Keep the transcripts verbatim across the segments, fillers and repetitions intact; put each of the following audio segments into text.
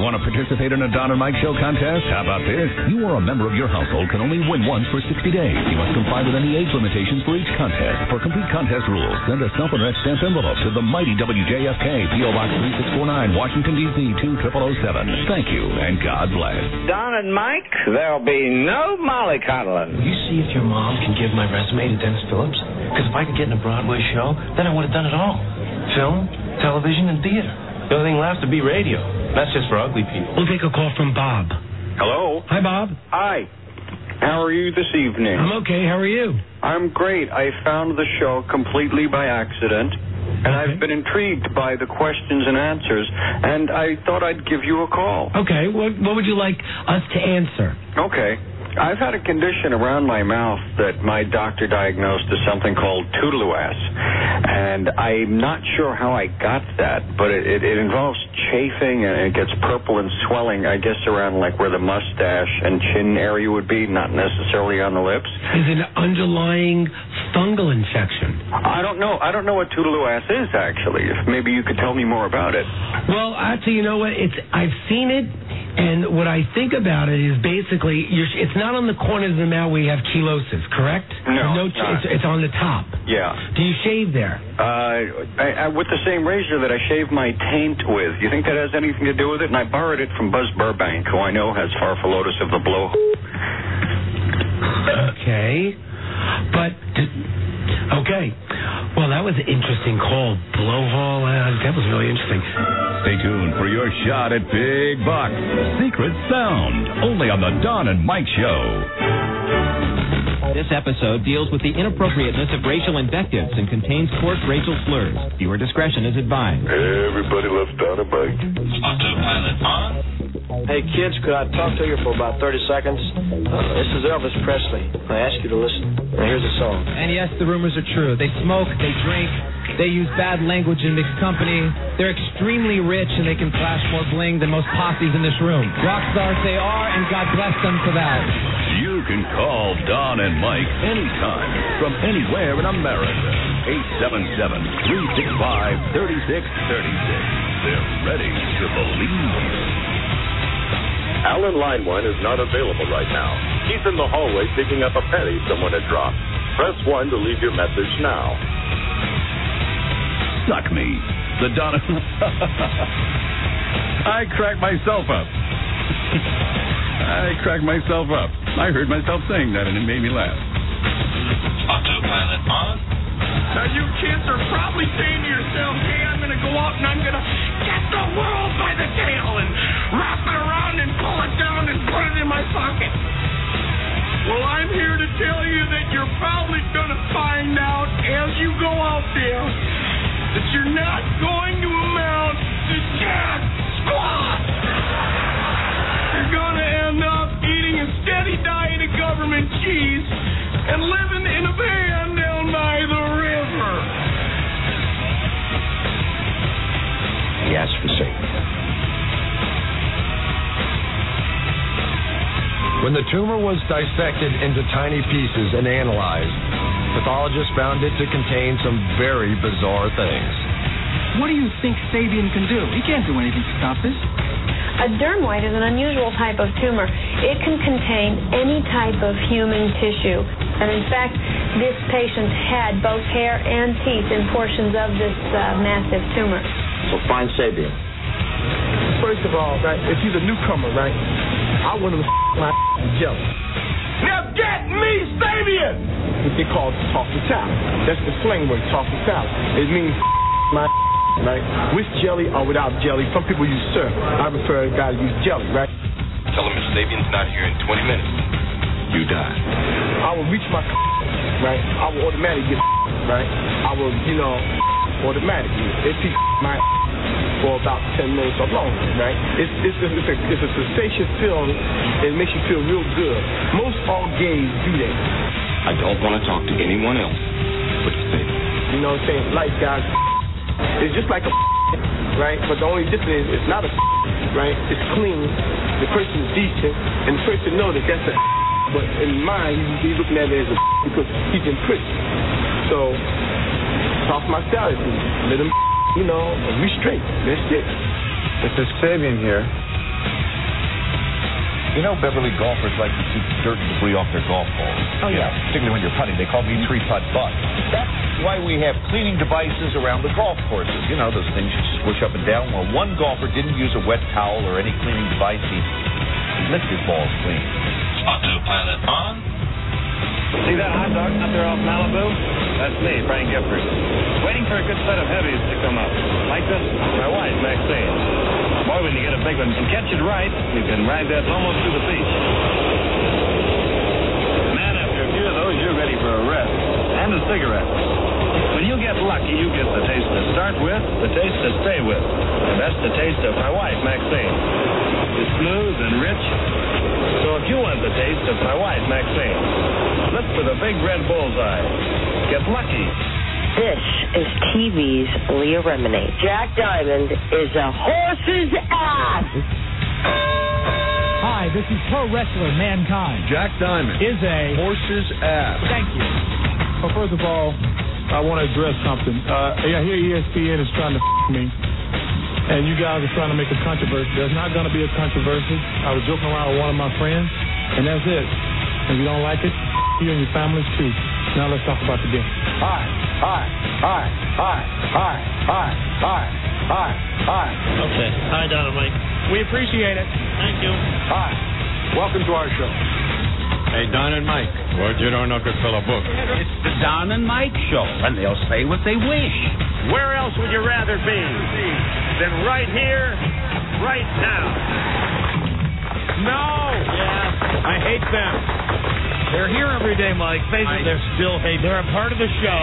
Want to participate in a Don and Mike Show contest? How about this? You or a member of your household can only win once for sixty days. You must comply with any age limitations for each contest. For complete contest rules, send a self-addressed stamped envelope to the mighty W J F K, P O Box three six four nine, Washington, D C two zero zero zero seven. Thank you, and God bless. Don and Mike, there'll be no mollycoddling. You see if your mom can give my resume to Dennis Phillips? Because if I could get in a Broadway show, then I would have done it all. Film, television, and theater. The only thing left to be radio. That's just for ugly people. We'll take a call from Bob. Hello? Hi, Bob. Hi. How are you this evening? I'm okay. How are you? I'm great. I found the show completely by accident, and okay. I've been intrigued by the questions and answers, and I thought I'd give you a call. Okay. What, what would you like us to answer? Okay. I've had a condition around my mouth that my doctor diagnosed as something called Toodaloo-ass, and I'm not sure how I got that, but it, it, it involves chafing, and it gets purple and swelling, I guess, around like where the mustache and chin area would be, not necessarily on the lips. Is it an underlying fungal infection? I don't know. I don't know what Toodaloo-ass is, actually. If maybe you could tell me more about it. Well, actually, you know what? It's I've seen it. And what I think about it is basically, you're, it's not on the corners of the mouth where you have chelosis, correct? No, no it's, not. It's, it's on the top. Yeah. Do you shave there? Uh, I, I, with the same razor that I shave my taint with. You think that has anything to do with it? And I borrowed it from Buzz Burbank, who I know has Farfalotus of the blow. Okay. But, okay. Well, that was an interesting call. Blowhole, uh, that was really interesting. Stay tuned for your shot at big bucks. Secret Sound, only on the Don and Mike Show. This episode deals with the inappropriateness of racial invectives and contains coarse racial slurs. Viewer discretion is advised. Everybody loves Don and Mike. Autopilot on. Hey, kids, could I talk to you for about thirty seconds? Uh, this is Elvis Presley. I ask you to listen. Now, here's a song. And yes, the rumors are true. They smoke, they drink, they use bad language in mixed company. They're extremely rich, and they can flash more bling than most posses in this room. Rock stars they are, and God bless them for that. You can call Don and Mike anytime from anywhere in America. eight seven seven, three six five, three six three six. They're ready to believe. Alan Linewine is not available right now. He's in the hallway picking up a penny someone had dropped. Press one to leave your message now. Suck me. The Don. I cracked myself up. I cracked myself up. I heard myself saying that, and it made me laugh. Autopilot on. Now, you kids are probably saying to yourselves, hey, I'm going to go out and I'm going to get the world by the tail and wrap it around and pull it down and put it in my pocket. Well, I'm here to tell you that you're probably going to find out as you go out there that you're not going to amount to jack squat. You're going to end up eating a steady diet of government cheese and living in a van down by the river. He asked for Satan. When the tumor was dissected into tiny pieces and analyzed, pathologists found it to contain some very bizarre things. What do you think Sabian can do? He can't do anything to stop this. A dermoid is an unusual type of tumor. It can contain any type of human tissue. And in fact, this patient had both hair and teeth in portions of this uh, massive tumor. So find Sabian. First of all, right, if he's a newcomer, right, I want him to f*** my jelly. Now get me Sabian! What they call talk to talent. That's the slang word, talk to talent. It means my right? With jelly or without jelly. Some people use syrup. I prefer a guy to use jelly, right? Tell him Mister Sabian's not here in twenty minutes. You die. I will reach my right? I will automatically get right? I will, you know, automatically. If he my for about ten minutes or longer, right? It's it's a, it's a, it's a sensation feeling. It makes you feel real good. Most all gays do that. I don't want to talk to anyone else but Sabian. You know what I'm saying? Life, guys. It's just like a right? But the only difference is it's not a right? It's clean. The person is decent, and the person knows that that's a but in mind, he's looking at it as a because he's in prison. So, talk my style to him. Let him, you know, we straight. That's it. Mister Sabian here. You know, Beverly golfers like to keep dirt and debris off their golf balls. Oh, yeah. Particularly when you're putting. They call me three-putt butt. That's why we have cleaning devices around the golf courses. You know, those things you squish up and down. Well, one golfer didn't use a wet towel or any cleaning device. He, he licked his balls clean. Autopilot on. See that hot dog out there off Malibu? That's me, Frank Gifford. Waiting for a good set of heavies to come up. Like this, my wife, Maxine. Boy, when you get a big one and catch it right, you can ride that almost to the beach. Man, after a few of those, you're ready for a rest. And a cigarette. When you get lucky, you get the taste to start with, the taste to stay with. And that's the taste of my wife, Maxine. It's smooth and rich. So if you want the taste of my wife, Maxine, look for the big red bullseye. Get lucky. This is T V's Leah Remini. Jack Diamond is a horse's ass. Hi, this is pro wrestler Mankind. Jack Diamond is a horse's ass. Thank you. Well, first of all, I want to address something. Uh, I hear E S P N is trying to f- me, and you guys are trying to make a controversy. There's not going to be a controversy. I was joking around with one of my friends, and that's it. If you don't like it, f- you and your families too. Now let's talk about the game. Hi, hi, hi, hi, hi, hi, hi, hi, hi. Okay. Hi, Don and Mike. We appreciate it. Thank you. Hi. Welcome to our show. Hey, Don and Mike, where'd you know could fill a book? It's the Don and Mike Show, and they'll say what they wish. Where else would you rather be than right here, right now? No! Yeah. I hate them. They're here every day, Mike. Face it, they're still hate. They're a part of the show.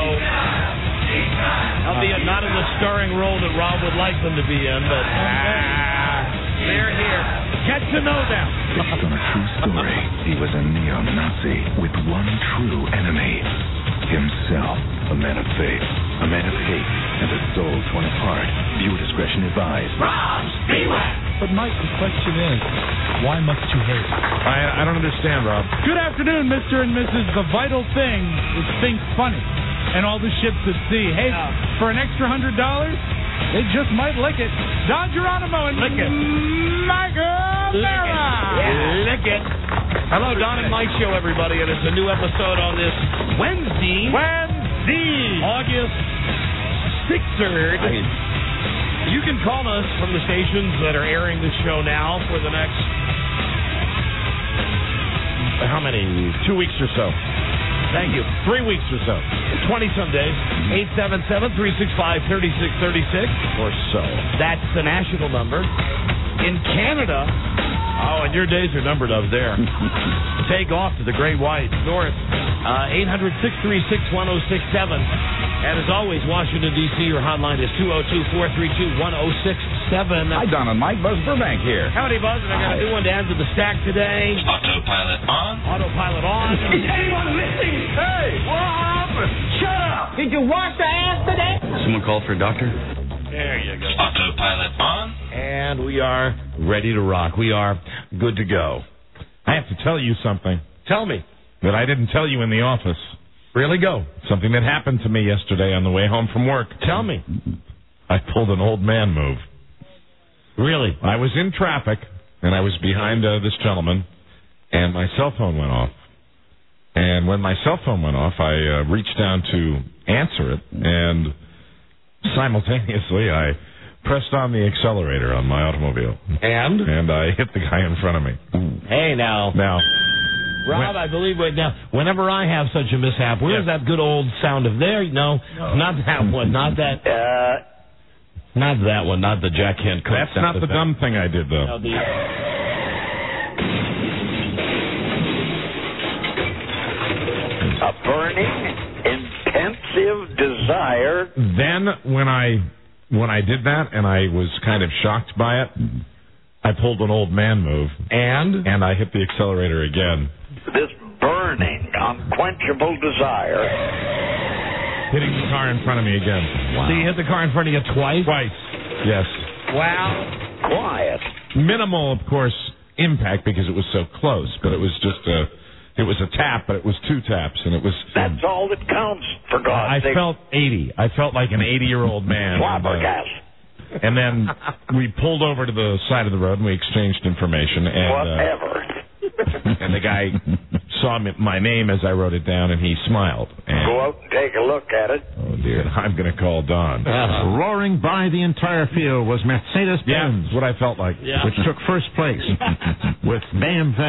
Albeit not in the starring role that Rob would like them to be in, but ah, they're here. Get to know them. Based on a true story, he was a neo-Nazi with one true enemy. Himself, a man of faith, a man of hate, and a soul torn apart. Viewer discretion advised. Rob, beware! But Mike, the question is, why must you hate? I, I don't understand, Rob. Good afternoon, Mister and Missus The vital thing is think funny. And all the ships at sea. Hey, yeah. For an extra hundred dollars, they just might lick it. Don Geronimo and lick it. Michael Mara. Yeah. Lick it. Hello, Don and Mike Show, everybody, and it's a new episode on this Wednesday. Wednesday. August sixth. You can call us from the stations that are airing this show now for the next, how many? Two weeks or so. Thank you. Three weeks or so. twenty-some days. eight seven seven, three six five, three six three six or so. That's the national number. In Canada, oh, and your days are numbered up there. Take off to the Great White North. Uh, eight hundred, six three six, one oh six seven. And as always, Washington, D C, your hotline is two oh two, four three two, one oh six seven. Hi, Don and Mike. Buzz Burbank here. Howdy, Buzz. And I got a new one to add to the stack today. Autopilot on. Autopilot on. Is anyone listening? Hey, what happened? Shut up! Did you wash the ass today? Someone called for a doctor? There you go. Autopilot on. And we are ready to rock. We are good to go. I have to tell you something Tell me. that I didn't tell you in the office. Really go. Something that happened to me yesterday on the way home from work. Tell me. I pulled an old man move. Really? I was in traffic, and I was behind uh, this gentleman, and my cell phone went off. And when my cell phone went off, I uh, reached down to answer it, and simultaneously I pressed on the accelerator on my automobile. And? And I hit the guy in front of me. Hey, now. Now. Rob, when, I believe right now, whenever I have such a mishap, where's yeah. that good old sound of there? No, no, not that one. Not that. Uh, not that one. Not the Jack Kent. That's not the dumb thing I did, though. No, the, a burning, intensive desire. Then when I when I did that and I was kind of shocked by it, I pulled an old man move. And? And I hit the accelerator again. This burning, unquenchable desire. Hitting the car in front of me again. Wow. So you hit the car in front of you twice? Twice, yes. Wow. Quiet. Minimal, of course, impact because it was so close, but it was just a, it was a tap, but it was two taps, and it was... That's all that counts, for God's sake. I felt eighty. I felt like an eighty-year-old man. Flabbergasted. And then we pulled over to the side of the road and we exchanged information. And, Whatever. Uh, And the guy saw me, my name as I wrote it down, and he smiled. And, Go out and take a look at it. oh, dear, I'm going to call Don. Uh, roaring by the entire field was Mercedes-Benz. Yeah, that's what I felt like. Yeah. Which took first place with B M W.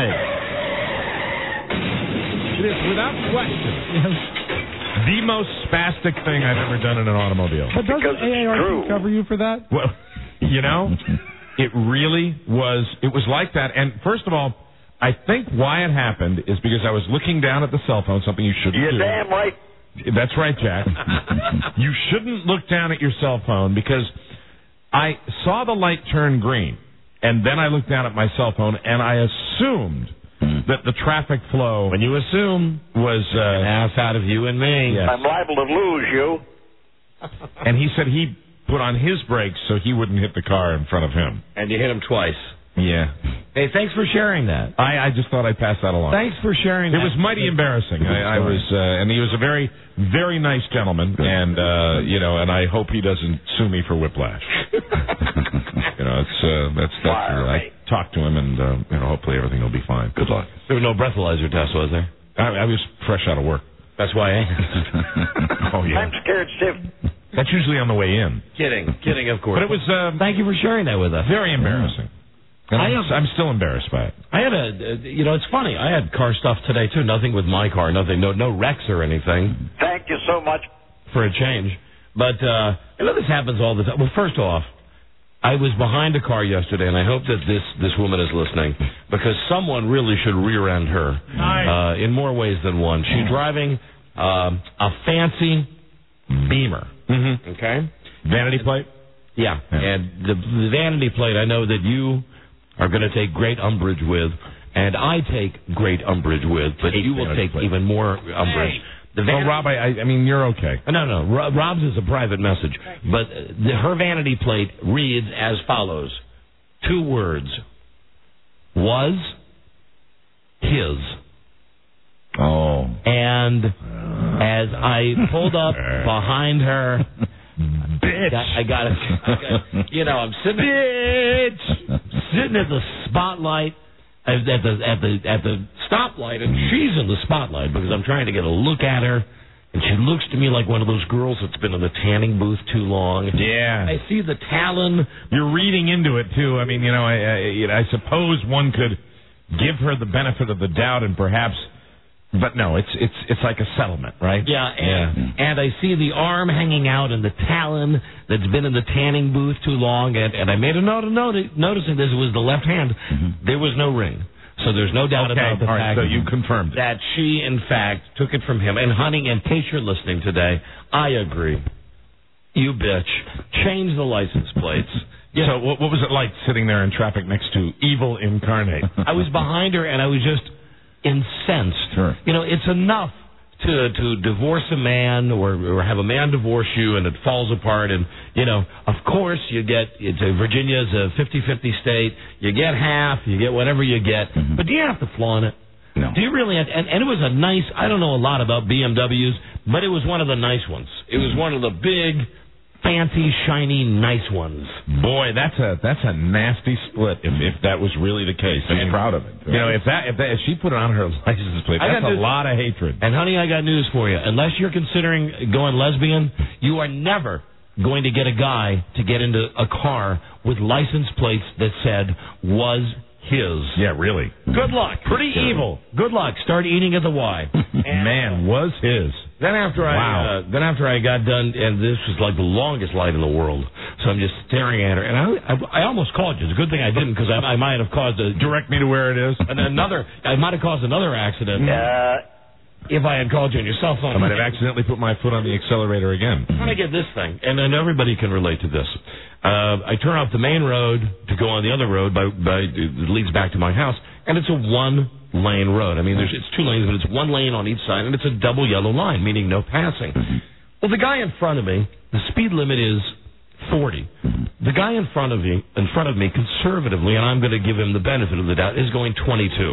It is, without question, the most spastic thing I've ever done in an automobile. But doesn't A A R P cover you for that? Well, you know, it really was, it was like that. And first of all, I think why it happened is because I was looking down at the cell phone, something you shouldn't You're do. damn right. That's right, Jack. You shouldn't look down at your cell phone because I saw the light turn green, and then I looked down at my cell phone, and I assumed that the traffic flow... When you assume, was uh, an ass out of you and me. Yes. I'm liable to lose you. And he said he put on his brakes so he wouldn't hit the car in front of him. And you hit him twice. Yeah. Hey, thanks for sharing that. I, I just thought I'd pass that along. Thanks for sharing It that. was mighty embarrassing. I, I was, uh, and he was a very, very nice gentleman, and uh, you know, and I hope he doesn't sue me for whiplash. you know, it's uh, that's that's. Uh, I talked to him, and uh, you know, hopefully everything will be fine. Good luck. There was no breathalyzer test, was there? I, I was fresh out of work. That's why. Eh? Oh yeah. I'm scared stiff. That's usually on the way in. Kidding, kidding, of course. But it was. Um, Thank you for sharing that with us. Very embarrassing. And I I'm, have, I'm still embarrassed by it. I had a, you know, it's funny. I had car stuff today too. Nothing with my car. Nothing. No, no wrecks or anything. Thank you so much. For a change. But uh, I know this happens all the time. Well, first off, I was behind a car yesterday, and I hope that this this woman is listening because someone really should rear-end her nice. uh, in more ways than one. She's driving um, a fancy Beamer. Mm-hmm. Okay, vanity plate. Yeah, yeah. And the, the vanity plate, I know that you are going to take great umbrage with, and I take great umbrage with, but you will take plate. even more umbrage. Hey. The van- oh, Rob, I, I mean, you're okay. No, no, Rob's is a private message, but the, her vanity plate reads as follows: two words, was his. Oh. And as I pulled up behind her, bitch, I, I got it. You know, I'm sitting, bitch, sitting at the spotlight, at the at the at the stoplight, and she's in the spotlight because I'm trying to get a look at her, and she looks to me like one of those girls that's been in the tanning booth too long. Yeah, I see the talon. You're reading into it too. I mean, you know, I I, I suppose one could give her the benefit of the doubt and perhaps. But no, it's it's it's like a settlement, right? Yeah, and, yeah. and I see the arm hanging out and the talon that's been in the tanning booth too long, and, and I made a note of noti- noticing this was the left hand. Mm-hmm. There was no ring, so there's no doubt okay, about the all right, fact so you confirmed it. that she, in fact, took it from him. And honey, in case you're listening today, I agree. You bitch, change the license plates. Yeah. So what, what was it like sitting there in traffic next to evil incarnate? I was behind her, and I was just incensed. Sure. You know, it's enough to to divorce a man or, or have a man divorce you and it falls apart, and you know, of course you get it's a Virginia's a fifty-fifty state, you get half, you get whatever you get, mm-hmm. but do you have to flaunt it? No. Do you really have, and, and it was a nice, I don't know a lot about B M Ws, but it was one of the nice ones. It was one of the big fancy, shiny, nice ones. Boy, that's a that's a nasty split. If if that was really the case, I'm and, proud of it. You know, if that if that if she put it on her license plate, that's a lot of hatred. And honey, I got news for you. Unless you're considering going lesbian, you are never going to get a guy to get into a car with license plates that said was his. Yeah, really. Good luck. Pretty evil. Good luck. Start eating at the Y. Man, was his. Then after I wow. uh, then after I got done, and this was like the longest light in the world, so I'm just staring at her, and I I, I almost called you. It's a good thing I didn't, because I, I might have caused a direct me to where it is. And another, I might have caused another accident. Uh, if I had called you on your cell phone, I might have accidentally put my foot on the accelerator again. I'm trying to get this thing, and then everybody can relate to this. Uh, I turn off the main road to go on the other road, by, by it leads back to my house, and it's a one-lane road. I mean, there's it's two lanes, but it's one lane on each side, and it's a double yellow line, meaning no passing. Mm-hmm. Well, the guy in front of me, the speed limit is forty. Mm-hmm. The guy in front of me, in front of me, conservatively, and I'm going to give him the benefit of the doubt, is going twenty-two.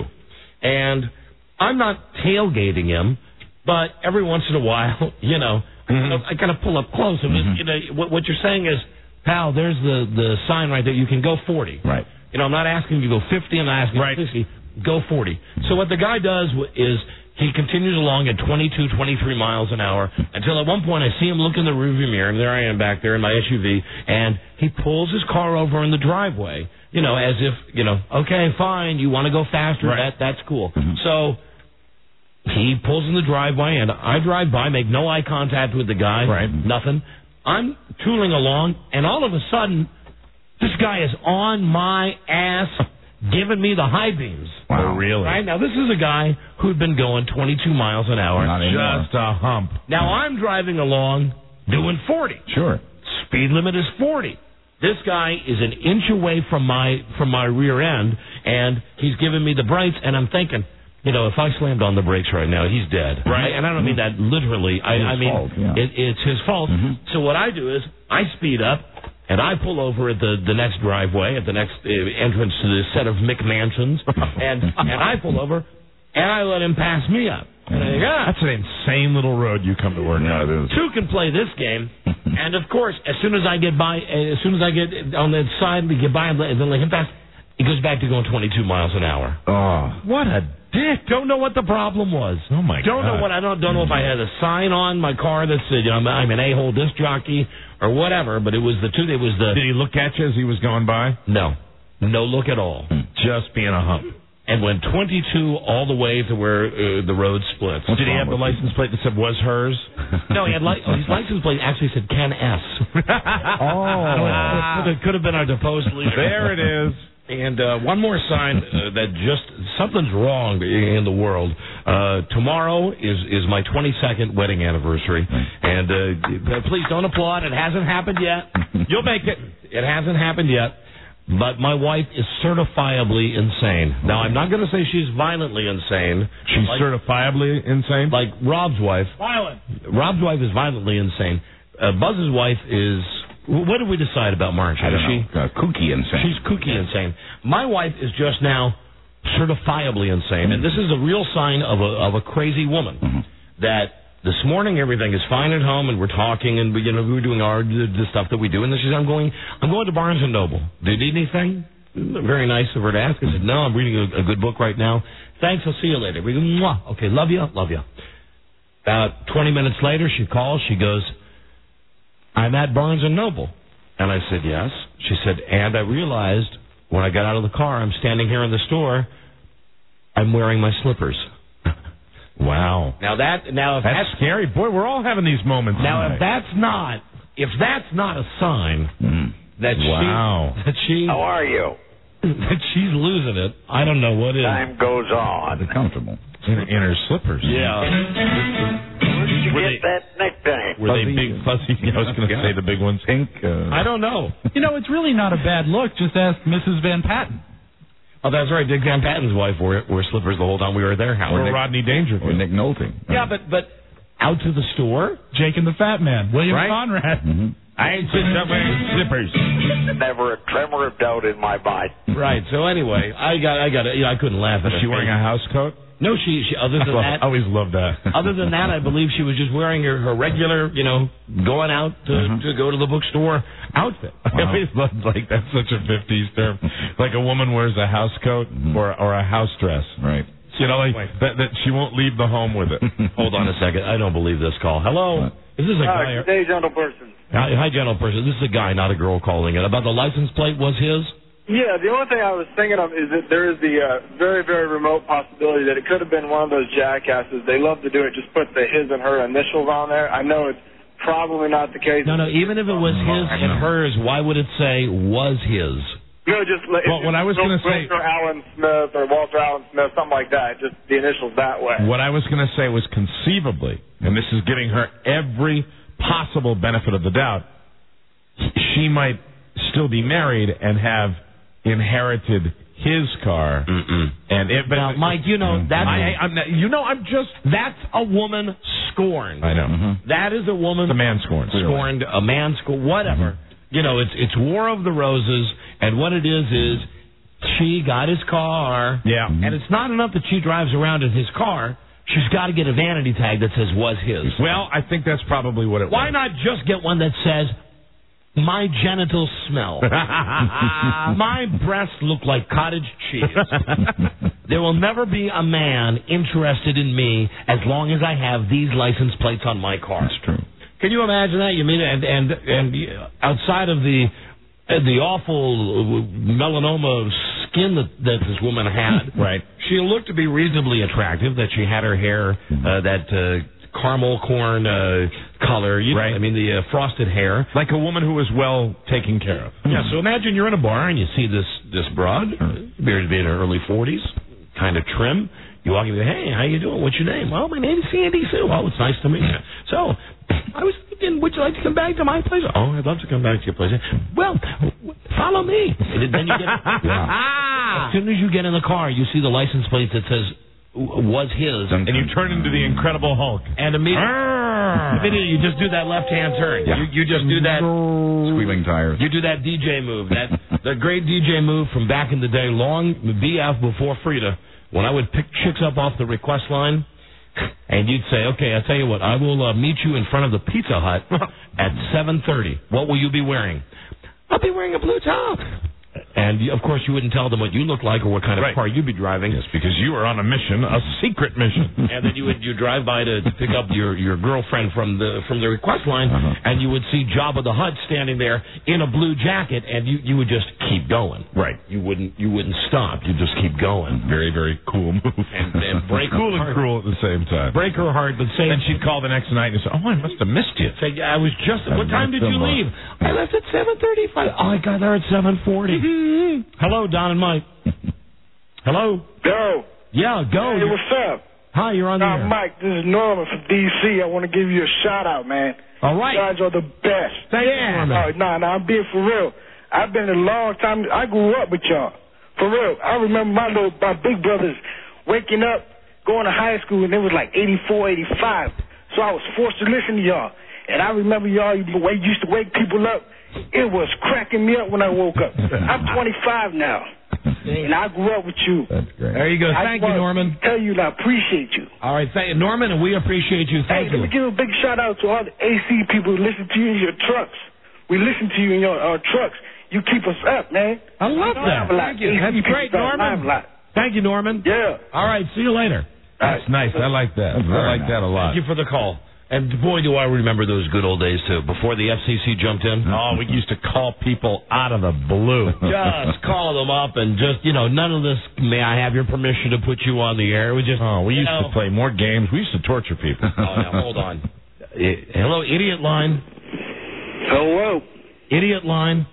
And I'm not tailgating him, but every once in a while, you know, mm-hmm. I kind of pull up close. And mm-hmm. you know, what, what you're saying is, pal, there's the, the sign right there. You can go forty. Right. You know, I'm not asking you to go fifty. I'm not asking right. you to sixty. go forty. So what the guy does is he continues along at twenty-two, twenty-three miles an hour until at one point I see him look in the rearview mirror, and there I am back there in my S U V, and he pulls his car over in the driveway, you know, as if, you know, okay, fine, you want to go faster, right. that that's cool. Mm-hmm. So he pulls in the driveway, and I drive by, make no eye contact with the guy, right. nothing. I'm tooling along, and all of a sudden, this guy is on my ass, giving me the high beams. Wow, oh, really? Right? Now, this is a guy who'd been going twenty-two miles an hour. Not just a hump. Now, I'm driving along doing forty. Sure. Speed limit is forty. This guy is an inch away from my from my rear end, and he's giving me the brakes, and I'm thinking, you know, if I slammed on the brakes right now, he's dead. Right. I, and I don't mean that literally. I, I mean, fault, yeah. it, it's his fault. Mm-hmm. So what I do is I speed up, and I pull over at the, the next driveway, at the next uh, entrance to the set of McMansions, and and I pull over, and I let him pass me up. And I think, ah, that's an insane little road you come to work on. Yeah, it is. Two can play this game, and of course, as soon as I get by, as soon as I get on the side, we get by and then let him pass, he goes back to going twenty-two miles an hour. Oh, what a dick! Don't know what the problem was. Oh my don't God! Don't know what I don't don't know if I had a sign on my car that said, you know, I'm an a-hole disc jockey or whatever. But it was the two. It was the. Did he look at you as he was going by? No, no look at all. Just being a hump. And went twenty-two all the way to where uh, the road splits. Did he have the license plate that said was hers? No, he had li- his license plate actually said Ken S. Oh, it could have been our deposed leader. There it is. And uh, one more sign uh, that just something's wrong in the world. Uh, tomorrow is, is my twenty-second wedding anniversary. And uh, please don't applaud. It hasn't happened yet. You'll make it. It hasn't happened yet. But my wife is certifiably insane. Now, I'm not going to say she's violently insane. She's like, certifiably insane? Like Rob's wife. Violent. Rob's wife is violently insane. Uh, Buzz's wife is... What did we decide about March? I don't she, know. Uh, kooky insane. She's kooky insane. My wife is just now certifiably insane, and this is a real sign of a of a crazy woman. Mm-hmm. That this morning everything is fine at home, and we're talking, and we, you know we were doing our the, the stuff that we do, and then she said, "I'm going, I'm going to Barnes and Noble. Do you need anything?" Very nice of her to ask. I said, "No, I'm reading a, a good book right now. Thanks. I'll see you later." We go, "Mwah. Okay, love you, love you." About twenty minutes later, she calls. She goes, "I'm at Barnes and Noble." And I said, "Yes." She said, "And I realized when I got out of the car, I'm standing here in the store, I'm wearing my slippers." Wow. Now that now if that's, that's scary. Boy, we're all having these moments. Now tonight. if that's not if that's not a sign mm. that wow. she that she How are you? that she's losing it, I don't know what is. Time goes on. It's comfortable. In, in her slippers. Yeah. Where did you Were get they, that necktie? Were they big fuzzy? I was going to say the big ones. Pink. Uh, I don't know. You know, it's really not a bad look. Just ask Missus Van Patten. Oh, that's right. Dick Van Patten's wife wore, wore slippers the whole time we were at their house. Or, or Rodney Dangerfield. Or Nick Nolte. Yeah, but but out to the store? Jake and the Fat Man. William right? Conrad. Mm-hmm. I ain't sitting up wearing slippers. Never a tremor of doubt in my mind. Right. So anyway, I got I got it. You know, I couldn't laugh at Was her. she wearing a house coat? No, she, she other than that, I always loved that. Other than that, I believe she was just wearing her, her regular, you know, going out to, uh-huh. to go to the bookstore outfit. Wow. I always loved, like, that's such a fifties term. Like a woman wears a house coat mm-hmm. or or a house dress. Right. You know, like that, that she won't leave the home with it. Hold on a second. I don't believe this call. Hello? Is this a Hi, guy? good day, gentle person. Hi, hi, gentle person. This is a guy, not a girl calling it. About the license plate was his? Yeah, the only thing I was thinking of is that there is the uh, very, very remote possibility that it could have been one of those jackasses. They love to do it, just put the his and her initials on there. I know it's probably not the case. No, no, even if it was his and hers, why would it say was his? No, just like well, what I was going to say, Walter Allen Smith or Walter Allen Smith, something like that. Just the initials that way. What I was going to say was conceivably, and this is giving her every possible benefit of the doubt, she might still be married and have inherited his car. Mm-mm. And it, but now, Mike, you know that's I, I'm not, you know I'm just that's a woman scorned. I know mm-hmm. That is a woman. It's a man scorned. Scorned, a man scorned, whatever. Mm-hmm. You know, it's it's War of the Roses, and what it is is she got his car. Yeah, mm-hmm. and it's not enough that she drives around in his car. She's got to get a vanity tag that says was his. Well, I think that's probably what it Why was. Why not just get one that says My genitals smell. My breasts look like cottage cheese. There will never be a man interested in me as long as I have these license plates on my car. That's true. Can you imagine that? You mean and and and outside of the the awful melanoma skin that, that this woman had, right? She looked to be reasonably attractive. That she had her hair uh, that. Uh, caramel corn uh, color, you right? know, I mean, the uh, frosted hair. Like a woman who was well taken care of. Yeah, so imagine you're in a bar and you see this this broad, appears to be in her early forties, kind of trim. You walk in and say, hey, how you doing? What's your name? Well, my name is Sandy Sue. Oh, it's nice to meet you. So, I was thinking, would you like to come back to my place? Oh, I'd love to come back to your place. Well, follow me. And then you get, yeah. As soon as you get in the car, you see the license plate that says, was his. And you turn into the Incredible Hulk. And immediately, immediately you just do that left-hand turn. Yeah. You, you just do that. Squealing tires. You do that D J move. That the great D J move from back in the day, long B F before Frida, when I would pick chicks up off the request line, and you'd say, okay, I'll tell you what, I will uh, meet you in front of the Pizza Hut at seven thirty. What will you be wearing? I'll be wearing a blue top. And, of course, you wouldn't tell them what you look like or what kind of right. car you'd be driving. Yes, because you were on a mission, a secret mission. And then you would you drive by to, to pick up your, your girlfriend from the from the request line, uh-huh. and you would see Jabba the Hutt standing there in a blue jacket, and you, you would just keep going. Right. You wouldn't you wouldn't stop. You'd just keep going. Very, very cool move. And, and break cool her and heart. cruel at the same time. Break her heart, but say... Then she'd call the next night and say, oh, I must have missed you. Say, I was just... What time did you leave? I left at seven thirty-five. Oh, I got there at seven forty. Hello, Don and Mike. Hello? Go. Yeah, go. Hey, what's up? Hi, you're on the uh, air. Mike, this is Norman from D C. I want to give you a shout-out, man. All right. You guys are the best. Thank yeah. you, Norman. Oh, no, no, I'm being for real. I've been a long time. I grew up with y'all. For real. I remember my little, my big brothers waking up, going to high school, and it was like eighty-four, eighty-five. So I was forced to listen to y'all. And I remember y'all used to wake people up. It was cracking me up when I woke up. I'm twenty-five now, and I grew up with you. That's great. There you go. I Thank you, Norman. Tell you, I appreciate you. All right, thank you, Norman, and we appreciate you. Thank hey, you. Let me give a big shout out to all the A C people who listen to you in your trucks. We listen to you in your uh, trucks. You keep us up, man. I love that. Thank you. That's great, Norman. Thank you, Norman. Yeah. All right, see you later. That's nice. I like that. I like that a lot. Thank you for the call. And boy, do I remember those good old days, too, before the F C C jumped in. Oh, we used to call people out of the blue. Just call them up and just, you know, none of this, may I have your permission to put you on the air? We just, oh, we used know. to play more games. We used to torture people. Oh, now, hold on. Hello, idiot line. Hello. Idiot line.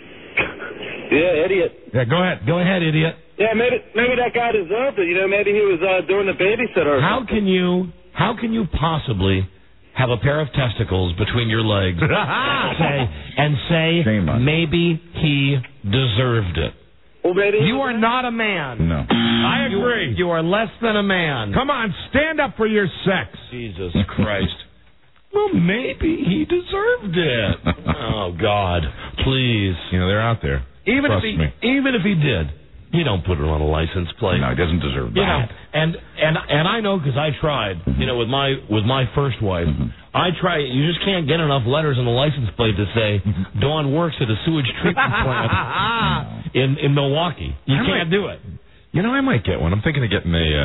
Yeah, idiot. Yeah, go ahead. Go ahead, idiot. Yeah, maybe maybe that guy deserved it. You know, maybe he was uh, doing the babysitter. Or how something. can you? How can you possibly have a pair of testicles between your legs and say, and say maybe he deserved it? Well, maybe you are not a man. No, I agree. You, you are less than a man. Come on, stand up for your sex. Jesus Christ. Well, maybe he deserved it. Oh God, please. You know they're out there. Even Trust if he, me. even if he did, you don't put it on a license plate. No, he doesn't deserve that. You know, and and and I know because I tried. Mm-hmm. You know, with my with my first wife, mm-hmm. I try. You just can't get enough letters on the license plate to say mm-hmm. Dawn works at a sewage treatment plant in in Milwaukee. You I can't might, do it. You know, I might get one. I'm thinking of getting a.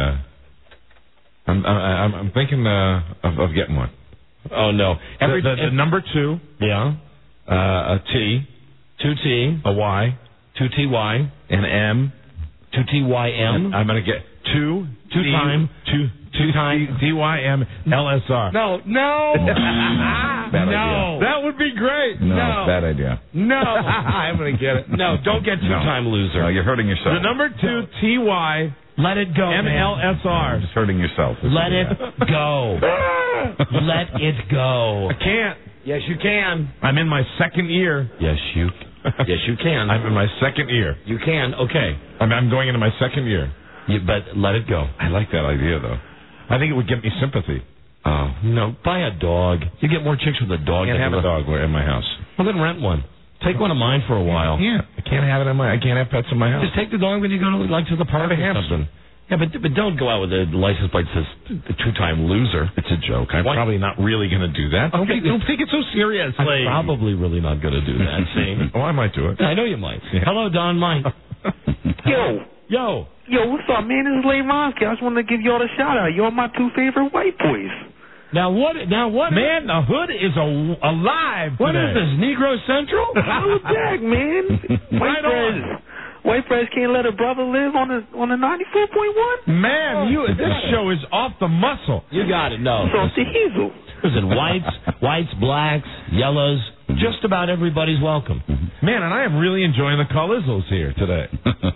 Uh, I'm, I'm I'm thinking uh, of, of getting one. Oh no! Every the, the, the number two. Yeah. Uh, a T. Two T. A Y. Two T Y. An M. Two T Y M. I'm going to get two. Two T, time. Two. Two time. T Y M L S R. No. No. Bad no. idea. That would be great. No. no. Bad idea. No. I'm going to get it. No. Don't get two time no. loser. No, you're hurting yourself. The number two T Y. Let it go. M L S R. You're just hurting yourself. Let it go. Let it go. I can't. Yes, you can. I'm in my second year. Yes, you. Yes, you can. I'm in my second year. You can. Okay. I'm, I'm going into my second year. You, but let it go. I like that idea, though. I think it would get me sympathy. Oh no! Buy a dog. You get more chicks with a dog. I can't than have a a dog in my house. Well, then rent one. Take one of mine for a while. Yeah, I can't have it in my. I can't have pets in my house. Just take the dog when you go to like to the park or something. Yeah, but but don't go out with a license plate that says two-time loser. It's a joke. I'm Why? probably not really going to do that. Don't, Okay. be- don't take it so seriously. I'm probably really not going to do that, see? Oh, I might do it. I know you might. Yeah. Hello, Don Mike. Yo. Yo. Yo, what's up, man? This is Lay Monsky. I just wanted to give y'all a shout out. Y'all my two favorite white boys. Now what? Now what? Man, the hood is a, alive What today. is this, Negro Central? Oh, Jack, man. White Right on. Press. White Press can't let a brother live on a on a ninety-four point one? Man, you this show is off the muscle. You got it. No. So the Hazel. Listen, whites, whites, blacks, yellows, just about everybody's welcome. Man, and I am really enjoying the Calizzles here today.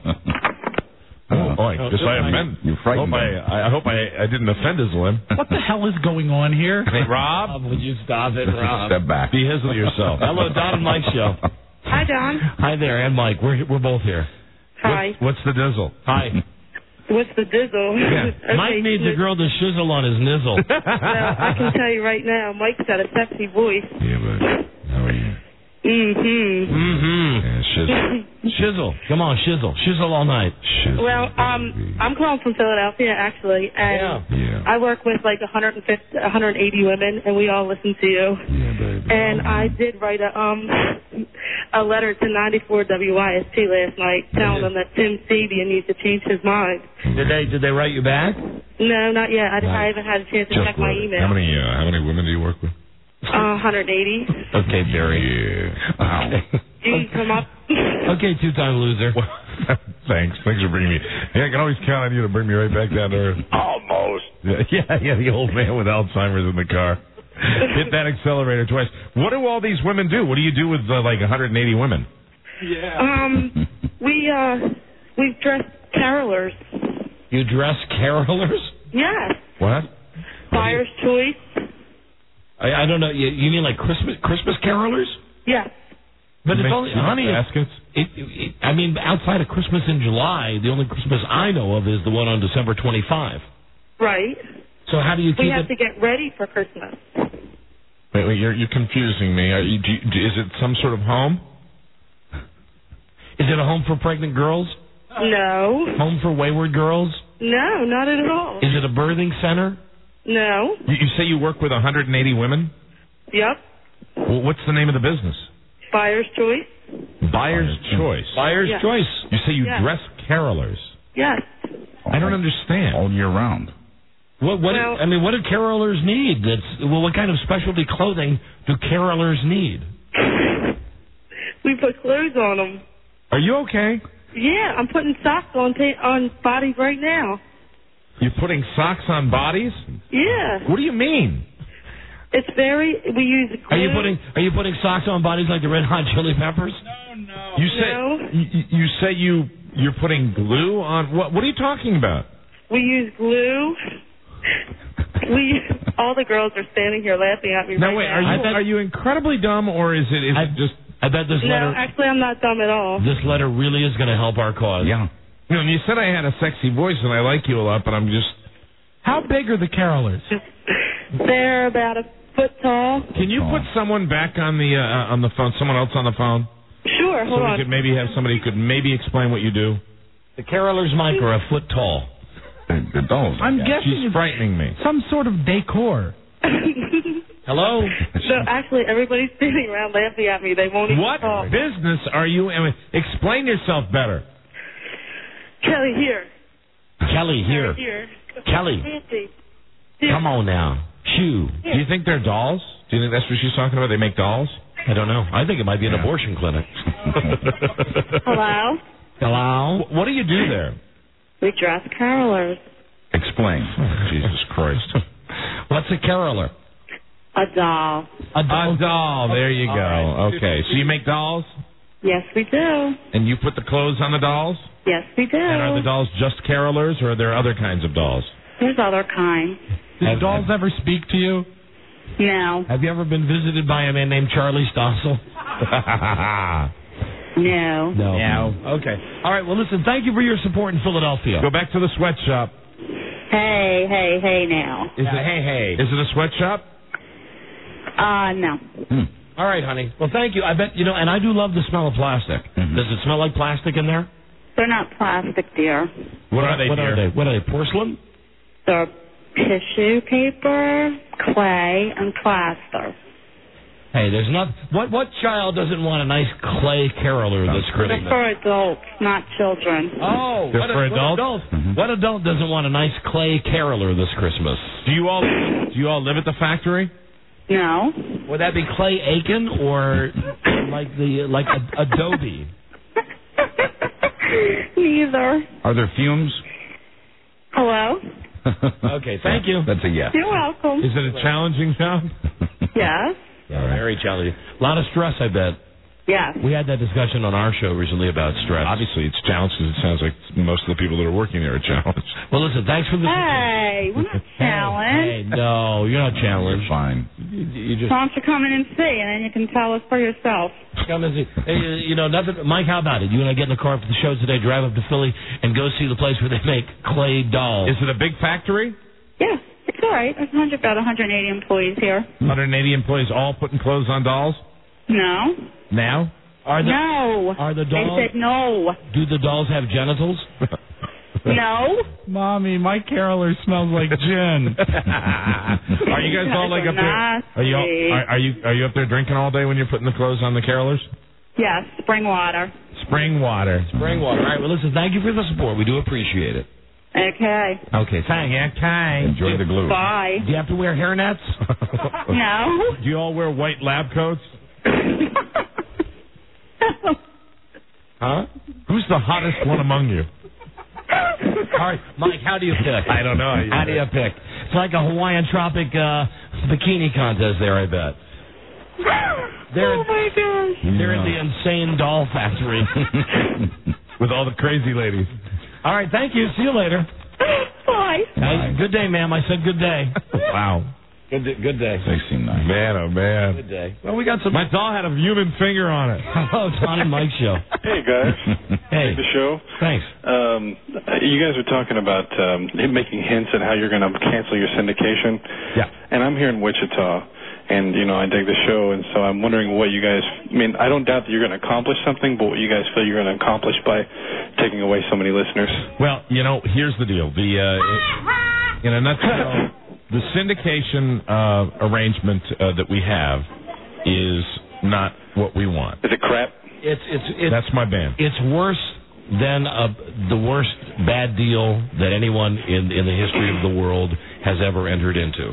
Oh, boy, Oh, just just I like- offend. you hope frightened I, him. I hope I, I didn't offend his limb. What the hell is going on here? Hey, Rob, would you stop it, Rob? step back. Be Hizzle yourself. Hello, Don and Mike show. Hi, Don. Hi there, and Mike. We're we're both here. Hi. What's, what's the dizzle? Hi. What's the dizzle? Yeah. Okay, Mike needs a girl to shizzle on his nizzle. Well, I can tell you right now, Mike's got a sexy voice. Yeah, but how are you? Mm-hmm. Mm-hmm. Yeah, shizzle. Shizzle. Come on, shizzle. Shizzle all night. Shizzle. Well, um, I'm calling from Philadelphia, actually, and Yeah. I work with like one hundred fifty, one hundred eighty women, and we all listen to you. Yeah, baby. And I did write a um a letter to ninety-four W I S T last night, telling them that Tim Sabian needs to change his mind. Did they did they write you back? No, not yet. I, I haven't had a chance to Just check my wrote it. email. How many uh, how many women do you work with? Uh, one hundred eighty. Okay, Barry. Yeah. Wow. Do you come up? Okay, two-time loser. Thanks. Thanks for bringing me. Yeah, I can always count on you to bring me right back down to earth. Almost. Yeah, yeah, the old man with Alzheimer's in the car. Hit that accelerator twice. What do all these women do? What do you do with uh, like one hundred eighty women? Yeah. Um, we uh, we dress carolers. You dress carolers? Yes. What? Buyer's choice. I, I don't know. You, you mean like Christmas Christmas carolers? Yes. But it's Make only, secret honey, it's- baskets? It, it, I mean, outside of Christmas in July, the only Christmas I know of is the one on December twenty-fifth. Right. So how do you keep We have it? to get ready for Christmas. Wait, wait, you're you're confusing me. Are you, do you, do- is it some sort of home? Is it a home for pregnant girls? No. Home for wayward girls? No, not at all. Is it a birthing center? No. You, you say you work with one hundred eighty women? Yep. Well, what's the name of the business? Buyer's choice. Buyer's Choice. Buyer's Yeah. choice. You say you Yeah. dress carolers. Yes. I don't understand. All year round. What? What? Well- I mean, what do carolers need? That's well. What kind of specialty clothing do carolers need? We put clothes on them. Are you okay? Yeah, I'm putting socks on ta- on bodies right now. You're putting socks on bodies? Yeah. What do you mean? It's very. We use. Glue. Are you putting Are you putting socks on bodies like the Red Hot Chili Peppers? You say No. you, you say you you're putting glue on what? What are you talking about? We use glue. We. All the girls are standing here laughing at me Now right wait, now. are you are you incredibly dumb or is it is I- it just? I bet this No, letter actually, I'm not dumb at all. this letter really is going to help our cause. Yeah. You know, you said I had a sexy voice and I like you a lot, but I'm just. How big are the carolers? They're about a foot tall. Can you put someone back on the uh, on the phone? Someone else on the phone? Sure, hold so we on. could maybe have somebody who could maybe explain what you do. The carolers, Mike, are a foot tall. The, the dolls. I'm yeah. guessing She's it's frightening me. some sort of decor. Hello. So actually, everybody's standing around laughing at me. They won't even What talk. business are you in? Explain yourself better. Kelly, here. Kelly, here. Here. Kelly, Nancy. come on now. Shoo. Do you think they're dolls? Do you think that's what she's talking about? They make dolls? I don't know. I think it might be an abortion clinic. Hello? Hello. What do you do there? We dress carolers. Explain. Jesus Christ. What's a caroler? A doll. A doll. A doll. There you All go. right. Okay. So you make dolls? Yes, we do. And you put the clothes on the dolls? Yes, we do. And are the dolls just carolers, or are there other kinds of dolls? There's other kinds. Do Have- dolls ever speak to you? No. Have you ever been visited by a man named Charlie Stossel? No. No. No. Okay. All right. Well, listen. Thank you for your support in Philadelphia. Go back to the sweatshop. Hey, hey, hey now. Is Yeah, it, hey, hey. Is it a sweatshop? Uh, no. Hmm. All right, honey. Well, thank you. I bet you know, and I do love the smell of plastic. Mm-hmm. Does it smell like plastic in there? They're not plastic, dear. What are they, What dear? are they? What are they? Porcelain? They're tissue paper, clay, and plaster. Hey, there's not. What what child doesn't want a nice clay caroler this They're Christmas? for adults, not children. Oh, They're what, for what adults? adult? Mhm. What adult doesn't want a nice clay caroler this Christmas? Do you all do you all live at the factory? No. Would that be Clay Aiken or like the like a, Adobe? Neither. Are there fumes? Hello? Okay, thank you. That's a yes. You're welcome. Is it a challenging job? Yes. Yeah, very challenging. A lot of stress, I bet. Yes. We had that discussion on our show recently about stress. Obviously, it's challenged because it sounds like most of the people that are working there are challenged. Well, listen, thanks for the... Hey, we're not challenged. Hey, no, you're not challenged. You're fine. You, you just Why don't you come in and see, and then you can tell us for yourself. come and see. Hey, you know, nothing. Mike, how about it? You and I get in the car for the show today, drive up to Philly, and go see the place where they make clay dolls. Is it a big factory? Yeah, it's all right. There's one hundred, about one hundred eighty employees here. one hundred eighty employees all putting clothes on dolls? No. Now? Are the, No. Are the dolls... I said no. Do the dolls have genitals? No. Mommy, my caroler smells like gin. Are you guys all like up there? Are you, all, are, are you are you up there drinking all day when you're putting the clothes on the carolers? Yes, spring water. Spring water. Spring water. All right, well, listen, thank you for the support. We do appreciate it. Okay. Okay, thank you. Okay. Enjoy the glue. Bye. Do you have to wear hairnets? No. Do you all wear white lab coats? Huh? Who's the hottest one among you? All right, Mike, how do you pick? I don't know. How do you pick? It's like a Hawaiian Tropic uh, bikini contest there, I bet. They're, oh, my gosh. They're in the insane doll factory. With all the crazy ladies. All right, thank you. See you later. Bye. Hey, good day, ma'am. I said good day. Wow. Good day. Good day. sixty-nine. Man, oh, man. Good day. Well, we got some... My doll had a human finger on it. Hello, Don and Mike Show. Hey, guys. Hey. Like the show. Thanks. Um, you guys were talking about um, making hints at how you're going to cancel your syndication. Yeah. And I'm here in Wichita, and, you know, I dig the show, and so I'm wondering what you guys... I mean, I don't doubt that you're going to accomplish something, but what you guys feel you're going to accomplish by taking away so many listeners. Well, you know, here's the deal. The uh, in a nutshell, the syndication uh, arrangement uh, that we have is not what we want. Is it crap? It's it's it's That's my band. It's worse than uh, the worst bad deal that anyone in in the history of the world has ever entered into.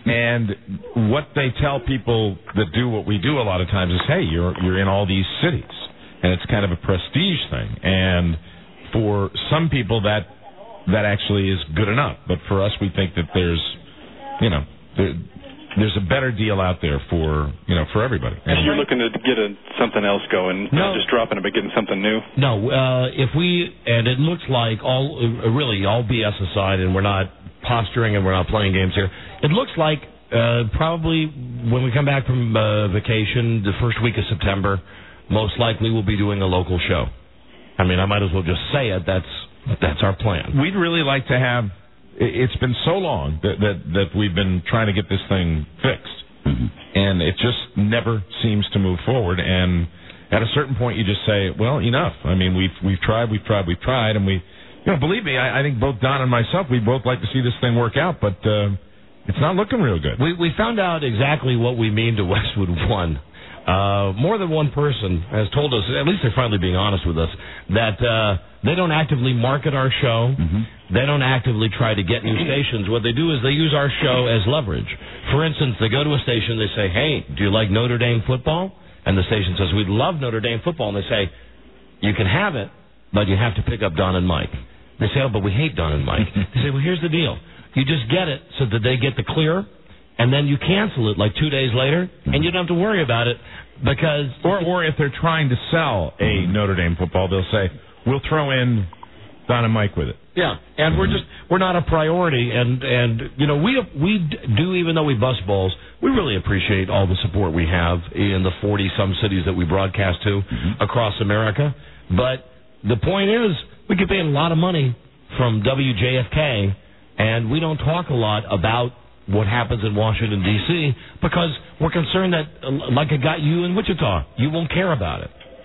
And what they tell people that do what we do a lot of times is, hey, you're you're in all these cities, and it's kind of a prestige thing. And for some people, that that actually is good enough. But for us, we think that there's, you know, there, there's a better deal out there for, you know, for everybody. And you're looking to get a, something else going, No. not just dropping it, but getting something new? No, uh, if we, and it looks like, all uh, really, all B S aside, and we're not posturing and we're not playing games here, it looks like uh, probably when we come back from uh, vacation, the first week of September, most likely we'll be doing a local show. I mean, I might as well just say it. That's that's our plan. We'd really like to have, it's been so long that, that, that we've been trying to get this thing fixed. Mm-hmm. And it just never seems to move forward. And at a certain point, you just say, well, enough. I mean, we've we've tried, we've tried, we've tried. And we, you know, believe me, I, I think both Don and myself, we both like to see this thing work out. But uh, it's not looking real good. We we found out exactly what we mean to Westwood One. Uh, more than one person has told us, at least they're finally being honest with us, that uh, they don't actively market our show. Mm-hmm. They don't actively try to get new stations. What they do is they use our show as leverage. For instance, they go to a station, they say, hey, do you like Notre Dame football? And the station says, we'd love Notre Dame football. And they say, you can have it, but you have to pick up Don and Mike. They say, oh, but we hate Don and Mike. They say, well, here's the deal. You just get it so that they get the clear, and then you cancel it like two days later, and you don't have to worry about it because... Or or if they're trying to sell a Notre Dame football, they'll say, we'll throw in Don and Mike with it. Yeah, and we're just, we're not a priority, and, and you know, we we do, even though we bust balls, we really appreciate all the support we have in the forty-some cities that we broadcast to mm-hmm. across America. But the point is, we get paid a lot of money from W J F K, and we don't talk a lot about what happens in Washington, D C, because we're concerned that, like I got you in Wichita, you won't care about it.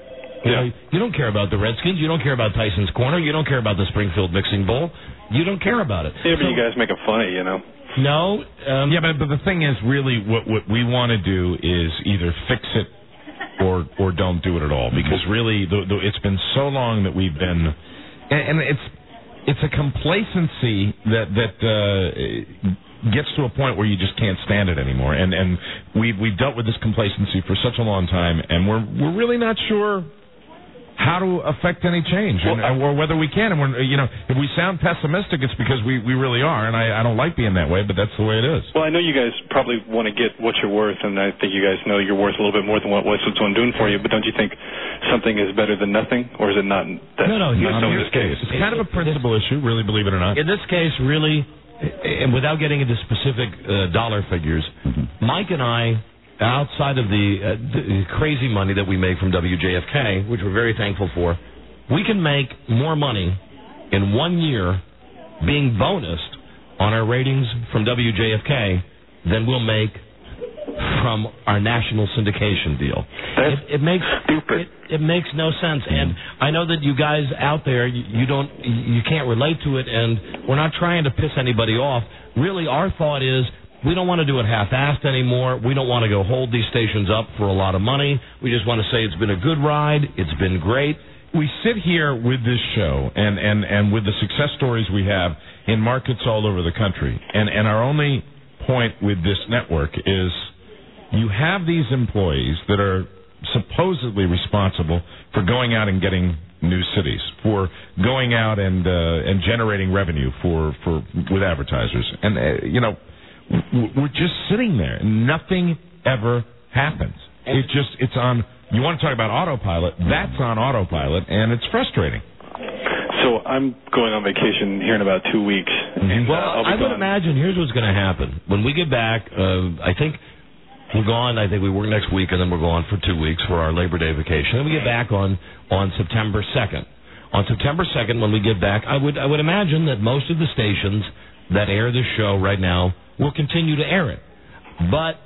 You know, you don't care about the Redskins. You don't care about Tyson's Corner. You don't care about the Springfield Mixing Bowl. You don't care about it. Yeah, but So- you guys make it funny, you know. No. Um, yeah, but, but the thing is, really, what what we want to do is either fix it or or don't do it at all. Because really, the, the, it's been so long that we've been, and, and it's it's a complacency that that uh, gets to a point where you just can't stand it anymore. And and we've we've dealt with this complacency for such a long time, and we're we're really not sure how to affect any change, Well, and, or whether we can. And we're, you know, if we sound pessimistic, it's because we, we really are, and I, I don't like being that way, but that's the way it is. Well, I know you guys probably want to get what you're worth, and I think you guys know you're worth a little bit more than what Westwood's one doing for you, but don't you think something is better than nothing, or is it not? That's No, no, here's- not so in here's- this case. It's kind of a principal issue, really, believe it or not. In this case, really, and without getting into specific uh, dollar figures, Mike and I, outside of the, uh, the crazy money that we make from W J F K, which we're very thankful for, we can make more money in one year being bonused on our ratings from W J F K than we'll make from our national syndication deal. It, it makes it, it makes no sense, and I know that you guys out there, you, you don't, you can't relate to it, and we're not trying to piss anybody off. Really, our thought is, we don't want to do it half-assed anymore. We don't want to go hold these stations up for a lot of money. We just want to say it's been a good ride. It's been great. We sit here with this show and, and, and with the success stories we have in markets all over the country, and, and our only point with this network is you have these employees that are supposedly responsible for going out and getting new cities, for going out and uh, and generating revenue for, for with advertisers. And, uh, you know, we're just sitting there. Nothing ever happens. It just, it's on, you want to talk about autopilot, that's on autopilot, and it's frustrating. So I'm going on vacation here in about two weeks. And, Well, uh, I'll be I would gone. imagine here's what's going to happen. When we get back, uh, I think we're gone. I think we work next week, and then we're gone for two weeks for our Labor Day vacation. And we get back on, on September second. On September second, when we get back, I would I would imagine that most of the stations that air this show right now will continue to air it. But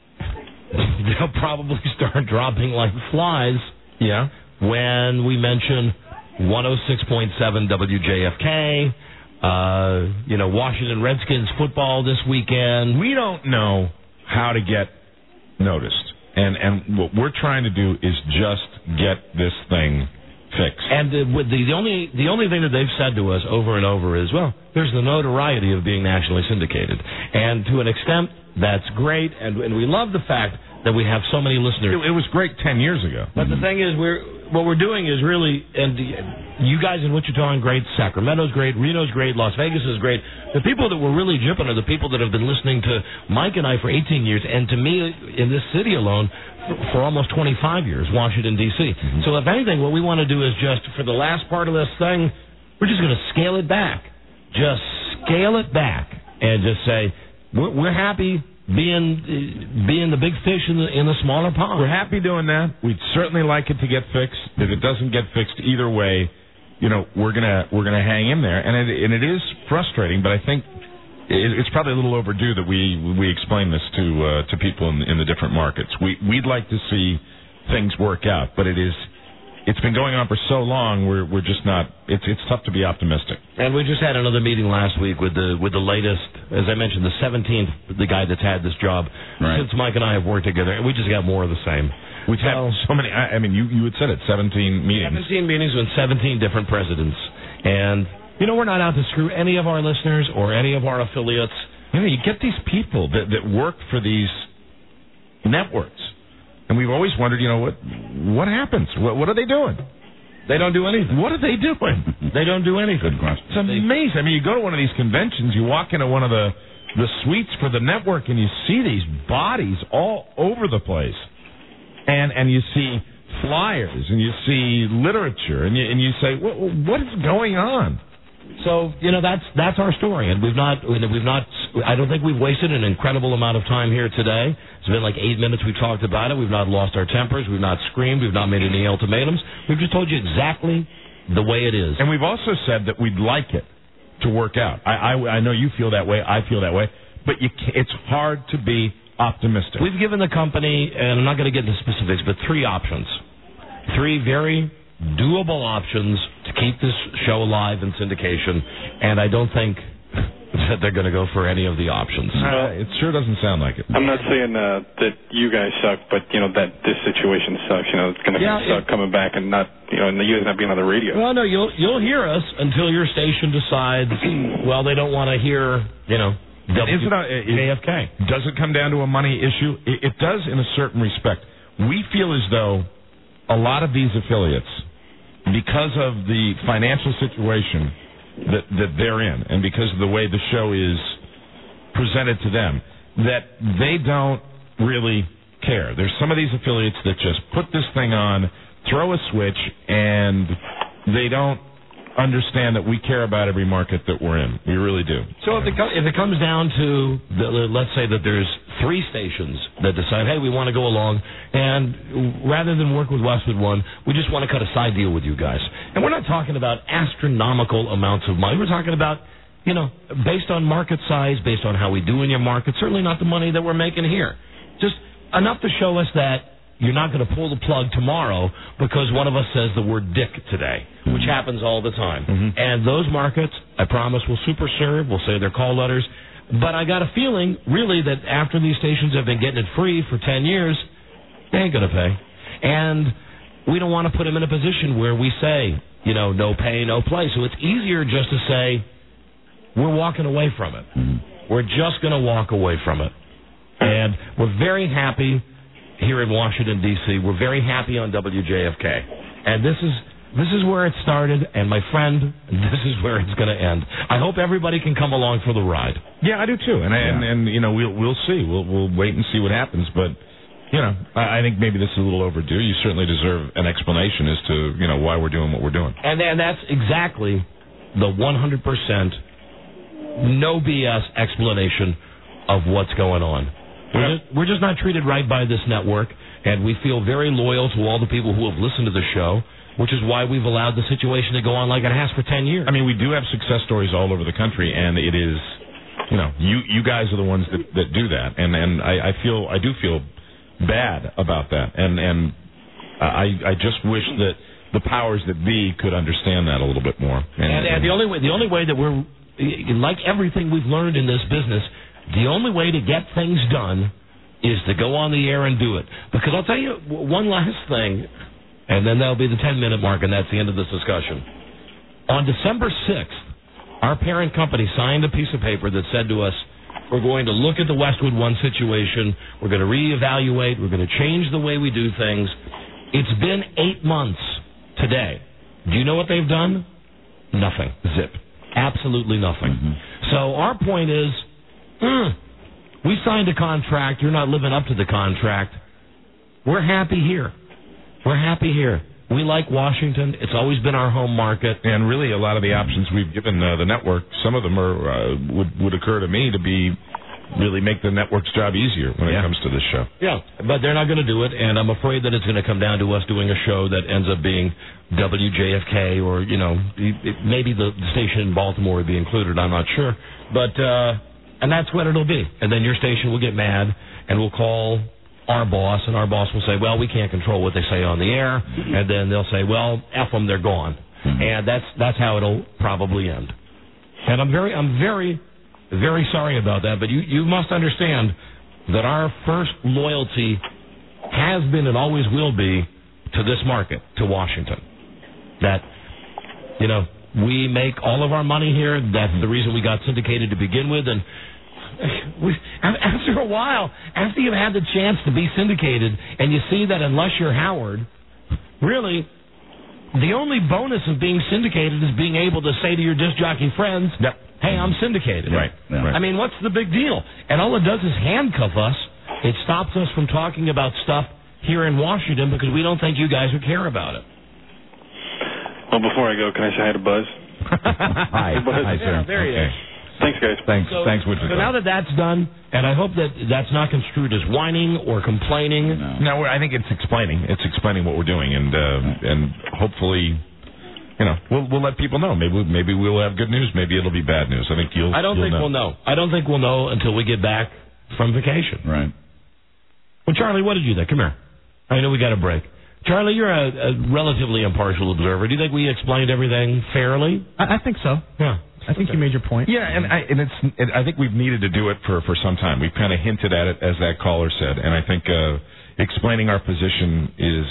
they'll probably start dropping like flies. Yeah. When we mention one oh six point seven W J F K, uh, you know, Washington Redskins football this weekend. We don't know how to get noticed. And and what we're trying to do is just get this thing fixed. And the, with the, the only the only thing that they've said to us over and over is, well, there's the notoriety of being nationally syndicated. And to an extent, that's great. And, and we love the fact that we have so many listeners. It, it was great ten years ago. But the thing is, we're what we're doing is really, and you guys in Wichita are great, Sacramento's great, Reno's great, Las Vegas is great. The people that we're really jipping are the people that have been listening to Mike and I for eighteen years, and to me, in this city alone, for, for almost twenty-five years, Washington, D C Mm-hmm. So if anything, what we want to do is just, for the last part of this thing, we're just going to scale it back. Just scale it back and just say, we're, we're happy being being the big fish in the in the smaller pond. We're happy doing that. We'd certainly like it to get fixed. If it doesn't get fixed either way, you know, we're gonna we're gonna hang in there, and it and it is frustrating. But I think it, it's probably a little overdue that we we explain this to uh, to people in, in the different markets. We we'd like to see things work out, but it is. It's been going on for so long. We're we're just not. It's it's tough to be optimistic. And we just had another meeting last week with the with the latest, as I mentioned, the seventeenth, the guy that's had this job Right. since Mike and I have worked together, and we just got more of the same. We've had so many. I, I mean, you you had said it, seventeen meetings. seventeen meetings with seventeen different presidents, and you know we're not out to screw any of our listeners or any of our affiliates. You know, you get these people that that work for these networks. And we've always wondered, you know, what what happens? What, what are they doing? They don't do anything. What are they doing? They don't do anything. It's amazing. I mean, you go to one of these conventions, you walk into one of the, the suites for the network, and you see these bodies all over the place. And and you see flyers, and you see literature, and you, and you say, what, what is going on? So you know that's that's our story, and we've not we've not. I don't think we've wasted an incredible amount of time here today. It's been like eight minutes we've talked about it. We've not lost our tempers. We've not screamed. We've not made any ultimatums. We've just told you exactly the way it is. And we've also said that we'd like it to work out. I I, I know you feel that way. I feel that way. But you can't, it's hard to be optimistic. We've given the company, and I'm not going to get into specifics, but three options. Three very doable options to keep this show alive in syndication, and I don't think that they're going to go for any of the options. Uh, it sure doesn't sound like it. I'm not saying uh, that you guys suck, but you know that this situation sucks. You know, it's going to Yeah, suck it- coming back and not, you know, and you guys not being on the radio. Well, no, you'll you'll hear us until your station decides. Well, they don't want to hear, you know, W- Isn't it, J F K. Does it come down to a money issue? It, it does in a certain respect. We feel as though a lot of these affiliates, because of the financial situation that that they're in, and because of the way the show is presented to them, that they don't really care. There's some of these affiliates that just put this thing on, throw a switch, and they don't understand that we care about every market that we're in. We really do. So if it, co- if it comes down to, the, let's say that there's three stations that decide, hey, we want to go along, and rather than work with Westwood One, we just want to cut a side deal with you guys. And we're not talking about astronomical amounts of money. We're talking about, you know, based on market size, based on how we do in your market, certainly not the money that we're making here. Just enough to show us that you're not going to pull the plug tomorrow because one of us says the word dick today, mm-hmm. which happens all the time. Mm-hmm. And those markets, I promise, will super serve. We'll say their call letters. But I got a feeling, really, that after these stations have been getting it free for ten years, they ain't going to pay. And we don't want to put them in a position where we say, you know, no pay, no play. So it's easier just to say, we're walking away from it. Mm-hmm. We're just going to walk away from it. And we're very happy here in Washington, D C We're very happy on W J F K. And this is this is where it started, and my friend, this is where it's going to end. I hope everybody can come along for the ride. Yeah, I do too. And Yeah. and, and you know, we'll we'll see. We'll we'll wait and see what happens, but you know, I, I think maybe this is a little overdue. You certainly deserve an explanation as to, you know, why we're doing what we're doing. And and that's exactly the one hundred percent no B S explanation of what's going on. We're just, we're just not treated right by this network, and we feel very loyal to all the people who have listened to the show, which is why we've allowed the situation to go on like it has for ten years. I mean, we do have success stories all over the country, and it is, you know, you you guys are the ones that, that do that, and and I, I feel I do feel bad about that, and and I I just wish that the powers that be could understand that a little bit more. And, and, and the only way the only way that we're like everything we've learned in this business. The only way to get things done is to go on the air and do it. Because I'll tell you one last thing, and then that'll be the ten-minute mark, and that's the end of this discussion. On December sixth, our parent company signed a piece of paper that said to us, we're going to look at the Westwood One situation, we're going to reevaluate, we're going to change the way we do things. It's been eight months today. Do you know what they've done? Nothing. Zip. Absolutely nothing. Mm-hmm. So our point is, Mm, we signed a contract. You're not living up to the contract. We're happy here. We're happy here. We like Washington. It's always been our home market. And really, a lot of the options we've given uh, the network, some of them are uh, would would occur to me to be really make the network's job easier when yeah. it comes to this show. Yeah, but they're not going to do it, and I'm afraid that it's going to come down to us doing a show that ends up being W J F K or, you know, it, maybe the station in Baltimore would be included. I'm not sure. But... uh And that's what it'll be. And then your station will get mad, and we'll call our boss, and our boss will say, well, we can't control what they say on the air. And then they'll say, well, F them, they're gone. Mm-hmm. And that's that's how it'll probably end. And I'm very, I'm very, very sorry about that. But you, you must understand that our first loyalty has been and always will be to this market, to Washington. That, you know, we make all of our money here. That's the reason we got syndicated to begin with. And we, after a while, after you've had the chance to be syndicated, and you see that unless you're Howard, really, the only bonus of being syndicated is being able to say to your disc jockey friends, yep. hey, I'm syndicated. Right. Yeah. Right. I mean, what's the big deal? And all it does is handcuff us. It stops us from talking about stuff here in Washington because we don't think you guys would care about it. Well, before I go, can I say hi to Buzz? Hi. Hey, Buzz. Hi, sir. Yeah, there he okay. is. Thanks, guys. Thanks, so, thanks, Wichita. So now that that's done, and I hope that that's not construed as whining or complaining. No, no we're, I think it's explaining. It's explaining what we're doing, and uh, and hopefully, you know, we'll we'll let people know. Maybe maybe we'll have good news. Maybe it'll be bad news. I think you'll. I don't you'll think know. we'll know. I don't think we'll know until we get back from vacation. Right. Well, Charlie, what did you think? Come here. I know we got a break. Charlie, you're a, a relatively impartial observer. Do you think we explained everything fairly? I, I think so. Yeah. I think you made your point. Yeah, and I and it's it, I think we've needed to do it for for some time. We've kind of hinted at it, as that caller said, and I think uh, explaining our position is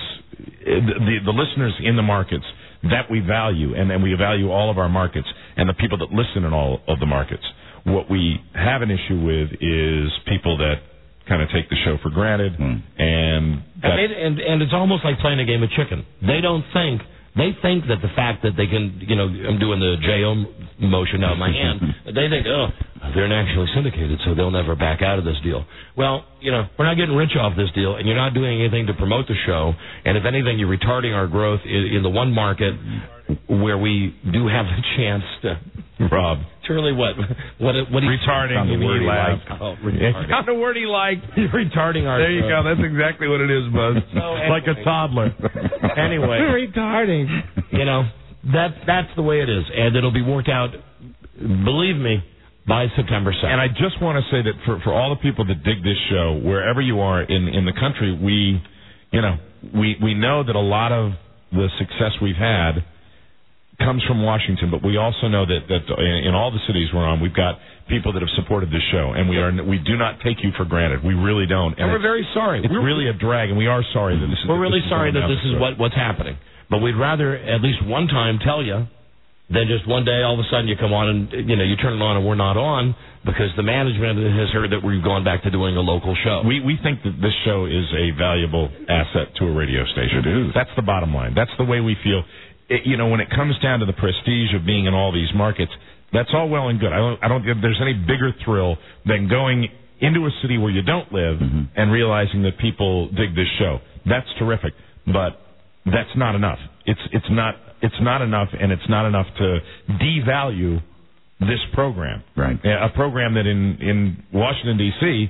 the the listeners in the markets that we value, and then we value all of our markets and the people that listen in all of the markets. What we have an issue with is people that kind of take the show for granted, mm. and, and, it, and and it's almost like playing a game of chicken. They don't think. They think that the fact that they can, you know, I'm doing the J O motion out of my hand, they think, oh, they're nationally syndicated, so they'll never back out of this deal. Well, you know, we're not getting rich off this deal, and you're not doing anything to promote the show, and if anything, you're retarding our growth in, in the one market where we do have the chance to... Rob. Charlie, what? What? What? Retarding. Found the word he liked. Oh, found the word he liked. You're retarding our. There you go. That's exactly what it is, Buzz. So, anyway. Like a toddler. Anyway, retarding. You know, that that's the way it is, and it'll be worked out. Believe me, by September second. And I just want to say that for for all the people that dig this show, wherever you are in in the country, we, you know, we we know that a lot of the success we've had comes from Washington, but we also know that, that in all the cities we're on, we've got people that have supported this show, and we are we do not take you for granted. We really don't. And, and we're very sorry. It's we're, really a drag, and we are sorry that this is. We're really this sorry is that this is what, what's happening, but we'd rather at least one time tell you than just one day all of a sudden you come on and you know you turn it on and we're not on because the management has heard that we've gone back to doing a local show. We we think that this show is a valuable asset to a radio station. It is. That's the bottom line. That's the way we feel. It, you know, when it comes down to the prestige of being in all these markets, that's all well and good. I don't, I don't think there's any bigger thrill than going into a city where you don't live mm-hmm. and realizing that people dig this show. That's terrific, but that's not enough. It's it's not it's not enough, and it's not enough to devalue this program. Right. A program that in in Washington D C,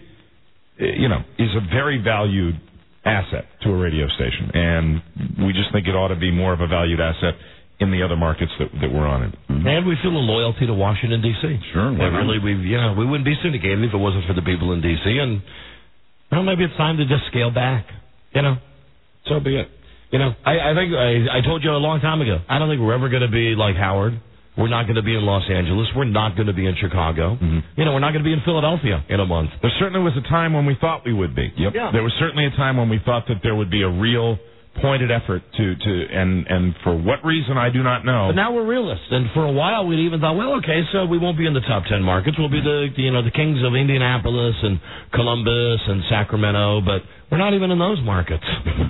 you know, is a very valued asset to a radio station, and we just think it ought to be more of a valued asset in the other markets that that we're on. It. Mm-hmm. And we feel a loyalty to Washington D C. Sure, and really, we you know we wouldn't be syndicated if it wasn't for the people in D C. And well, maybe it's time to just scale back. You know, so be it. You know, I, I think I, I told you a long time ago. I don't think we're ever going to be like Howard. We're not going to be in Los Angeles. We're not going to be in Chicago. Mm-hmm. You know, we're not going to be in Philadelphia in a month. There certainly was a time when we thought we would be. Yep. Yeah. There was certainly a time when we thought that there would be a real pointed effort to, to and, and for what reason, I do not know. But now we're realists. And for a while, we even thought, well, okay, so we won't be in the top ten markets. We'll be the, you know, the kings of Indianapolis and Columbus and Sacramento, but we're not even in those markets.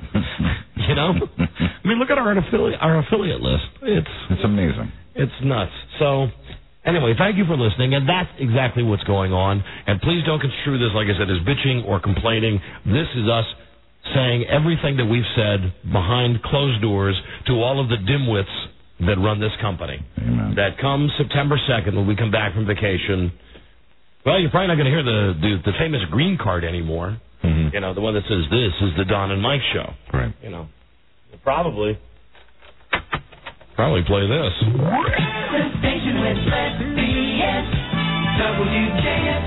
You know? I mean, look at our affiliate, our affiliate list. It's It's amazing. It's nuts. So, anyway, thank you for listening, and that's exactly what's going on. And please don't construe this, like I said, as bitching or complaining. This is us saying everything that we've said behind closed doors to all of the dimwits that run this company. Amen. That come September second, when we come back from vacation, well, you're probably not going to hear the, the, the famous green card anymore. Mm-hmm. You know, the one that says, this is the Don and Mike Show. Right. You know, probably... Probably play this. The station with less B S, W J F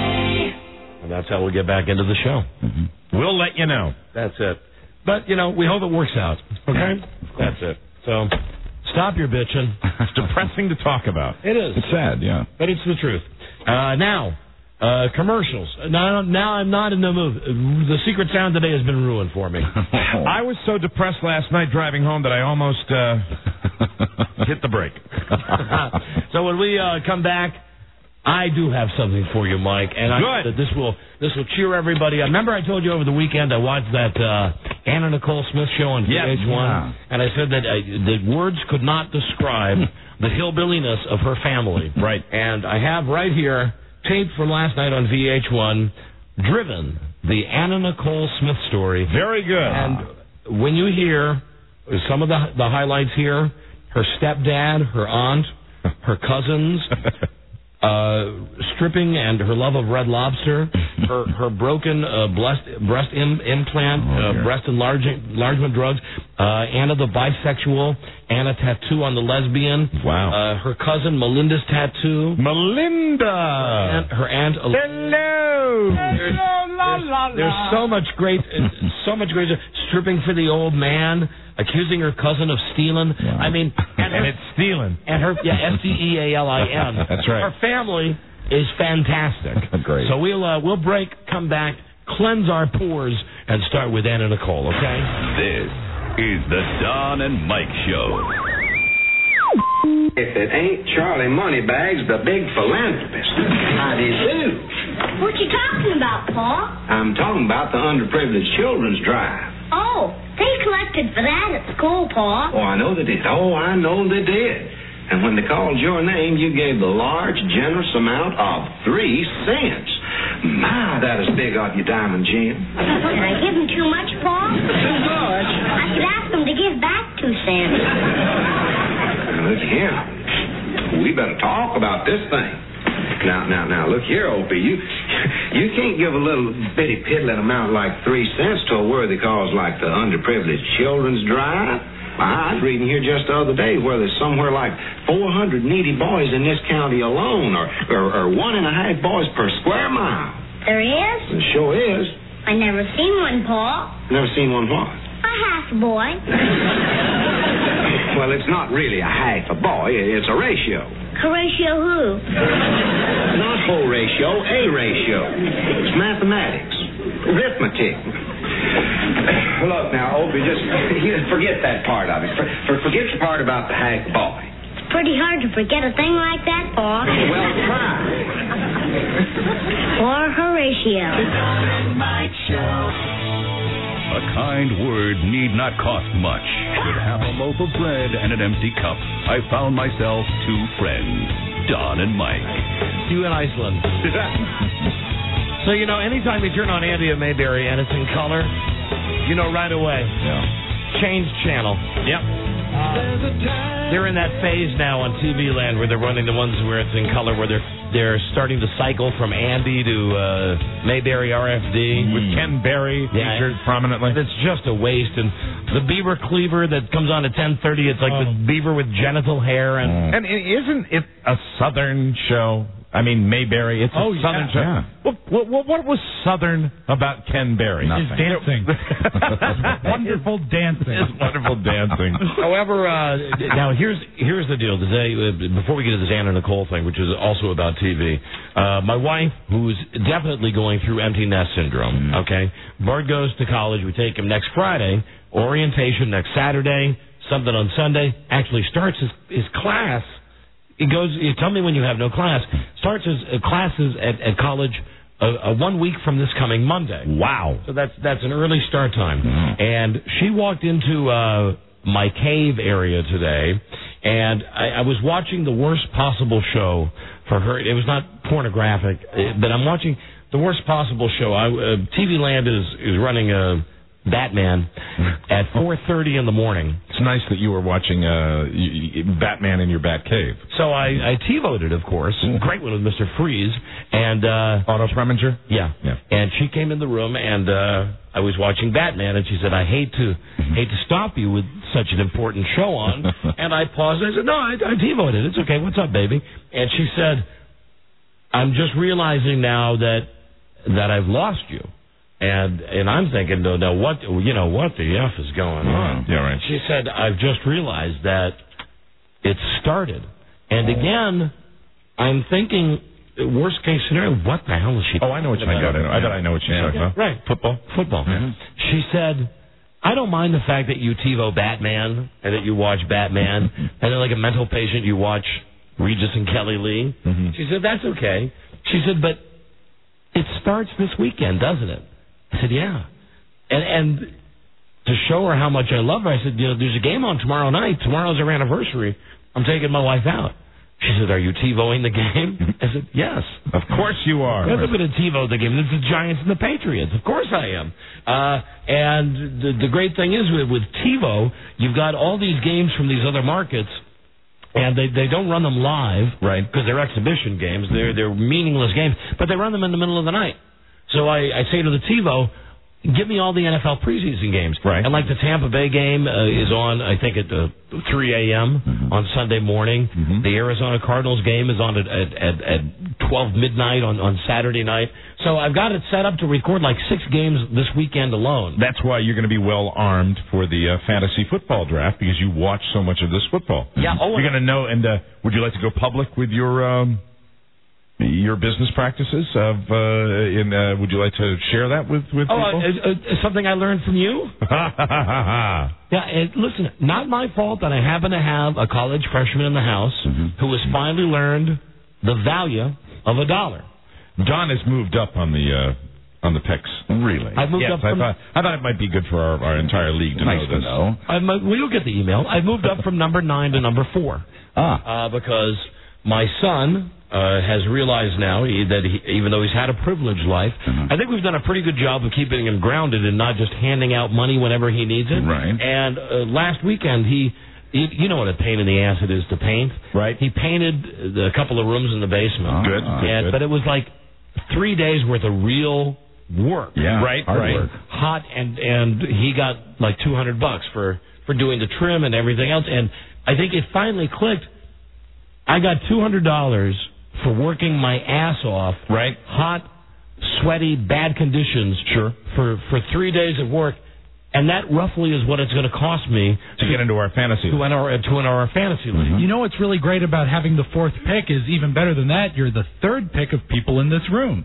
K. And that's how we get back into the show. Mm-hmm. We'll let you know. That's it. But, you know, we hope it works out. Okay? That's it. So, stop your bitching. It's depressing to talk about. It is. It's sad, yeah. But it's the truth. Uh, now, uh, commercials. Now, now I'm not in the mood. The secret sound today has been ruined for me. I was so depressed last night driving home that I almost uh, hit the brake. So when we uh, come back, I do have something for you, Mike, and I Good. that this will this will cheer everybody up. Remember, I told you over the weekend I watched that uh, Anna Nicole Smith show on V H one, yeah. and I said that uh, the words could not describe the hillbilliness of her family. Right. And I have right here tape from last night on V H one, Driven, the Anna Nicole Smith story. Very good. And when you hear some of the the highlights here, her stepdad, her aunt, her cousins, uh, stripping and her love of Red Lobster, her her broken uh, breast breast im- implant, oh, uh, breast enlarging, enlargement drugs, uh, Anna the bisexual, Anna tattoo on the lesbian. Wow. Uh, her cousin Melinda's tattoo. Melinda. Her aunt. Her aunt Hello. Hello, la, there's, la, there's la. so much great, uh, so much great stripping for the old man, accusing her cousin of stealing. Wow. I mean, and, And her, it's stealing. and her yeah, S T E A L I N. That's right. Her family is fantastic. Great. So we'll uh, we'll break, come back, cleanse our pores, and start with Ann and Nicole. Okay. This is the Don and Mike Show. If it ain't Charlie Moneybags, the big philanthropist. How do you do? What you talking about, Pa? I'm talking about the underprivileged children's drive. Oh, they collected for that at school, Pa. Oh, I know they did. Oh, I know they did. And when they called your name, you gave the large, generous amount of three cents. My, that is big of you, Diamond Jim. Did I give them too much, Pa? Too much? I could ask them to give back two cents. Look here. We better talk about this thing. Now, now, now, look here, Opie. You, you can't give a little bitty piddling amount like three cents to a worthy cause like the underprivileged children's drive. I was reading here just the other day where there's somewhere like four hundred needy boys in this county alone, or, or, or one and a half boys per square mile. There is? It sure is. I never seen one, Pa. Never seen one what? A half boy. Well, it's not really a half a boy. It's a ratio. Horatio who? Not whole ratio, a ratio. It's mathematics, arithmetic. Look now, Opie, just forget that part of it. For, for, forget the part about the half boy. It's pretty hard to forget a thing like that, Pa. Well, try. Or Horatio. A kind word need not cost much. With half a loaf of bread and an empty cup, I found myself two friends, Don and Mike. You in Iceland. So, you know, anytime you turn on Andy and Mayberry and it's in color, you know right away. Yeah. Change channel. Yep. Uh, they're in that phase now on T V land where they're running the ones where it's in color, where they're they're starting to cycle from Andy to uh, Mayberry R F D. Mm. With Ken Berry yeah, featured prominently. It's just a waste. And the Beaver Cleaver that comes on at ten thirty, it's like oh. the beaver with genital hair. And, mm. and isn't it a Southern show? I mean, Mayberry, it's a oh, Southern yeah. show. Yeah. What, what, what was Southern about Ken Berry? His dancing. Wonderful dancing. His wonderful dancing. However, uh, now here's here's the deal. Today, uh, before we get to this Ann and Nicole thing, which is also about T V, uh, my wife, who's definitely going through empty nest syndrome, mm. okay? Bart goes to college. We take him next Friday. Orientation next Saturday. Something on Sunday. Actually starts his, his class. He goes, you tell me when you have no class. Starts his uh, classes at, at college uh, uh, one week from this coming Monday. Wow. So that's that's an early start time. Mm-hmm. And she walked into uh, my cave area today, and I, I was watching the worst possible show for her. It was not pornographic, but I'm watching the worst possible show. I, uh, T V Land is, is running a Batman at four thirty in the morning. It's nice that you were watching uh, Batman in your Bat Cave. So I, I T-voted, of course. Mm. Great one with Mister Freeze. And, uh... Otto Preminger? Yeah. yeah. And she came in the room, and uh, I was watching Batman, and she said, I hate to hate to stop you with such an important show on. And I paused, and I said, no, I, I T-voted. It's okay. What's up, baby? And she said, I'm just realizing now that that I've lost you. And and I'm thinking, no, no, what, you know, what the F is going on? Yeah, right. She said, I've just realized that it started. And again, I'm thinking, worst case scenario, what the hell is she Oh, I know what she's talking about. I bet I know what she's yeah. talking about. Right. Football. Football. Mm-hmm. She said, I don't mind the fact that you TiVo Batman and that you watch Batman, and then like a mental patient, you watch Regis and Kelly Lee. Mm-hmm. She said, that's okay. She said, but it starts this weekend, doesn't it? I said, yeah. And and to show her how much I love her, I said, you know, there's a game on tomorrow night. Tomorrow's our anniversary. I'm taking my wife out. She said, are you TiVoing the game? I said, yes. Of course you are. I'm going to TiVo the game. It's the Giants and the Patriots. Of course I am. Uh, and the, the great thing is with, with TiVo, you've got all these games from these other markets, and they, they don't run them live, right? Because they're exhibition games. They're they're meaningless games, but they run them in the middle of the night. So I, I say to the TiVo, give me all the N F L preseason games. Right. And like the Tampa Bay game uh, is on, I think, at uh, three a.m. Mm-hmm. on Sunday morning. Mm-hmm. The Arizona Cardinals game is on at, at, at, at twelve midnight on, on Saturday night. So I've got it set up to record like six games this weekend alone. That's why you're going to be well armed for the uh, fantasy football draft, because you watch so much of this football. Yeah. Oh, you're going to know. And uh, would you like to go public with your um, your business practices? Of uh, in uh, would you like to share that with with oh, people? Uh, uh, something I learned from you. Yeah. And listen, not my fault that I happen to have a college freshman in the house mm-hmm. who has finally learned the value of a dollar. Don has moved up on the uh, on the picks. Really? I've moved yes, up. I From, thought I thought it might be good for our, our entire league to nice know this. To know. I've, well, you'll get the email. I've moved up from number nine to number four. Ah. Uh, because my son uh, has realized now he, that he, even though he's had a privileged life, mm-hmm. I think we've done a pretty good job of keeping him grounded and not just handing out money whenever he needs it. Right. And uh, last weekend he. You, you know what a pain in the ass it is to paint. Right. He painted a couple of rooms in the basement. Ah, good, good, and, good. But it was like three days worth of real work. Yeah. Right, hard right. work. Hot, and and he got like two hundred bucks for for doing the trim and everything else. And I think it finally clicked. I got two hundred dollars for working my ass off. Right. Hot, sweaty, bad conditions. Sure. For for three days of work. And that roughly is what it's going to cost me to, to get into our fantasy to enter, our, to enter our fantasy league. Mm-hmm. You know what's really great about having the fourth pick is even better than that. You're the third pick of people in this room.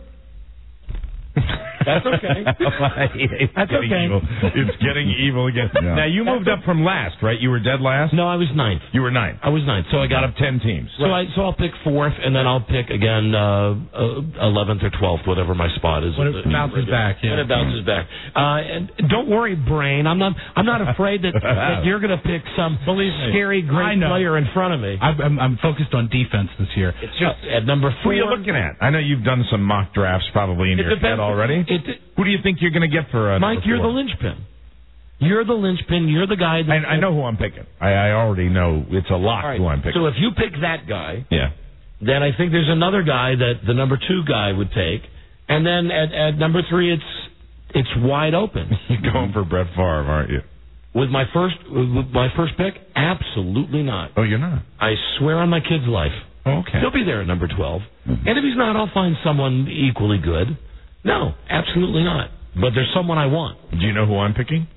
That's okay. it's That's getting okay. Evil. It's getting evil again. Yeah. Now, you moved up from last, right? You were dead last? No, I was ninth. You were ninth. I was ninth. So I got up ten teams. So I so I'll pick fourth, and then I'll pick again uh, eleventh or twelfth, whatever my spot is. When it bounces back, yeah. When it bounces back. Uh, and don't worry, Brain. I'm not. I'm not afraid that, that you're going to pick some Believe me, scary great player in front of me. I'm, I'm, I'm focused on defense this year. It's just at number four. Who are you looking at? I know you've done some mock drafts probably in It your depends. head already. It, Who do you think you're going to get for uh, Mike? number You're four? the linchpin. You're the linchpin. You're the guy that. I, I know who I'm picking. I, I already know it's a lock All right. who I'm picking. So if you pick that guy, yeah, then I think there's another guy that the number two guy would take, and then at, at number three, it's it's wide open. You're going for Brett Favre, aren't you? With my first with my first pick, absolutely not. Oh, you're not? I swear on my kid's life. Okay. He'll be there at number twelve, and if he's not, I'll find someone equally good. No, absolutely not. But there's someone I want. Do you know who I'm picking?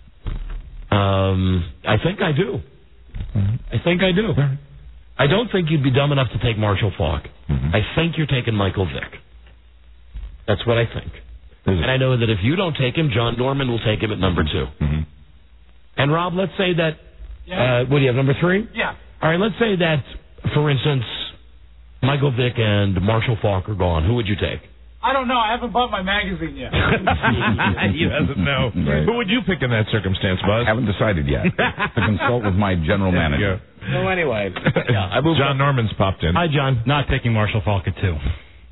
Um, I think I do. Mm-hmm. I think I do. Right. I don't think you'd be dumb enough to take Marshall Faulk. Mm-hmm. I think you're taking Michael Vick. That's what I think. And I know that if you don't take him, John Norman will take him at number two. Mm-hmm. And Rob, let's say that. Yeah. Uh, what do you have, number three? Yeah. All right, let's say that, for instance, Michael Vick and Marshall Faulk are gone. Who would you take? I don't know. I haven't bought my magazine yet. He doesn't know. Right. Who would you pick in that circumstance, Buzz? I haven't decided yet. To consult with my general manager. So anyway, yeah, I moved John up. Norman's popped in. Hi, John. Not picking Marshall Faulk at two.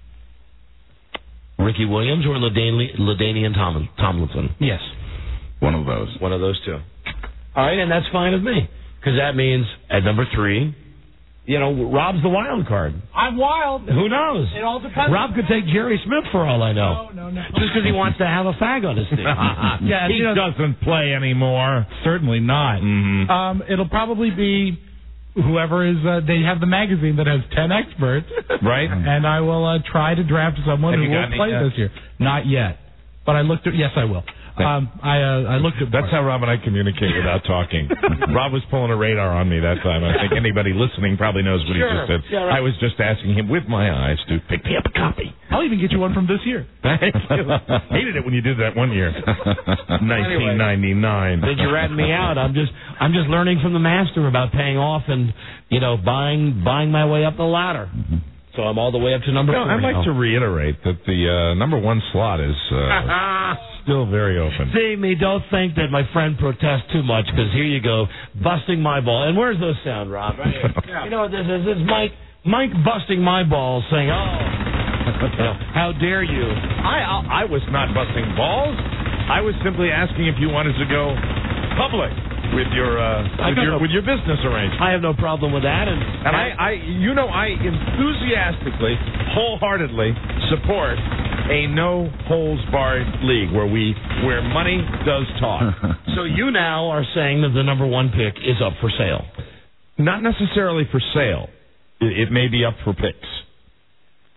Ricky Williams or LaDainian Tom- Tomlinson? Yes. One of those. One of those two. All right, and that's fine with me. Because that means at number three, you know, Rob's the wild card. I'm wild. Who knows? It all depends. Rob could take Jerry Smith for all I know. No, no, no. Just because he wants to have a fag on his team. Yeah, he you know, doesn't play anymore. certainly not. Mm-hmm. Um, it'll probably be whoever is. Uh, they have the magazine that has ten experts, Right? and I will uh, try to draft someone Have who you will got any play yet? this year. Not yet, but I looked at. Yes, I will. Um, I uh, I looked at. That's how Rob and I communicate without talking. Rob was pulling a radar on me that time. I think anybody listening probably knows what Sure. he just said. Yeah, right. I was just asking him with my eyes to pick me up a copy. I'll even get you one from this year. Thank you. Hated it when you did that one year. nineteen ninety-nine. I think you're ratting me out. I'm just I'm just learning from the master about paying off and, you know, buying buying my way up the ladder. So I'm all the way up to number No, four I'd like now. to reiterate that the uh, number one slot is uh, still very open. See me, don't think that my friend protests too much, because here you go, busting my ball. And where's those sound, Rob? Right here. Yeah. You know what this is? This is Mike, Mike busting my balls, saying, oh, you know, how dare you? I, I I was not busting balls. I was simply asking if you wanted to go public with your uh, I with got your no- with your business arrangement. I have no problem with that. And, And I, I, you know, I enthusiastically, wholeheartedly support a no holds barred league where we where money does talk. so you now are saying that the number one pick is up for sale. Not necessarily for sale. It, it may be up for picks.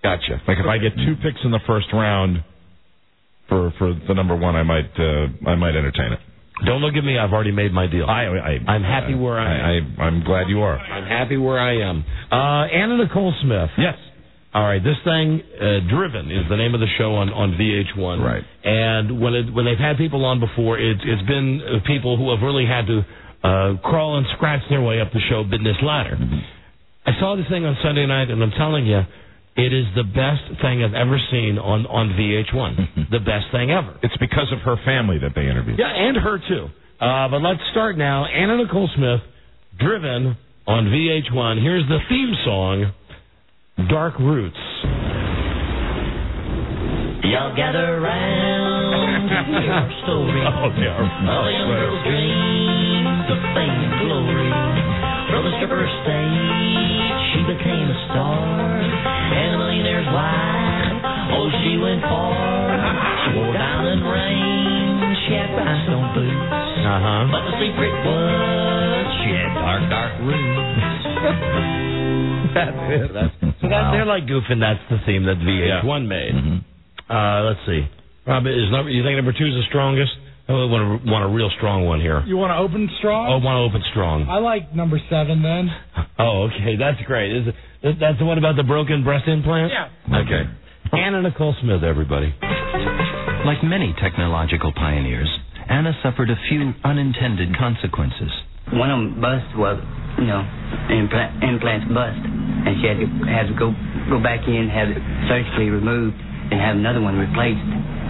Gotcha. Like if I get two picks in the first round for for the number one, I might uh, I might entertain it. Don't look at me. I've already made my deal. I, I I'm happy where I am. I, I, I'm glad you are. I'm happy where I am. Uh, Anna Nicole Smith. Yes. All right. This thing, uh, Driven, is the name of the show on, on V H one. Right. And when it, when they've had people on before, it's it's been uh, people who have really had to uh, crawl and scratch their way up the show business ladder. Mm-hmm. I saw this thing on Sunday night, and I'm telling you, it is the best thing I've ever seen on, on V H one. The best thing ever. It's because of her family that they interviewed. Yeah, and her, too. Uh, but let's start now. Anna Nicole Smith, Driven, on V H one. Here's the theme song, Dark Roots. Y'all gather round to hear our story. Oh, yeah. All the young girls' dreams of fame and glory. From the stripper stage, she became a star. And a millionaire's wife, oh, she went far. She wore diamond rings, she had rhinestone boots. Uh-huh. But the secret was she had dark, dark roots. That's it. That's, so that, they're like goofing. That's the theme that V H one Yeah. made. Mm-hmm. Uh, let's see. Rob, is number, you think number two is the strongest? I want a, want a real strong one here. You want to open strong? Oh, want to open strong. I like number seven then. Oh, okay. That's great. Is it, that's the one about the broken breast implant? Yeah. Okay. Anna Nicole Smith, everybody. Like many technological pioneers, Anna suffered a few unintended consequences. One of them bust was, you know, implant, implants bust, and she had to had to go go back in, have it surgically removed, and have another one replaced.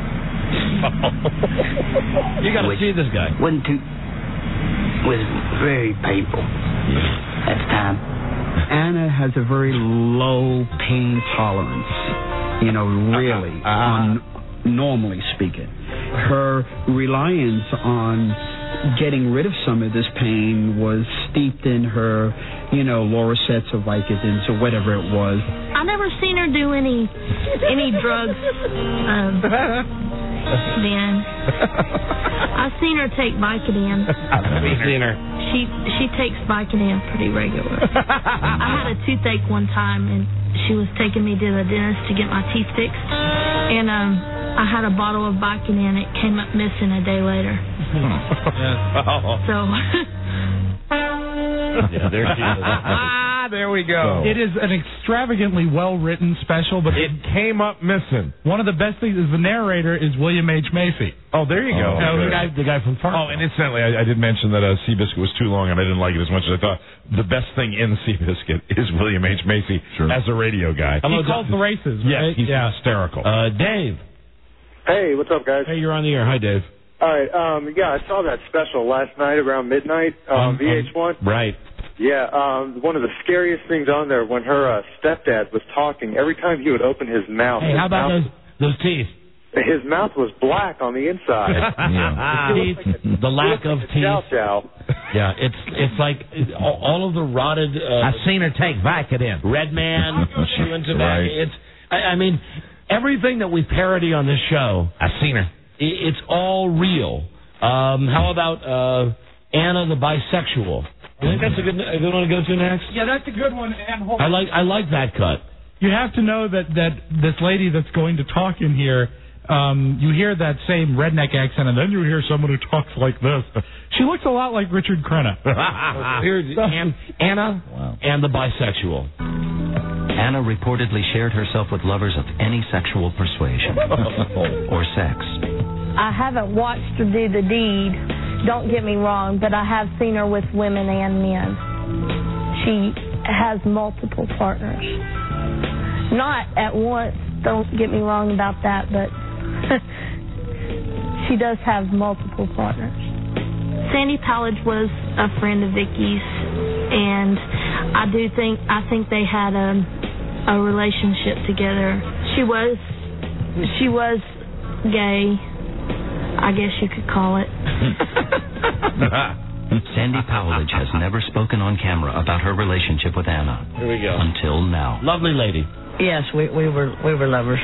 You got to see this guy. Wasn't too. Was very painful at the time. Anna has a very low pain tolerance. You know, really, uh, uh, on normally speaking, her reliance on getting rid of some of this pain was steeped in her, you know, Loracets or Vicodins or whatever it was. I never seen her do any any drugs. Um, then I've seen her take Vicodin. I've seen her. She she takes Vicodin pretty regular. I had a toothache one time, and she was taking me to the dentist to get my teeth fixed, and um. I had a bottle of Vicodin. It came up missing a day later. So. Yeah, there she is. Ah, there we go. It is an extravagantly well-written special, but it came up missing. One of the best things is the narrator is William H. Macy. Oh, there you go. Oh, the guy, the guy from Fargo. Oh, and incidentally, I, I did mention that uh, Seabiscuit was too long, and I didn't like it as much as I thought. The best thing in Seabiscuit is William H. Macy sure. as a radio guy. He calls the races, Yeah, right? he's yeah. hysterical. Uh, Dave. Hey, what's up, guys? Hey, you're on the air. Hi, Dave. All right, um, yeah, I saw that special last night around midnight on um, V H one. Um, right. Yeah, um, one of the scariest things on there when her uh, stepdad was talking, every time he would open his mouth. Hey, his how about mouth, those, those teeth? His mouth was black on the inside. yeah. Teeth, the lack of teeth. Chow chow. Yeah, it's it's like all, all of the rotted. Uh, I've seen her take Vicodin. Red Man chewing tobacco. Right. It's. I, I mean, everything that we parody on this show. I've seen her. It, it's all real. Um, how about uh, Anna the bisexual? I think that's a good a good one to go to next. Yeah, that's a good one. And hold I like I like that cut. You have to know that that this lady that's going to talk in here. Um, you hear that same redneck accent, and then you hear someone who talks like this. She looks a lot like Richard Crenna. Here's Ann, Anna wow. and the bisexual. Anna reportedly shared herself with lovers of any sexual persuasion or sex. I haven't watched her do the deed, don't get me wrong, but I have seen her with women and men. She has multiple partners. Not at once, don't get me wrong about that, but she does have multiple partners. Sandy Pallage was a friend of Vicky's, and I do think I think they had a a relationship together. She was she was gay, I guess you could call it. Sandy Pallage has never spoken on camera about her relationship with Anna. Here we go. Until now. Lovely lady. Yes, we we were we were lovers.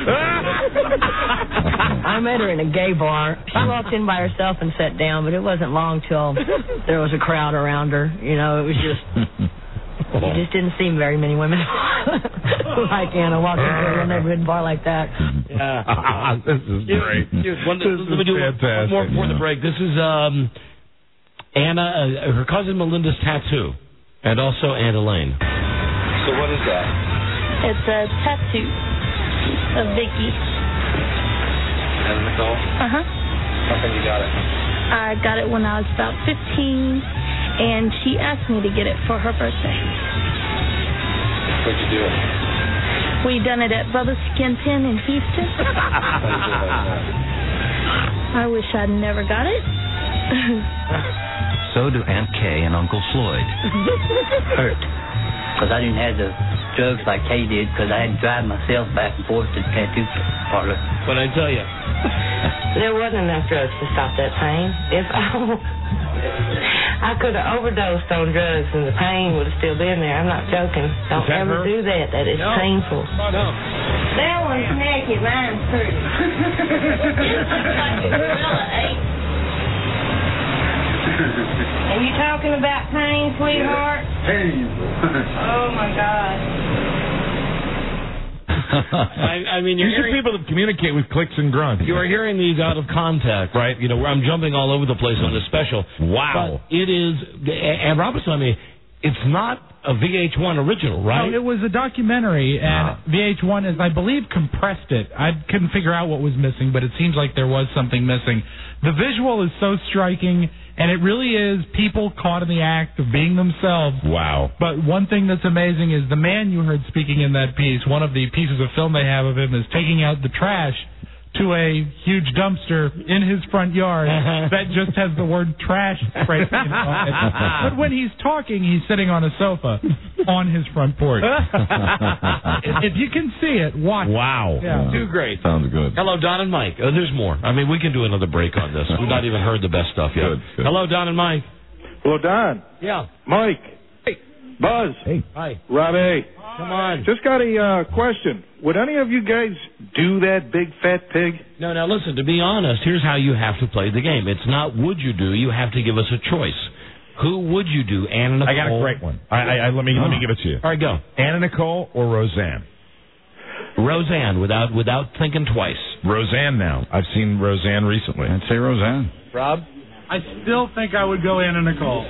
I met her in a gay bar. She walked in by herself and sat down, but it wasn't long till there was a crowd around her. You know, it was just. It just didn't seem very many women. like Anna walking through a neighborhood bar like that. Yeah. This is great. Here's one, This let me is do one fantastic. more before the break. This is um, Anna, uh, her cousin Melinda's tattoo, and also Aunt Elaine. So what is that? It's a tattoo of Vicky. Anna Nicole? Uh-huh. How come you got it? I got it when I was about fifteen, and she asked me to get it for her birthday. Where'd you do it? We done it at Bubba's Skin Pen in Houston. I wish I'd never got it. So do Aunt Kay and Uncle Floyd. Hurt. Because I didn't have the drugs like Kay did, because I had to drive myself back and forth to the tattoo parlor. What I tell you? There wasn't enough drugs to stop that pain. If I, I could have overdosed on drugs and the pain would have still been there. I'm not joking. Don't that ever hurt? do that. That is No. painful. No. That one's naked. Mine's pretty. Like a gorilla ate. And you talking about pain, sweetheart? Pain. Oh, my God. I, I mean, you're These are hearing, people that communicate with clicks and grunts. you are hearing these out of context, right? You know, where I'm jumping all over the place on this special. Wow. But it is, and Robert's telling me, it's not a V H one original, right? No, it was a documentary, and Ah. V H one, is, I believe, compressed it. I couldn't figure out what was missing, but it seems like there was something missing. The visual is so striking, and it really is people caught in the act of being themselves. Wow. But one thing that's amazing is the man you heard speaking in that piece, one of the pieces of film they have of him is taking out the trash to a huge dumpster in his front yard that just has the word trash sprayed painted on it. But when he's talking, he's sitting on a sofa on his front porch. If you can see it, watch it. Wow. Yeah. Too great. Sounds good. Hello, Don and Mike. Oh, there's more. I mean, we can do another break on this. We've not even heard the best stuff yet. Good, good. Hello, Don and Mike. Hello, Don. Yeah. Mike. Hey. Buzz. Hey. Hi. Robbie. Come on. Just got a uh, question. Would any of you guys do that big fat pig? No, now listen, to be honest, here's how you have to play the game. It's not would you do, you have to give us a choice. Who would you do, Anna Nicole? I got a great one. I, I, I, let me let me give it to you. All right, go. Anna Nicole or Roseanne? Roseanne, without without thinking twice. Roseanne now. I've seen Roseanne recently. I'd say Roseanne. Rob? I still think I would go Anna Nicole.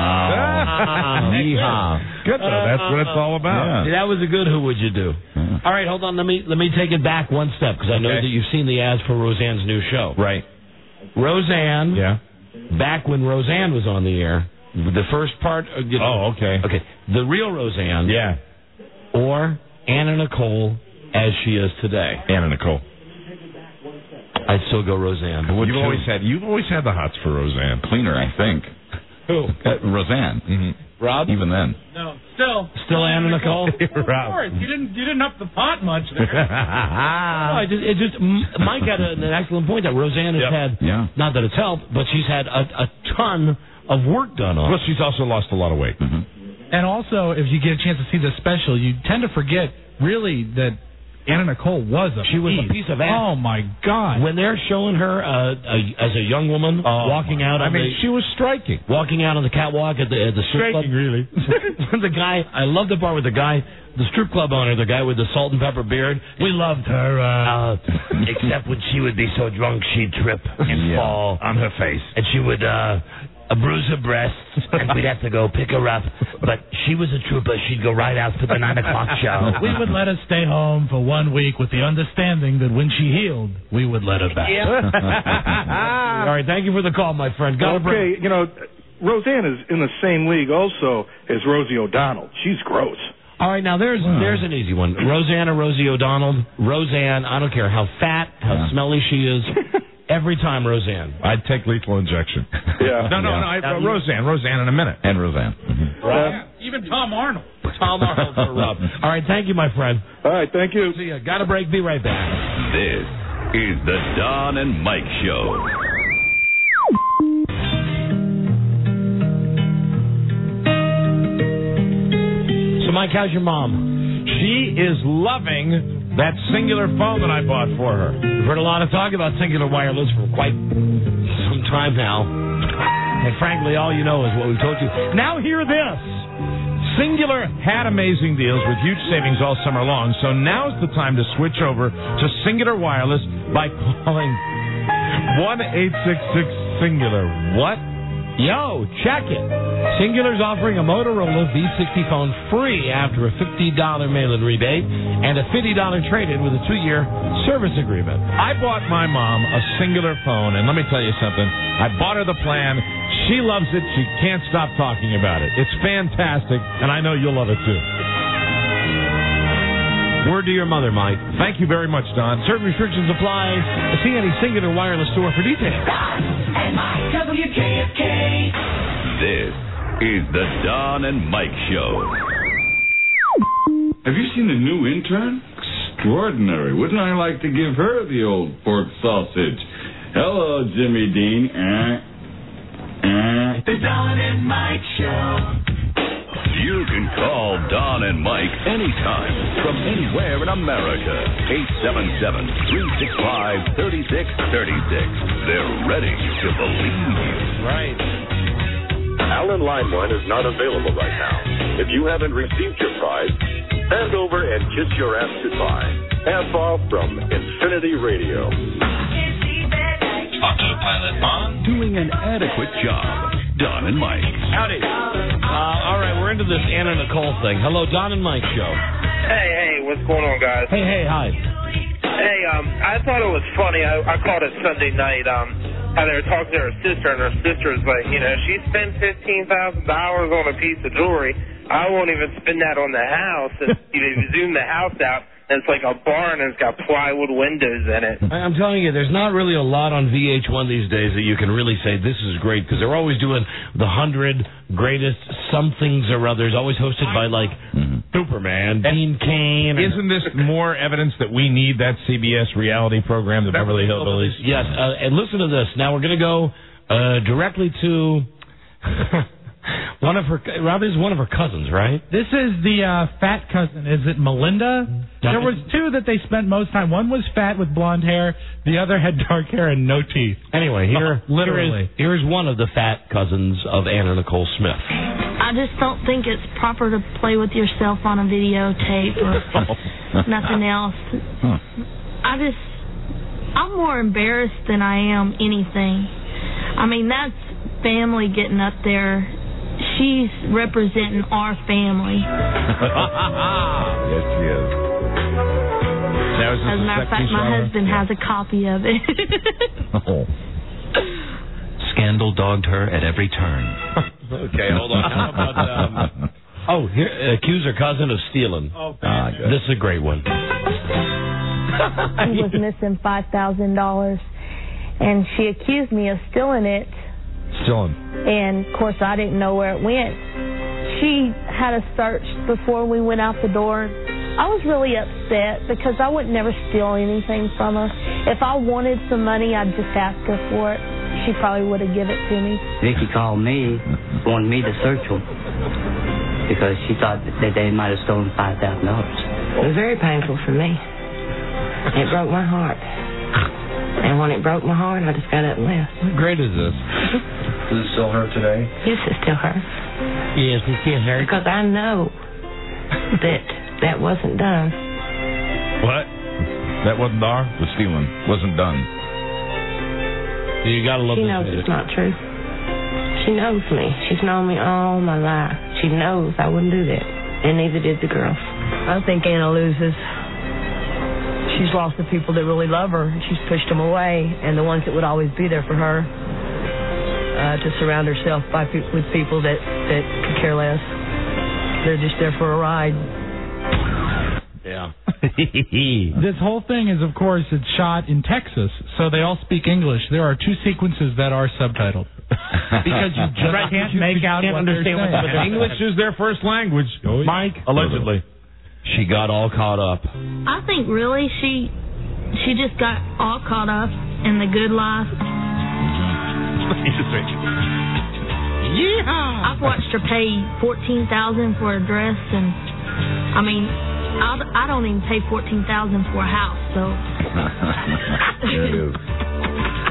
Wow. Yeehaw. Good though. That's what it's all about. See, that was a good who would you do. Yeah. All right, hold on. Let me let me take it back one step because I know Okay. that you've seen the ads for Roseanne's new show. Right. Roseanne, Yeah. back when Roseanne was on the air, the first part. uh, You know, Oh, okay. Okay, the real Roseanne. Yeah. Or Anna Nicole as she is today. Anna Nicole. I'd still go Roseanne. would You've too. always had you've always had the hots for Roseanne. Cleaner, I think. Who? Uh, Roseanne. Mm-hmm. Rob? Even then. No, still. Still Anna Nicole? Of course. You didn't, you didn't up the pot much there. No, I just, it just M- Mike had a, an excellent point that Roseanne has Yep. had. Yeah. Not that it's helped, but she's had a, a ton of work done on. Plus, she's also lost a lot of weight. Mm-hmm. And also, if you get a chance to see the special, you tend to forget, really, that Anna Nicole was a She was piece. a piece of ass. Oh, my God. When they're showing her uh, a, as a young woman Oh, walking out I on mean, the she was striking. walking out on the catwalk at the at the strip club. Striking, really. The guy, I love the part with the guy, the strip club owner, the guy with the salt and pepper beard. We loved her, uh, except when she would be so drunk she'd trip and Yeah. fall On her face. and she would uh, uh, bruise her breasts, and we'd have to go pick her up. But she was a trooper. She'd go right out for the nine o'clock show. We would let her stay home for one week with the understanding that when she healed, we would let her back. All right, thank you for the call, my friend. Got a break. Okay, you know, Roseanne is in the same league also as Rosie O'Donnell. She's gross. All right, now there's there's an easy one. Roseanne or Rosie O'Donnell. Roseanne, I don't care how fat, how Yeah. smelly she is. Every time, Roseanne. I'd take lethal injection. Yeah. No, no, Yeah. no. I, uh, Roseanne. Roseanne in a minute. And Roseanne. Mm-hmm. Rob? Even Tom Arnold. Tom Arnold for Rob. All right, thank you, my friend. All right, thank you. See ya. Got a break. Be right back. This is the Don and Mike Show. So, Mike, how's your mom? She is loving that singular phone that I bought for her. We've heard a lot of talk about Singular Wireless for quite some time now. And frankly, all you know is what we've told you. Now hear this. Singular had amazing deals with huge savings all summer long, so now's the time to switch over to Singular Wireless by calling one eight six six Singular. What? Yo, check it. Singular's offering a Motorola V sixty phone free after a fifty dollars mail-in rebate and a fifty dollars trade-in with a two-year service agreement. I bought my mom a Singular phone, and let me tell you something. I bought her the plan. She loves it. She can't stop talking about it. It's fantastic, and I know you'll love it too. Word to your mother, Mike. Thank you very much, Don. Certain restrictions apply. See any Singular Wireless store for details. And Mike, W K F K. This is the Don and Mike Show. Have you seen the new intern? Extraordinary. Wouldn't I like to give her the old pork sausage? Hello, Jimmy Dean. Uh, uh. The Don and Mike Show. You can call Don and Mike anytime from anywhere in America. eight seven seven, three six five, three six three six. They're ready to believe you. Right. Alan Limewine is not available right now. If you haven't received your prize, hand over and kiss your ass goodbye. Hands off from Infinity Radio. Autopilot on. Doing an adequate job. Don and Mike. Howdy. Uh, all right, we're into this Anna Nicole thing. Hello, Don and Mike Show. Hey, hey, what's going on, guys? Hey, hey, hi. Hey, um, I thought it was funny. I, I called it Sunday night. Um, how they were talking to her sister, and her sister's like, you know, she spent fifteen thousand dollars on a piece of jewelry. I won't even spend that on the house. And you know, you zoom the house out, and it's like a barn, and it's got plywood windows in it. I'm telling you, there's not really a lot on V H one these days that you can really say this is great, because they're always doing the hundred greatest somethings or others, always hosted by, like, mm-hmm. Superman, Dean Cain. Isn't this more evidence that we need that C B S reality program, the Beverly Hillbillies? Yes, uh, and listen to this. Now we're going to go uh, directly to... One of her, Rob, is one of her cousins, right? This is the uh, fat cousin. Is it Melinda? There was two that they spent most time. One was fat with blonde hair. The other had dark hair and no teeth. Anyway, here, literally, here is, here is one of the fat cousins of Anna Nicole Smith. I just don't think it's proper to play with yourself on a videotape or nothing else. Huh. I just, I'm more embarrassed than I am anything. I mean, that's family getting up there. She's representing our family. Yes, she is. As a matter of fact, my husband has a copy of it. Oh. Scandal dogged her at every turn. Okay, hold on. How about, um, oh, here, accuse her cousin of stealing. Oh, ah, this is a great one. He was missing five thousand dollars, and she accused me of stealing it. Stealing. And, of course, I didn't know where it went. She had us searched before we went out the door. I was really upset because I would never steal anything from her. If I wanted some money, I'd just ask her for it. She probably would have given it to me. Vicky called me, wanted me to search them because she thought that they might have stolen five thousand dollars. It was very painful for me. It broke my heart. And when it broke my heart, I just got up and left. How great is this? Is it still her today? Yes, it's still her. Yes, it's still her. Because I know that that wasn't done. What? That wasn't there? The stealing wasn't done. You gotta love She this knows video. it's not true. She knows me. She's known me all my life. She knows I wouldn't do that. And neither did the girls. I think Anna loses. She's lost the people that really love her. She's pushed them away, and the ones that would always be there for her, uh, to surround herself by pe- with people that, that could care less. They're just there for a ride. Yeah. This whole thing is, of course, it's shot in Texas, so they all speak English. There are two sequences that are subtitled. Because you just Right, can't you- make you out can't what understand they're what saying. English is their first language, Mike. Allegedly. She got all caught up. I think really she she just got all caught up in the good life. Yeah. I've watched her pay fourteen thousand for a dress, and I mean, I, I don't even pay fourteen thousand for a house. So There it is.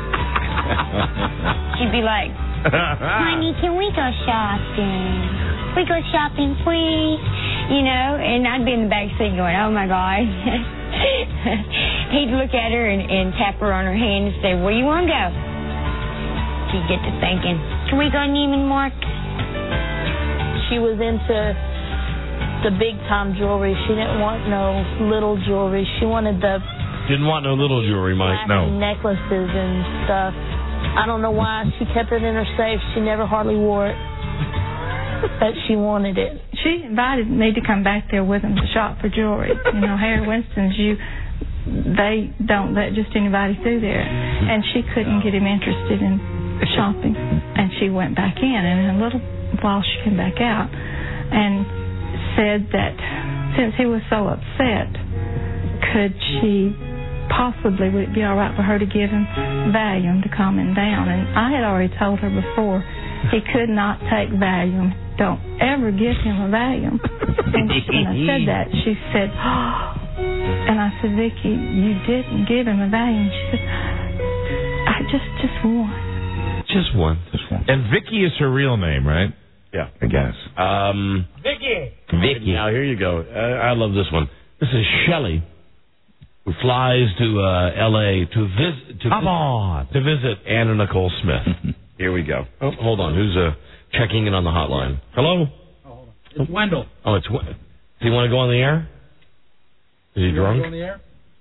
She'd be like, honey, can we go shopping? we go shopping, please? You know, and I'd be in the back seat going, oh, my God. He'd look at her and, and tap her on her hand and say, where you want to go? She'd get to thinking, can we go to Neiman Marcus? She was into the big-time jewelry. She didn't want no little jewelry. She wanted the Didn't want no little jewelry, Mike. No. necklaces and stuff. I don't know why. She kept it in her safe. She never hardly wore it. But she wanted it. She invited me to come back there with them to shop for jewelry. You know, Harry Winston's, you, they don't let just anybody through there. And she couldn't get him interested in shopping. And she went back in, and in a little while she came back out and said that since he was so upset, could she possibly, would it be all right for her to give him Valium to calm him down? And I had already told her before, he could not take Valium. Don't ever give him a Valium. And she, when I said that, she said, oh. And I said, Vicky, you didn't give him a Valium. She said, I just, just one. Just one. Just one. And Vicky is her real name, right? Yeah. I guess. Um, Vicky. Vicky. Now, here you go. Uh, I love this one. This is Shelley, who flies to uh, L A to visit to, Come vis- on. to visit Anna Nicole Smith. Here we go. Oh, hold on. Who's uh, checking in on the hotline? Hello? Oh, hold on. It's Wendell. Oh, it's... Does he want to go on the air? Is he you drunk? Go on the air?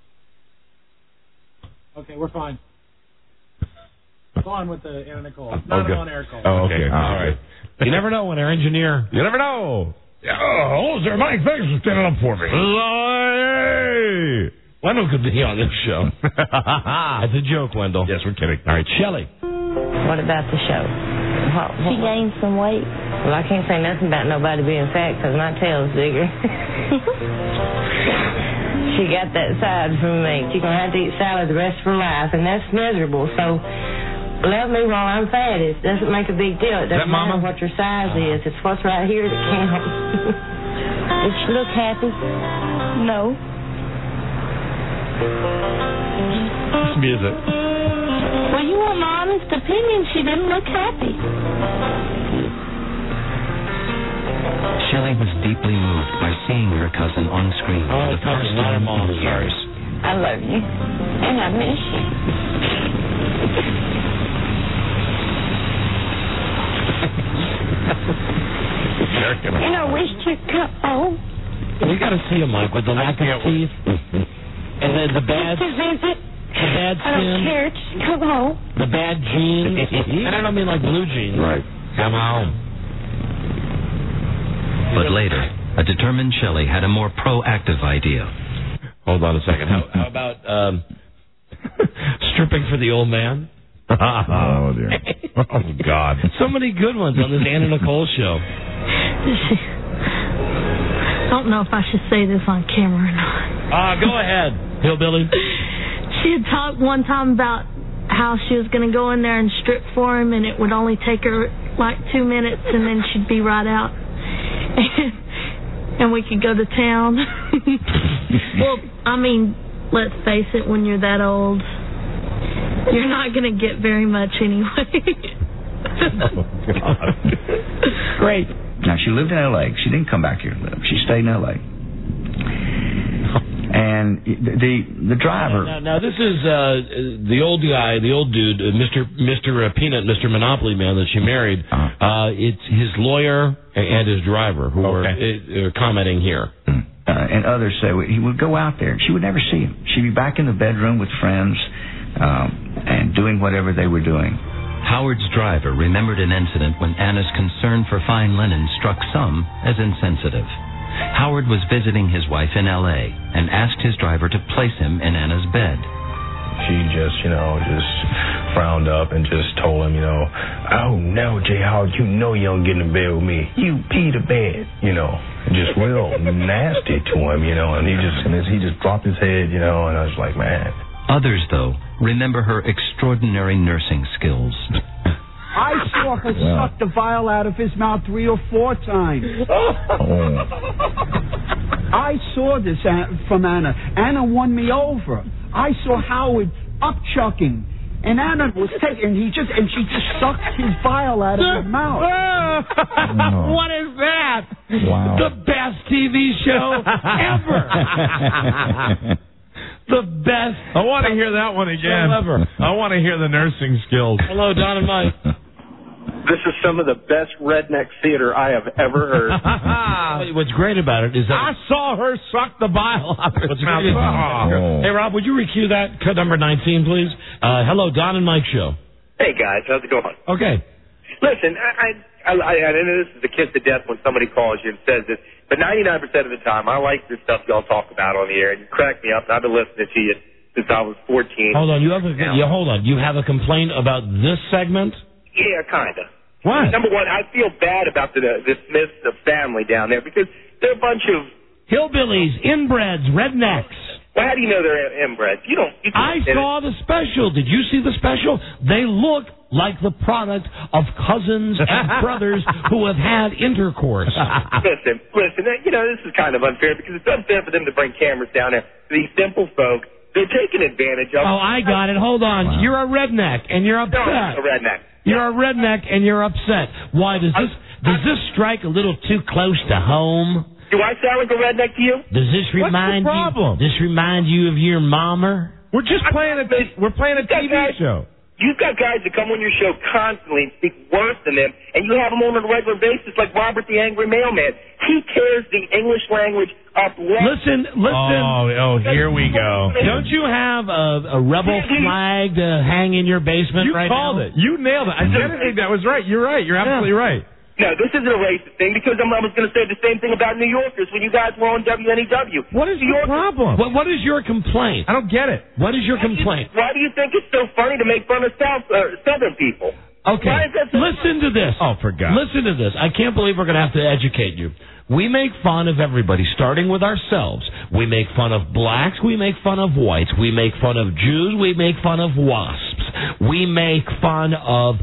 Okay, we're fine. Go on with the Anna Nicole. It's not okay. an on-air call. Oh, okay. All right. You never know when our engineer... You never know. Oh, hello, sir. Mike, thanks for standing up for me. Hey. Wendell could be on this show. That's a joke, Wendell. Yes, we're kidding. All right, Shelley. What about the show? What, She what, gained some weight. well, I can't say nothing about nobody being fat because my tail's bigger. She got that side from me. She's going to have to eat salad the rest of her life, and that's miserable. So love me while I'm fat. It doesn't make a big deal. It doesn't matter what your size is. It's what's right here that counts. Did she look happy? No. This music. Well, you want my honest opinion. She didn't look happy. Shelley was deeply moved by seeing her cousin on screen Oh, for the cousin, first not her time mom, in years. I love you, and I miss you. And I wish you'd come home. You got to see him, Mike, with the lack of teeth. And then the bad... To visit. The bad I don't skin. care. Just come home. The bad jeans. And I don't mean like blue jeans. Right. Come home. But later, a determined Shelley had a more proactive idea. Hold on a second. How, how about um, stripping for the old man? Oh, dear. Oh, God. So many good ones on this Anna Nicole show. I don't know if I should say this on camera or not. Ah, uh, go ahead, hillbilly. She had talked one time about how she was going to go in there and strip for him, and it would only take her like two minutes, and then she'd be right out. And, and we could go to town. Well, I mean, let's face it, when you're that old, you're not going to get very much anyway. Oh, God. Great. Now, she lived in L A. She didn't come back here to live. She stayed in L A. And the the driver... Now, now, now this is uh, the old guy, the old dude, uh, Mister Mister Uh, Peanut, Mister Monopoly Man that she married. Uh-huh. Uh, it's his lawyer and his driver who Okay. are uh, commenting here. Uh, and others say he would go out there. She would never see him. She'd be back in the bedroom with friends um, and doing whatever they were doing. Howard's driver remembered an incident when Anna's concern for fine linen struck some as insensitive. Howard was visiting his wife in L A and asked his driver to place him in Anna's bed. She just, you know, just frowned up and just told him, you know, oh, no, J. Howard, you know you don't get in bed with me. You pee the bed, you know. Just real nasty to him, you know, and he just and he just dropped his head, you know, and I was like, man. Others, though, remember her extraordinary nursing skills. I saw her Wow. suck the vial out of his mouth three or four times. I saw this uh, from Anna. Anna won me over. I saw Howard upchucking and Anna was taking, and he just, and she just sucked his vial out of his mouth. Oh. What is that? Wow. The best T V show ever. The best. I want to hear that one again. show ever. I want to hear the nursing skills. Hello, Don and Mike. This is some of the best redneck theater I have ever heard. What's great about it is that I saw her suck the bile out of his mouth. Oh. Hey, Rob, would you recue that cut number nineteen, please? Uh, hello, Don and Mike show. Hey, guys. How's it going? Okay. Listen, I, I, I, I know this is a kiss to death when somebody calls you and says this, but ninety-nine percent of the time, I like the stuff y'all talk about on the air, and you crack me up, and I've been listening to you since I was fourteen. Hold on. You have a, yeah, hold on. You have a complaint about this segment? Yeah, kind of. What? Number one, I feel bad about the the Smiths the family down there because they're a bunch of hillbillies, inbreds, rednecks. Well, how do you know they're inbred? You don't. You I saw the special. Did you see the special? They look like the product of cousins and brothers who have had intercourse. Listen, listen. You know, this is kind of unfair because it's unfair for them to bring cameras down there to these simple folk. They're taking advantage of. Oh, I got it. Hold on. Wow. You're a redneck and you're upset. No, I'm a redneck. You're a redneck and you're upset. Why does this does this strike a little too close to home? Do I sound like a redneck to you? Does this remind What's the problem? you? This remind you of your mommer? We're just playing a t- we're playing a T V guys, show. You've got guys that come on your show constantly and speak worse than them, and you have them on a regular basis, like Robert the Angry Mailman. He tears the English language up. Listen, listen. Oh, oh, here we go. Don't you have a, a rebel flag to hang in your basement you right now? You called it. You nailed it. I didn't think that was right. You're right. You're yeah. absolutely right. No, this isn't a racist thing because I'm, I was going to say the same thing about New Yorkers when you guys were on W N E W. What is New your Yorkers, problem? What, what is your complaint? I don't get it. What is your why complaint? Do you, why do you think it's so funny to make fun of South uh, Southern people? Okay, so listen to this. Oh, for God. Listen to this. I can't believe we're going to have to educate you. We make fun of everybody, starting with ourselves. We make fun of blacks. We make fun of whites. We make fun of Jews. We make fun of wasps. We make fun of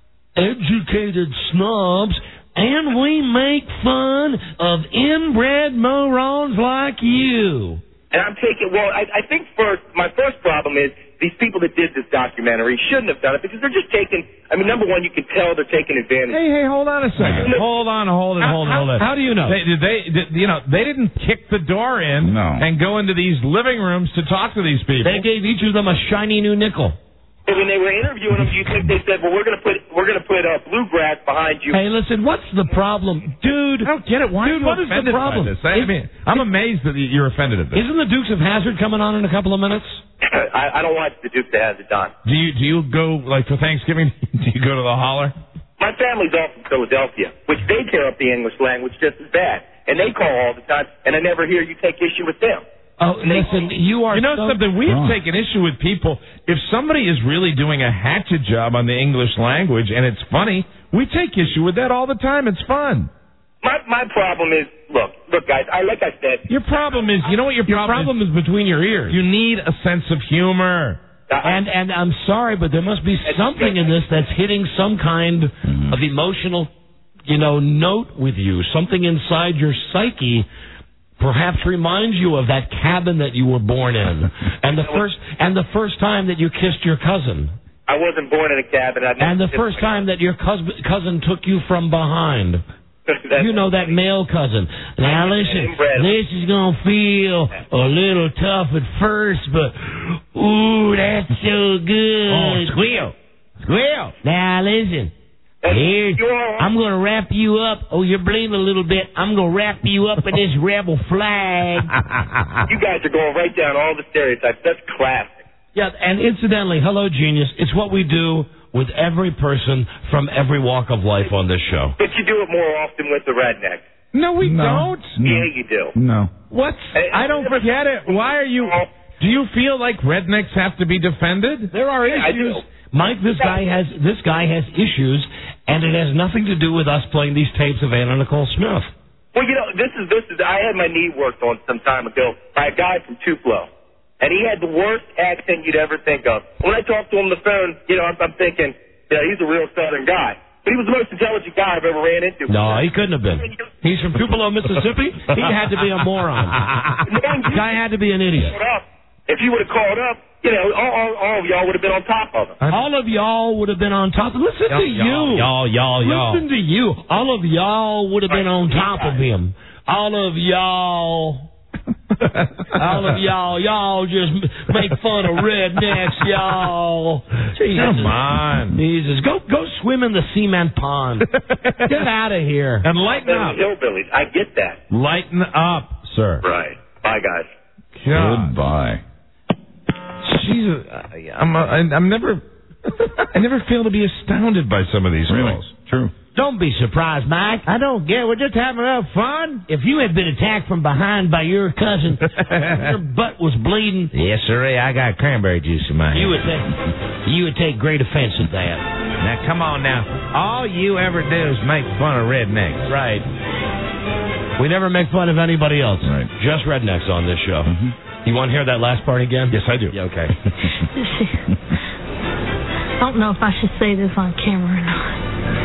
educated snobs. And we make fun of inbred morons like you. And I'm taking, well, I, I think first, my first problem is these people that did this documentary shouldn't have done it because they're just taking, I mean, number one, you can tell they're taking advantage. Hey, hey, hold on a second. Hold on, hold on, hold on, hold on. How do you know? They, they, they, you know, they didn't kick the door in no. and go into these living rooms to talk to these people. They gave each of them a shiny new nickel. But when they were interviewing them, do you think they said, "Well, we're going to put we're going to put uh, bluegrass behind you"? Hey, listen, what's the problem, dude? I don't get it. Why dude, are you what is the offended problem? by this? I, I mean, I'm amazed that you're offended at this. Isn't the Dukes of Hazzard coming on in a couple of minutes? I, I don't watch the Dukes of Hazzard, Don. Do you do you go like for Thanksgiving? Do you go to the holler? My family's all from Philadelphia, which they tear up the English language just as bad, and they call all the time, and I never hear you take issue with them. Oh, listen, you are. You know so something? We've wrong. taken issue with people. If somebody is really doing a hatchet job on the English language and it's funny, we take issue with that all the time. It's fun. My my problem is, look, look, guys. I like I said. Your problem is, you know what your, your problem, problem is? Is between your ears. You need a sense of humor. And and I'm sorry, but there must be something in this that's hitting some kind of emotional, you know, note with you. Something inside your psyche. Perhaps reminds you of that cabin that you were born in, and the first and the first time that you kissed your cousin. I wasn't born in a cabin. I and the first time that your cousin cousin took you from behind. You know, that male cousin. Now listen, this is gonna feel a little tough at first, but ooh, that's so good. Oh, squeal, squeal. Now listen. Here, I'm going to wrap you up. Oh, you're bleeding a little bit. I'm going to wrap you up in this rebel flag. You guys are going right down all the stereotypes. That's classic. Yeah, and incidentally, hello, genius. It's what we do with every person from every walk of life on this show. But you do it more often with the rednecks. No, we no. don't. No. Yeah, you do. No. What? I don't get it. Why are you... Do you feel like rednecks have to be defended? There are yeah, issues. Mike, this guy has this guy has issues, and it has nothing to do with us playing these tapes of Anna Nicole Smith. Well, you know, this is this is. I had my knee worked on some time ago by a guy from Tupelo, and he had the worst accent you'd ever think of. When I talked to him on the phone, you know, I'm, I'm thinking, yeah, he's a real Southern guy. But he was the most intelligent guy I've ever ran into. No, he couldn't have been. He's from Tupelo, Mississippi. He had to be a moron. Guy had to be an idiot. Shut up. if you would have called up, you know, all, all, all of y'all would have been on top of him. All of y'all would have been on top. Listen to you. Y'all, y'all, y'all. Listen to you. All of y'all would have been on top of him. All of y'all. All of y'all, y'all just make fun of rednecks, y'all. Jesus. Come on. Jesus. Go go swim in the cement pond. Get out of here. And lighten up. Hillbillies, I get that. Lighten up, sir. Right. Bye, guys. God. Goodbye. Jesus, I'm, I, I'm never, I never fail to be astounded by some of these Really? calls. True. Don't be surprised, Mike. I don't get. We're just having a little fun. If you had been attacked from behind by your cousin, your butt was bleeding. Yes, sir. I got cranberry juice in my hand. You would take, you would take great offense at that. Now, come on now. All you ever do is make fun of rednecks. Right. We never make fun of anybody else. Right. Just rednecks on this show. Mm-hmm. You want to hear that last part again? Yes, I do. Yeah, okay. I don't know if I should say this on camera or not.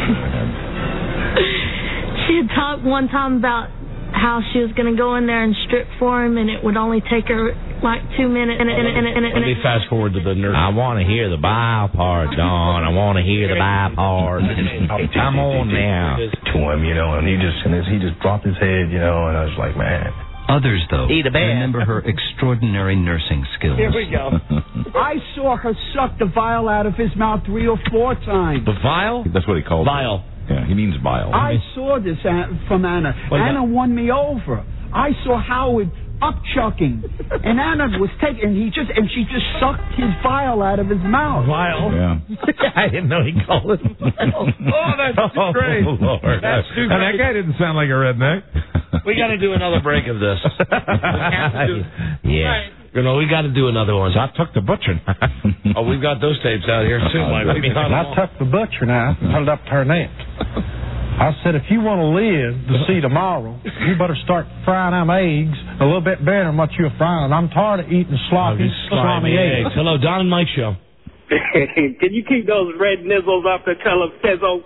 She had talked one time about how she was going to go in there and strip for him, and it would only take her like two minutes. And, and, and, and, and, Let me fast forward to the nurse. I want to hear the bye part, Don. I want to hear the bye part. I'm on now. To him, you know, and he just and he just dropped his head, you know, and I was like, man. Others, though, Eat a bed. remember her extraordinary nursing skills. Here we go. I saw her suck the vial out of his mouth three or four times. The vial? That's what he calls Vial. it. Yeah, he means vile. I saw this An- from Anna. What Anna won me over. I saw Howard upchucking, and Anna was taking. He just and she just sucked his vial out of his mouth. Vial. Yeah. I didn't know he called it vial. Oh, that's Oh, great. Lord. That's too And great. that guy didn't sound like a redneck. We got to do another break of this. We have to do, Yeah. you know, we got to do another one. I took the butcher. Oh, we've got those tapes out here too, Mike. Maybe not I long. took the butcher now and held up to her neck. I said, if you want to live to see tomorrow, you better start frying them eggs a little bit better than what you're frying. I'm tired of eating sloppy, Oh, slimy eggs. Hello, Don and Mike Show. Can you keep those red nizzles off the telefizzle?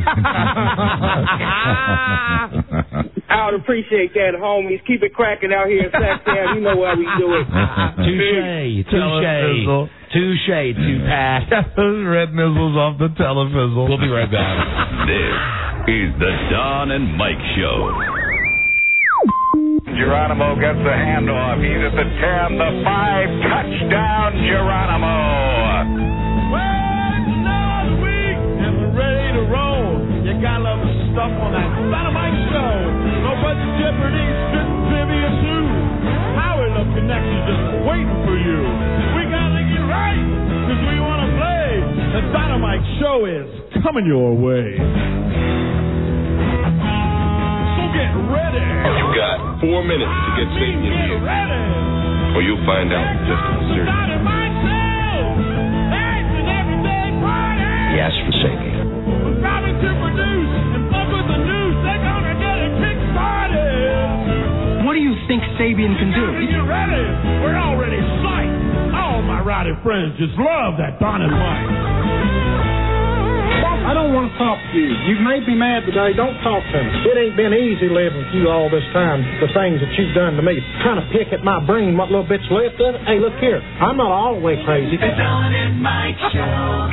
I would appreciate that, homies. Keep it cracking out here in Sacktown. You know why we do it. Touche, touche, touche, two-pack. Those red nizzles off the telefizzle. We'll be right back. This is the Don and Mike Show. Geronimo gets the handoff. He's at the ten, the five, touchdown Geronimo. Well, it's another week, and we're ready to roll. You gotta love the stuff on that Don and Mike Show. No budget Jeopardy, spit trivia too. Howard Love Connection's just waiting for you. We gotta get right, cause we wanna play. The Don and Mike Show is coming your way. So get ready. You got four minutes to get Satan in Get here, ready. or you'll find out just in a certain. Don and Mike Show. It's an everyday party. He asked for Sabian. We're promising to produce and fuck with the news. They're gonna get it kick-started. What do you think Sabian can do? Get ready. We're already psyched. All my rowdy friends just love that Don and Mike. I don't want to talk to you. You made me mad today. Don't talk to me. It ain't been easy living with you all this time, the things that you've done to me. Trying to pick at my brain what little bit's left of it. Hey, look here. I'm not all the way crazy. The Don and Mike Show.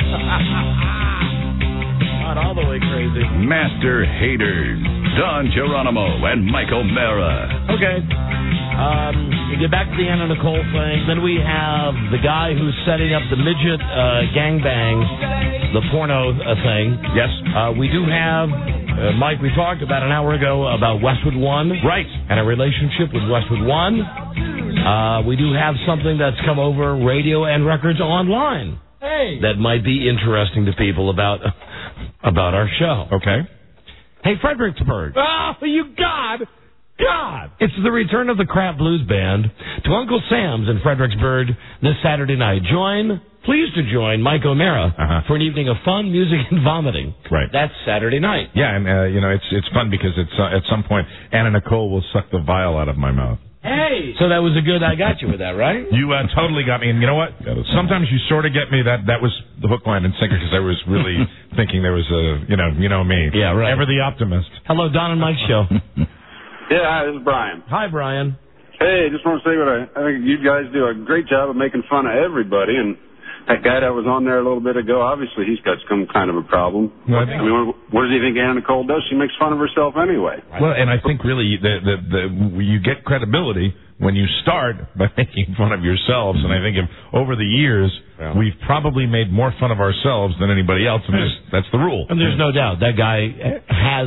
Not all the way crazy. Master haters, Don Geronimo and Mike O'Mara. Okay. Um, you get back to the Anna Nicole thing. Then we have the guy who's setting up the midget uh, gangbang, the porno uh, thing. Yes. Uh, we do have, uh, Mike, we talked about an hour ago about Westwood One. Right. And a relationship with Westwood One. Uh, we do have something that's come over radio and records online. Hey. That might be interesting to people about about our show. Okay. Hey, Fredericksburg. Oh, you God. God. It's the return of the Crap Blues Band to Uncle Sam's in Fredericksburg this Saturday night. Join, pleased to join Mike O'Mara Uh-huh. for an evening of fun, music, and vomiting. Right. That's Saturday night. Yeah, and uh, you know it's it's fun because it's uh, at some point Anna Nicole will suck the vial out of my mouth. Hey. So that was a good, I got you with that, right? You uh, totally got me, and you know what? Sometimes you sort of get me. That that was the hook, line, and sinker because I was really thinking there was a you know you know me. Yeah, right. Ever the optimist. Hello, Don and Mike Show. Yeah, hi, this is Brian. Hi, Brian. Hey, just want to say what I, I think you guys do a great job of making fun of everybody, and that guy that was on there a little bit ago, obviously he's got some kind of a problem. Well, I I think- mean, what, what does he think Anna Nicole does? She makes fun of herself anyway. Well, and I think really the, the, the, you get credibility when you start by making fun of yourselves. And I think if, over the years, Yeah. we've probably made more fun of ourselves than anybody else, and just, that's the rule. And there's no doubt that guy has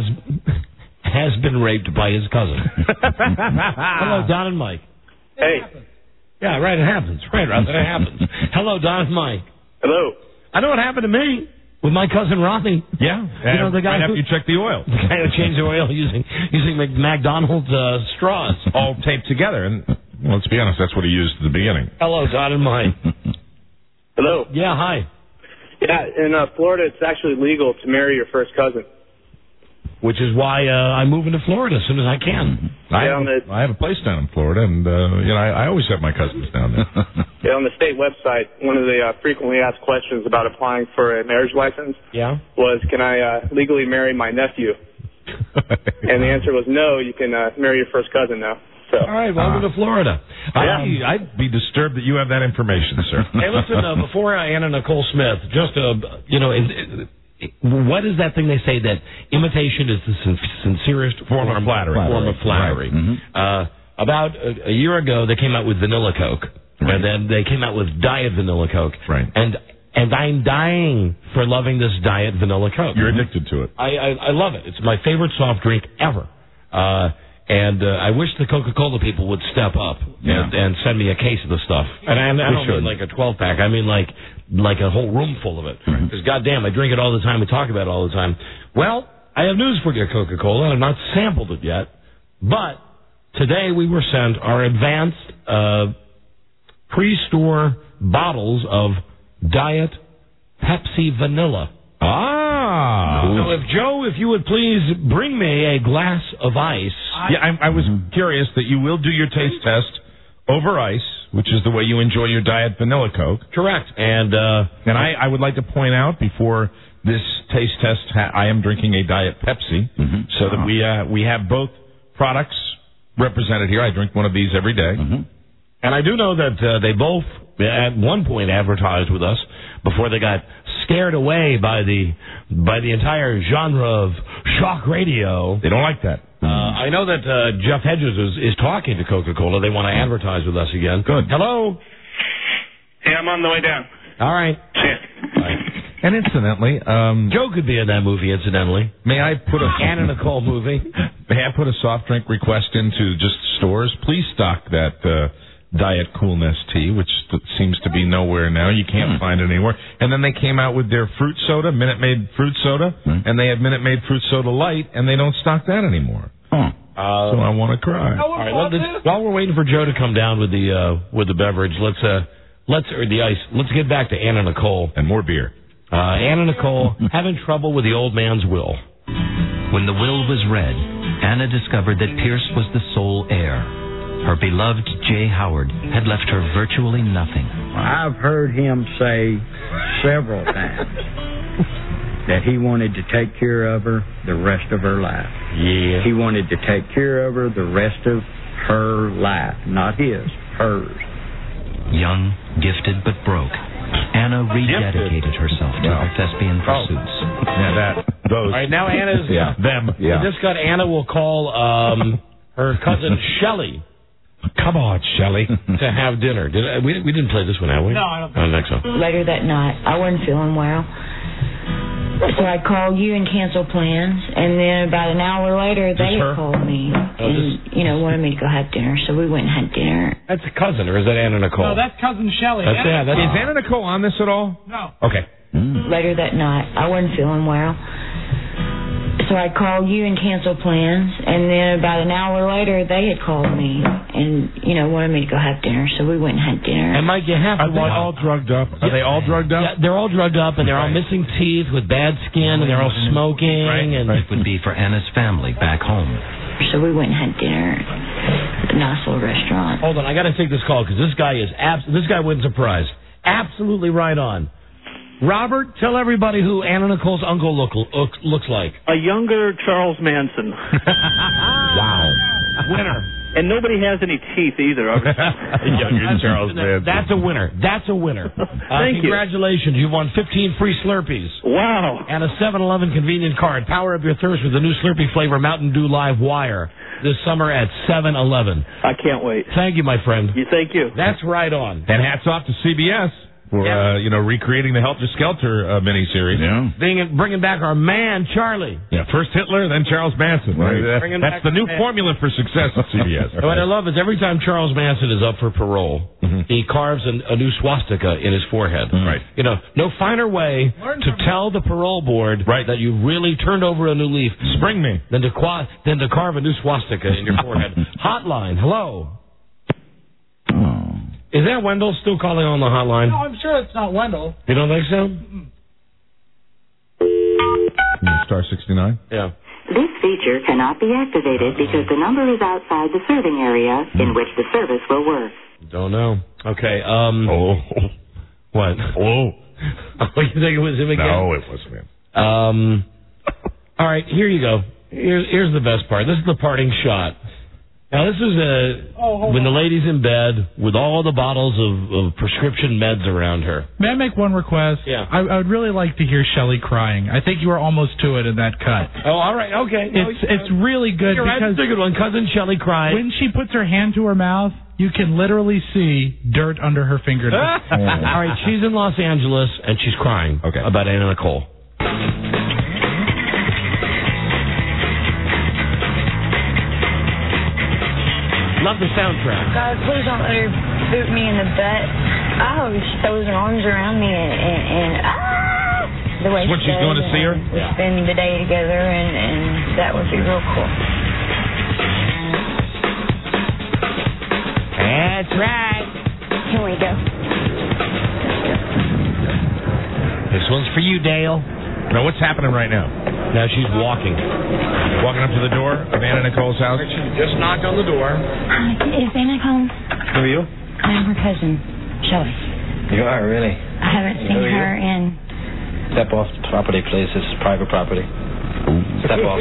has been raped by his cousin. Hello, Don and Mike. Hey. Yeah, right, it happens. Right, right, it happens. Hello, Don and Mike. Hello. I know what happened to me with my cousin Ronnie. Yeah, You know, the guy right after who- you check the oil. The guy who changed the oil using using Mc- McDonald's uh, straws. All taped together. And well, let's be honest, that's what he used at the beginning. Hello, Don and Mike. Hello. Yeah, hi. Yeah, in uh, Florida, it's actually legal to marry your first cousin. Which is why uh, I move into Florida as soon as I can. I, Yeah, have, on the- I have a place down in Florida, and uh, you know I, I always have my cousins down there. Yeah, on the state website, one of the uh, frequently asked questions about applying for a marriage license Yeah? was, can I uh, legally marry my nephew? And the answer was no, you can uh, marry your first cousin now. So. All right, welcome to Florida. I'd, be, I'd be disturbed that you have that information, sir. Hey, listen, uh, before uh, Anna Nicole Smith, just, uh, you know, in, in, what is that thing they say that imitation is the sin- sincerest form of flattery? Form of flattery. Right. Mhm. Uh, about a, a year ago, they came out with vanilla Coke, and then they came out with Diet Vanilla Coke. Right. And and I'm dying for loving this Diet Vanilla Coke. You're addicted to it. I, I I love it. It's my favorite soft drink ever. Uh, and uh, I wish the Coca-Cola people would step up Yeah. and, and send me a case of the stuff. And I, I We don't should. mean like a twelve pack. I mean like like a whole room full of it. Because goddamn, I drink it all the time. We talk about it all the time. Well, I have news for you, Coca-Cola. I've not sampled it yet, but today we were sent our advanced uh, pre-store bottles of Diet Pepsi Vanilla. Ah. So if Joe, if you would please bring me a glass of ice. Yeah, I, I was curious that you will do your taste test over ice, which is the way you enjoy your Diet Vanilla Coke. Correct. And uh, and I, I would like to point out before this taste test, ha- I am drinking a Diet Pepsi, Mm-hmm. so that we uh, we have both products represented here. I drink one of these every day. Mm-hmm. And I do know that uh, they both, at one point, advertised with us before they got scared away by the by the entire genre of shock radio. They don't like that. Uh, I know that uh, Jeff Hedges is, is talking to Coca-Cola. They want to advertise with us again. Good. Hello. Hey, I'm on the way down. All right. And incidentally, um, Joe could be in that movie. Incidentally, may I put a Anna Nicole movie? May I put a soft drink request into just stores? Please stock that uh, Diet Coolness tea, which th- seems to be nowhere now. You can't find it anywhere. And then they came out with their fruit soda, Minute Maid fruit soda, and they had Minute Maid fruit soda light, and they don't stock that anymore. Oh. Uh, so I want to cry. All right, well, let's- while we're waiting for Joe to come down with the uh, with the beverage, let's uh, let's or the ice. Let's get back to Anna Nicole and more beer. Uh, Anna Nicole having trouble with the old man's will. When the will was read, Anna discovered that Pierce was the sole heir. Her beloved Jay Howard had left her virtually nothing. I've heard him say several times that he wanted to take care of her the rest of her life. Yeah. He wanted to take care of her the rest of her life. Not his, hers. Young, gifted, but broke, Anna rededicated herself to her thespian pursuits. Yeah, that, those. All right, now Anna's Yeah. Them. Yeah. This got Anna will call um, her cousin Shelley. Come on, Shelley. To have dinner. Did I, we we didn't play this one, have we? No, I don't I don't think so. Later that night, I wasn't feeling well. So I called you and canceled plans, and then about an hour later, they her? had called me Oh, and, you know, wanted me to go have dinner, so we went and had dinner. That's a cousin, or is that Anna Nicole? No, that's cousin Shelley. That's, yeah, that's, Is Anna Nicole on this at all? No. Okay. Later that night, I wasn't feeling well. So I called you and canceled plans, and then about an hour later, they had called me and, you know, wanted me to go have dinner, so we went and had dinner. And Mike, you have Are to they watch. all drugged up? Are they all drugged up? Yeah, they're all drugged up, and they're all missing teeth with bad skin, and they're all smoking. Right, and It would be for Anna's family back home. So we went and had dinner at a nice little restaurant. Hold on, I got to take this call because this guy is abs- This guy wins a prize. Absolutely right on. Robert, tell everybody who Anna Nicole's uncle look, look, looks like. A younger Charles Manson. Wow. Winner. And nobody has any teeth either. Young Charles Manson. That's a winner. That's a winner. Uh, Thank you. congratulations. You've won fifteen free Slurpees. Wow. And a seven eleven convenient card. Power up your thirst with the new Slurpee flavor Mountain Dew Live Wire this summer at seven eleven. I can't wait. Thank you, my friend. You thank you. That's right on. And hats off to C B S for Yeah. uh, you know recreating the Helter Skelter uh, miniseries. Yeah. Being, bringing back our man, Charlie. Yeah, first Hitler, then Charles Manson. Right. Uh, Bringing That's back the new man. formula for success at C B S. What I love is every time Charles Manson is up for parole, Mm-hmm. he carves an, a new swastika in his forehead. Right. You know, no finer way to tell the parole board Right. that you've really turned over a new leaf Spring me. than to, qua- than to carve a new swastika in your forehead. Hotline, hello. Oh. Is that Wendell still calling on the hotline? No, I'm sure it's not Wendell. You don't think so? Star sixty-nine. Yeah. This feature cannot be activated because the number is outside the serving area in which the service will work. Don't know. Okay. Um. Oh. What? Oh. Oh, you think it was him again? No, it wasn't him. Um. All right. Here you go. Here's here's the best part. This is the parting shot. Now this is a Oh, when the lady's in bed with all the bottles of, of prescription meds around her. May I make one request? Yeah. I, I would really like to hear Shelley crying. I think you were almost to it in that cut. Oh, all right. Okay. No, It's it's really good You're right. because It's a good one. Cousin Shelley cried. when she puts her hand to her mouth, you can literally see dirt under her fingernails. All right. She's in Los Angeles and she's crying. Okay. About Anna Nicole. Love the soundtrack. God, please don't let her boot me in the butt. Oh, she throws her arms around me and, and, and ah! The way When she she's does, going to see her? and We Yeah. spend the day together, and, and that would be real cool. That's right. Here we go. This one's for you, Dale. Now, what's happening right now? Now she's walking. Walking up to the door of Anna Nicole's house. She just knocked on the door. Hi, is Anna home? Who are you? I'm her cousin, Shelley. You are, really? I haven't seen Who are you? her in... Step off the property, please. This is private property. Step off.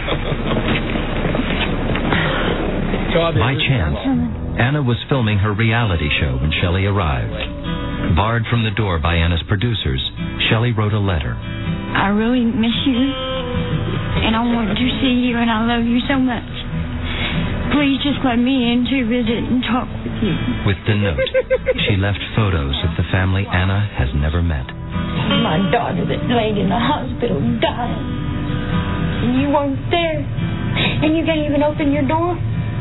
By chance, Anna was filming her reality show when Shelley arrived. Barred from the door by Anna's producers, Shelley wrote a letter. I really miss you, and I want to see you, and I love you so much. Please just let me in to visit and talk with you. With the note, she left photos of the family Anna has never met. My daughter that laid in the hospital died, and you weren't there, and you can't even open your door.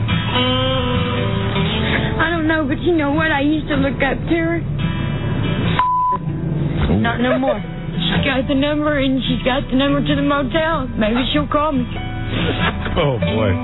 I don't know, but you know what? I used to look up to her. Not no more. She got the number, and she's got the number to the motel. Maybe she'll call me. Oh, boy.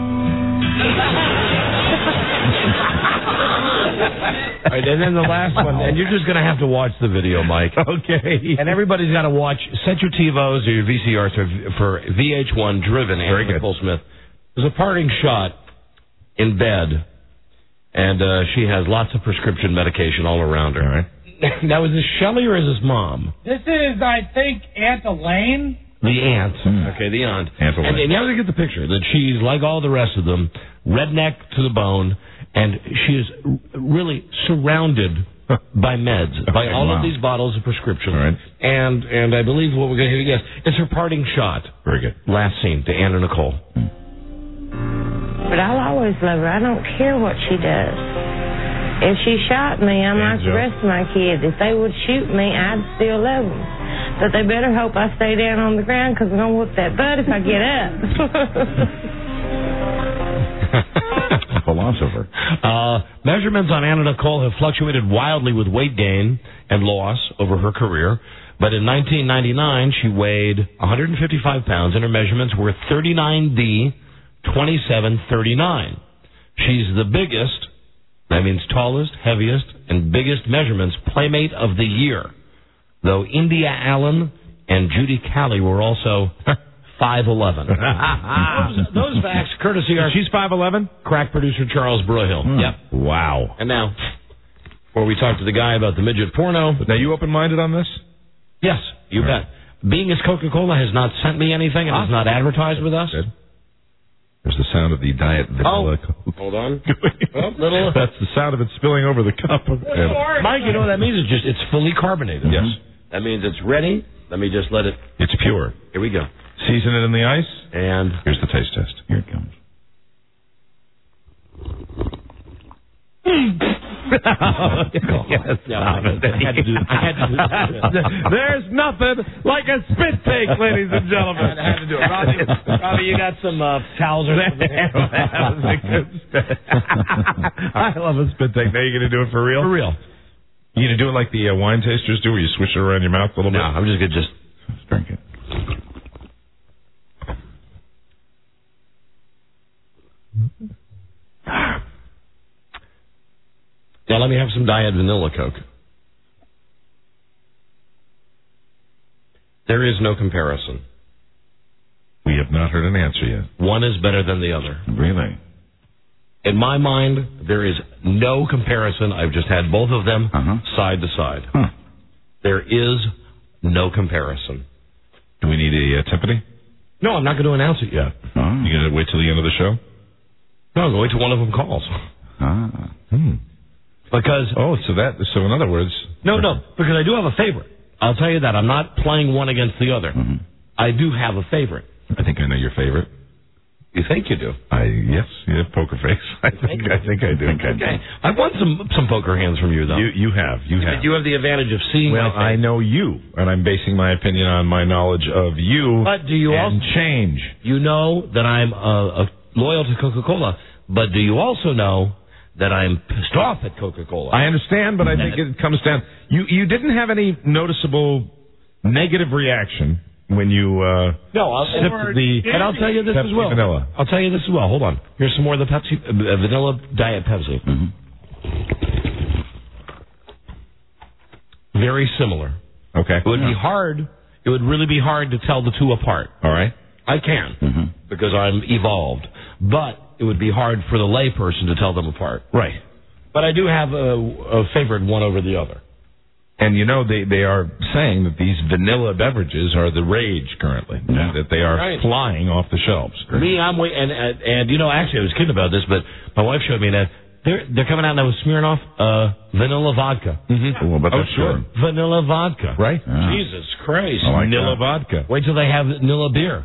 All right, and then the last one, and you're just going to have to watch the video, Mike. Okay. And everybody's got to watch, set your TiVos or your V C Rs for, for V H one Driven, Very Anna good. Nicole Smith. There's a parting shot in bed, and uh, she has lots of prescription medication all around her. All right. Now, is this Shelley or is this Mom? This is, I think, Aunt Elaine. The aunt. Okay, the aunt. Aunt Elaine. And, and now we get the picture that she's like all the rest of them, redneck to the bone, and she is r- really surrounded by meds, by Okay, all wow. of these bottles of prescription. All right. And and I believe what we're going to hear, yes, it's her parting shot. Very good. Last scene to Anna Nicole. But I'll always love her. I don't care what she does. If she shot me, I'm like the rest of my kids. If they would shoot me, I'd still love them. But they better hope I stay down on the ground because I'm going to whoop that butt if I get up. Philosopher. Uh, measurements on Anna Nicole have fluctuated wildly with weight gain and loss over her career. But in nineteen ninety-nine, she weighed one hundred fifty-five pounds, and her measurements were thirty-nine D, twenty-seven thirty-nine. She's the biggest, that means tallest, heaviest, and biggest measurements playmate of the year. Though India Allen and Judy Callie were also five eleven. those, those facts, courtesy our... She's five eleven? Crack producer Charles Brohill. Hmm. Yep. Wow. And now, before we talk to the guy about the midget porno... Now, you open-minded on this? Yes, you All right. bet. Being as Coca-Cola has not sent me anything and has not advertised with us, Good. There's the sound of the Diet Vanilla Coke. Hold on. Oh, little. That's the sound of it spilling over the cup. And Mike, you know what that means? It's just it's fully carbonated. Yes. That means it's ready. Let me just let it. It's pure. Here we go. Season it in the ice. And here's the taste test. Here it comes. yes, stop it. I had to do, I had to do that. There's nothing like a spit take, ladies and gentlemen. I had to do it. Robbie, Robbie you got some uh, towels or something? That was a good spit. I love a spit take. Now you're going to do it for real? For real. You going to do it like the uh, wine tasters do, where you swish it around your mouth a little no, bit? No, I'm just going to just drink it. Now let me have some Diet Vanilla Coke. There is no comparison. We have not heard an answer yet. One is better than the other. Really? In my mind, there is no comparison. I've just had both of them uh-huh. side to side. Huh. There is no comparison. Do we need a uh, timpani? No, I'm not going to announce it yet. Oh. You going to wait till the end of the show? No, I'm going to wait till one of them calls. Ah. Hmm. Because oh, so that so in other words, no, no, because I do have a favorite. I'll tell you that I'm not playing one against the other. Mm-hmm. I do have a favorite. I think I know your favorite. You think you do? I yes, you have poker face. I think I think I do. Okay, I've won some some poker hands from you though. You you have you have. You have the advantage of seeing. Well, my face. I know you, and I'm basing my opinion on my knowledge of you. But do you and also change? You know that I'm uh, uh, loyal to Coca-Cola, but do you also know that I'm pissed off at Coca-Cola? I understand, but I think it comes down. You you didn't have any noticeable negative reaction when you uh, no, I'll, sipped the and I'll tell you this Pepsi as well. Vanilla. I'll tell you this as well. Hold on. Here's some more of the Pepsi uh, vanilla Diet Pepsi. Mm-hmm. Very similar. Okay. It would yeah. be hard. It would really be hard to tell the two apart. All right. I can mm-hmm. because I'm evolved, but it would be hard for the layperson to tell them apart. Right. But I do have a, a favorite one over the other. And, you know, they, they are saying that these vanilla beverages are the rage currently, yeah. that they are right. flying off the shelves. Me, I'm wait, and, and, and, you know, actually, I was kidding about this, but my wife showed me that they're, they're coming out now with Smirnoff uh, vanilla vodka. Mm-hmm. Oh, but oh, that's sure. Good. Vanilla vodka. Right? Yeah. Jesus Christ. Like vanilla that. vodka. Wait till they have vanilla beer.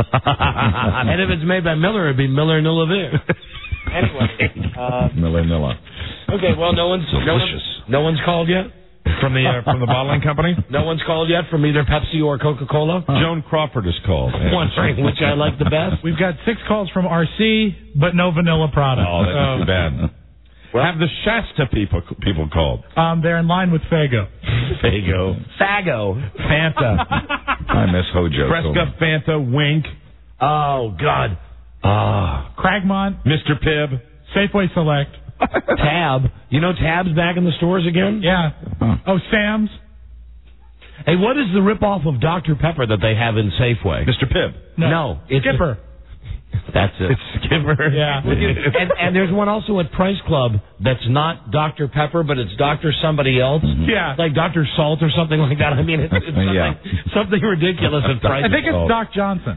And if it's made by Miller, it'd be Miller Nilla beer. Anyway. Uh, Miller Nilla. Okay, well, no one's, no one's, no one's called yet? From the uh, from the bottling company? No one's called yet from either Pepsi or Coca-Cola? Huh. Joan Crawford has called. Wondering which I like the best. We've got six calls from R C, but no vanilla product. Oh, that's um, too bad. Well, have the Shasta people people called? Um, they're in line with Fago. Fago. Fago. Fanta. I miss Hojo. Fresca, so Fanta, Wink. Oh, God. Ah. Cragmont. Mister Pibb. Safeway Select. Tab. You know Tab's back in the stores again? Yeah. Huh. Oh, Sam's. Hey, what is the ripoff of Doctor Pepper that they have in Safeway? Mister Pibb. No. no it's Skipper. A, that's it. It's Skipper. Yeah. and, and there's one also at Price Club that's not Doctor Pepper, but it's Doctor somebody else. Mm-hmm. Yeah. Like Doctor Salt or something like that. I mean, it's, it's something, yeah. something ridiculous at Price. I think it's oh. Doc Johnson.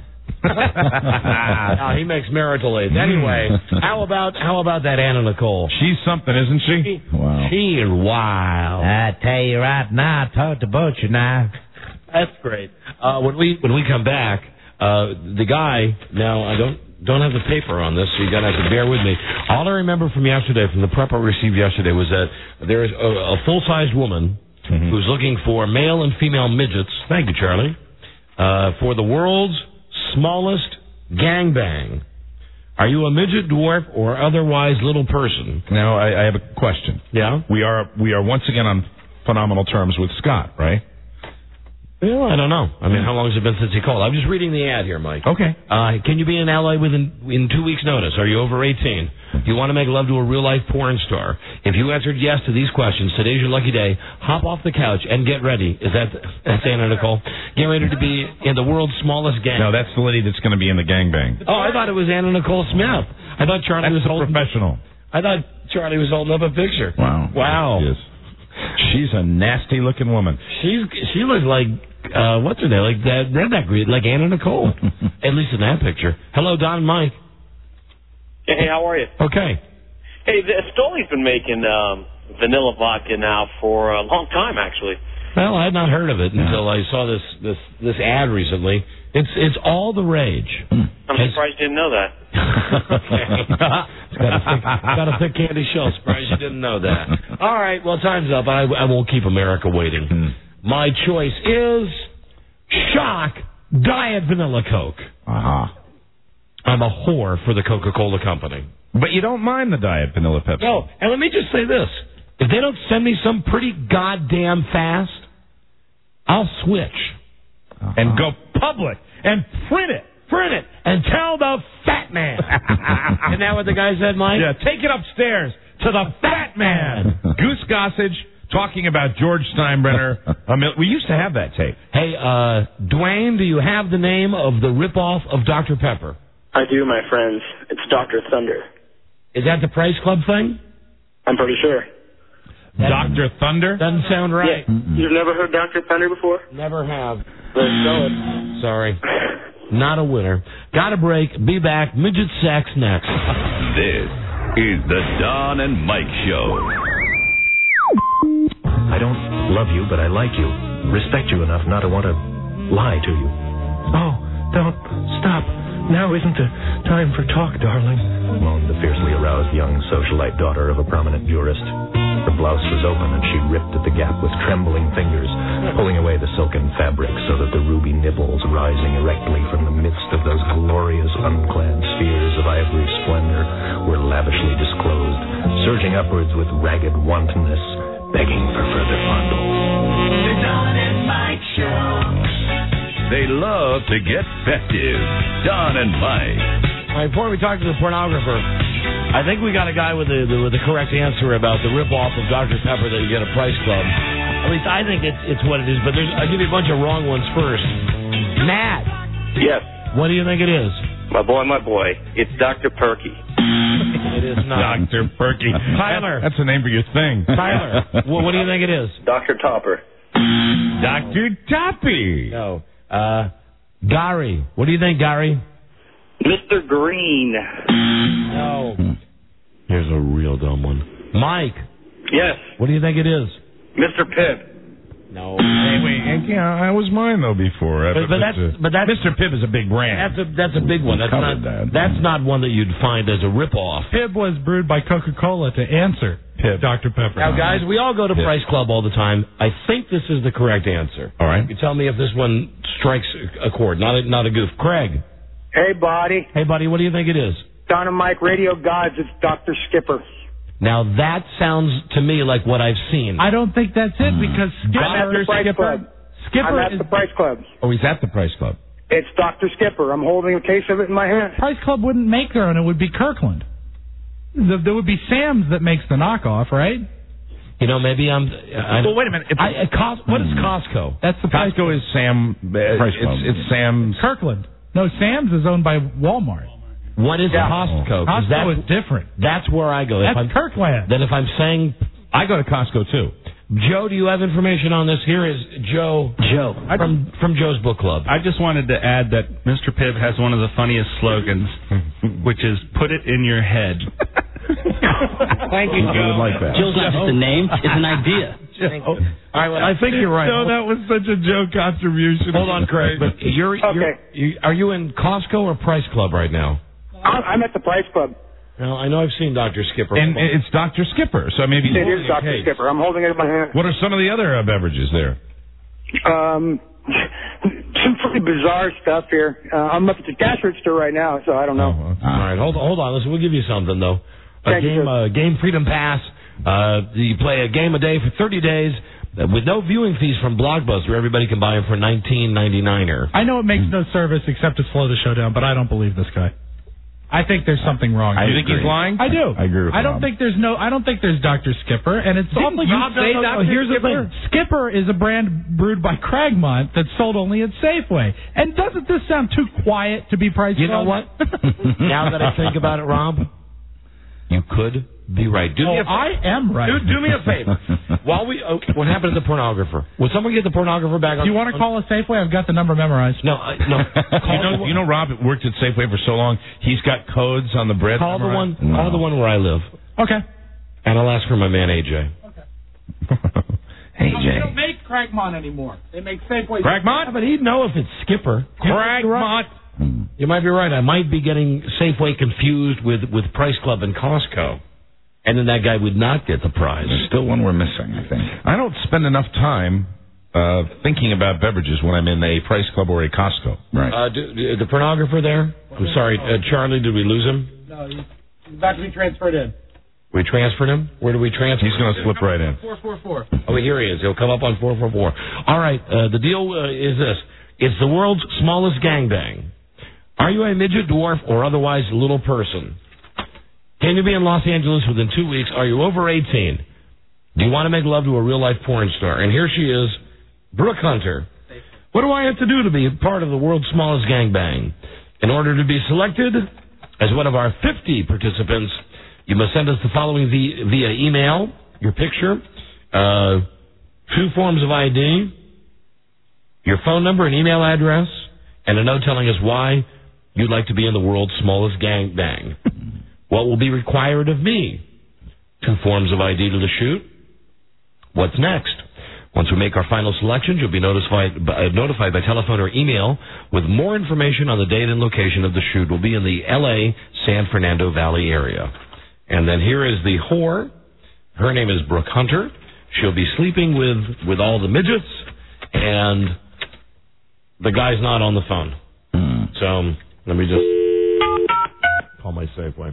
oh, he makes marital aids. Anyway, how about how about that Anna Nicole? She's something, isn't she? she wow. She is wild. I tell you right now, I told the butcher now. That's great. Uh, when we when we come back, uh, the guy now I don't don't have the paper on this, so you gotta have to bear with me. All I remember from yesterday, from the prep I received yesterday, was that there is a, a full sized woman mm-hmm. who's looking for male and female midgets. Thank you, Charlie. Uh, for the world's smallest gangbang. Are you a midget, dwarf, or otherwise little person? Now, I, I have a question. Yeah? We are we are once again on phenomenal terms with Scott, right? Well, I don't know. I mean, how long has it been since he called? I'm just reading the ad here, Mike. Okay. Uh, can you be in L A within in two weeks' notice? Are you over eighteen? Do you want to make love to a real-life porn star? If you answered yes to these questions, today's your lucky day. Hop off the couch and get ready. Is that that's Anna Nicole? Get ready to be in the world's smallest gang. No, that's the lady that's going to be in the gangbang. Oh, I thought it was Anna Nicole Smith. I thought Charlie that's was holding professional. I thought Charlie was holding up a picture. Wow. Wow. She is. She's a nasty-looking woman. She's she looks like uh, what's her name? Like that redneck, like Anna Nicole. At least in that picture. Hello, Don and Mike. Hey, how are you? Okay. Hey, the Stoli's been making um, vanilla vodka now for a long time, actually. Well, I had not heard of it until I saw this this this ad recently. It's it's all the rage. I'm surprised you didn't know that. It's got a thick, got a thick candy shell. Surprised you didn't know that. All right, well, time's up. I, I won't keep America waiting. My choice is Shock Diet Vanilla Coke. Uh-huh. I'm a whore for the Coca-Cola Company. But you don't mind the Diet Vanilla Pepsi. No, and let me just say this. If they don't send me some pretty goddamn fast, I'll switch. Uh-huh. And go public and print it. Print it. And tell the fat man. Isn't that what the guy said, Mike? Yeah, take it upstairs to the fat man. Goose Gossage talking about George Steinbrenner. I mean, we used to have that tape. Hey, uh, Dwayne, do you have the name of the ripoff of Doctor Pepper? I do, my friends. It's Doctor Thunder. Is that the Price Club thing? I'm pretty sure. Doctor Thunder? Doesn't sound right. Yeah. You've never heard Doctor Thunder before? Never have. Let's go it. Sorry. Not a winner. Got a break. Be back. Midget sex next. This is the Don and Mike Show. I don't love you, but I like you. Respect you enough not to want to lie to you. Oh, don't stop. Now isn't the time for talk, darling, moaned the fiercely aroused young socialite daughter of a prominent jurist. Her blouse was open, and she ripped at the gap with trembling fingers, pulling away the silken fabric so that the ruby nipples rising erectly from the midst of those glorious unclad spheres of ivory splendor were lavishly disclosed, surging upwards with ragged wantonness, begging for further fondle. The Don and Mike Show. They love to get festive. Don and Mike. All right, before we talk to the pornographer, I think we got a guy with the, the with the correct answer about the ripoff of Doctor Pepper that you get at Price Club. At least I think it's it's what it is, but there's, I'll give you a bunch of wrong ones first. Matt. Yes. What do you think it is? My boy, my boy. It's Doctor Perky. It is not. Doctor Perky. Tyler. That's the name for your thing. Tyler. Well, what do you think it is? Doctor Topper. Doctor Toppy. No. Uh, Gary. What do you think, Gary? Mister Green. No. Here's a real dumb one. Mike. Yes. What do you think it is? Mister Pibb. No. Hey, wait. Yeah, that was mine though before. But, but that's but that's Mister Pibb is a big brand. That's a that's a big one. That's not that. that's not one that you'd find as a ripoff. Pibb was brewed by Coca-Cola to answer Pibb. Doctor Pepper. Now, guys, we all go to Pibb. Price Club all the time. I think this is the correct answer. All right. You tell me if this one strikes a chord, not a, not a goof. Craig. Hey, buddy. Hey, buddy. What do you think it is? Don and Mike Radio Gods. It's Doctor Skipper. Now that sounds to me like what I've seen. I don't think that's it because Skipper. I'm at the Price Skipper, Club. Skipper I'm at is, the Price Club. Oh, he's at the Price Club. It's Doctor Skipper. I'm holding a case of it in my hand. Price Club wouldn't make their own. It would be Kirkland. The, there would be Sam's that makes the knockoff, right? You know, maybe I'm. I, well, wait a minute. It's, I, I, Cos, what is Costco? That's the Price Costco is Sam. Uh, Price Club. It's, it's Sam's. Kirkland. No, Sam's is owned by Walmart. What is Yeah. Costco? 'Cause Costco that's, is different. That's where I go. That's if I'm, Kirkland. Then if I'm saying, I go to Costco too. Joe, do you have information on this? Here is Joe. Joe. From from Joe's Book Club. I just wanted to add that Mister Pibb has one of the funniest slogans, which is "Put it in your head." Thank you, I would like that. Joe's not just a name; it's an idea. All right, well, I think you're right. No, that was such a Joe contribution. Hold on, Craig. But you're, you're, Okay. you, are you in Costco or Price Club right now? I'm I'm at the Price Club. Well, I know I've seen Doctor Skipper. And it's Doctor Skipper, so maybe. It is Doctor Skipper. I'm holding it in my hand. What are some of the other uh, beverages there? Um, some pretty bizarre stuff here. Uh, I'm up at the cash register right now, so I don't know. Oh, okay. All right, hold on, hold on. Listen, we'll give you something though. A Thank game, you. uh, game Freedom Pass. Uh, you play a game a day for thirty days uh, with no viewing fees from Blockbuster. Everybody can buy them for nineteen ninety-nine-er. I know it makes no service except to slow the show down, but I don't believe this guy. I think there's something wrong. I You think agree? he's lying? I do. I agree with I don't Rob. think there's no. I don't think there's Doctor Skipper, and it's Didn't awfully. Rob say no, no, no, Doctor Here's Skipper? the thing: Skipper is a brand brewed by Cragmont that's sold only at Safeway. And doesn't this sound too quiet to be Price You know Club? what? Now that I think about it, Rob, you could be right. Do oh, me a I am right. Do, do me a favor. While we, oh, what happened to the pornographer? Would someone get the pornographer back on? Do you want to call a Safeway? I've got the number memorized. No, I, no. you know, you know, Rob worked at Safeway for so long. He's got codes on the bread. Call the one. No. Call the one where I live. Okay. And I'll ask for my man A J. Hey, no, Jay. They don't make Craigmont anymore. They make Safeway. Craigmont? But he'd know if it's Skipper. Craigmont. You might be right. I might be getting Safeway confused with, with Price Club and Costco. And then that guy would not get the prize. There's still one we're missing, I think. I don't spend enough time uh, thinking about beverages when I'm in a Price Club or a Costco. Right. Uh, do, do, the pornographer there? I'm sorry, uh, Charlie, did we lose him? No, he's about to be transferred in. We transferred him? Where do we transfer him? He's going to slip right in. four four four. Oh, here he is. He'll come up on four four four. All right, uh, the deal uh, is this. It's the world's smallest gangbang. Are you a midget, dwarf, or otherwise little person? Can you be in Los Angeles within two weeks? Are you over eighteen? Do you want to make love to a real-life porn star? And here she is, Brooke Hunter. What do I have to do to be part of the world's smallest gangbang? In order to be selected as one of our fifty participants, you must send us the following via, via email, your picture, uh, two forms of I D, your phone number and email address, and a note telling us why you'd like to be in the world's smallest gangbang. What will be required of me? Two forms of I D to the shoot. What's next? Once we make our final selections, you'll be notified by, notified by telephone or email with more information on the date and location of the shoot. We'll be in the L A San Fernando Valley area. And then here is the whore. Her name is Brooke Hunter. She'll be sleeping with, with all the midgets, and the guy's not on the phone. Mm. So let me just call my Safeway.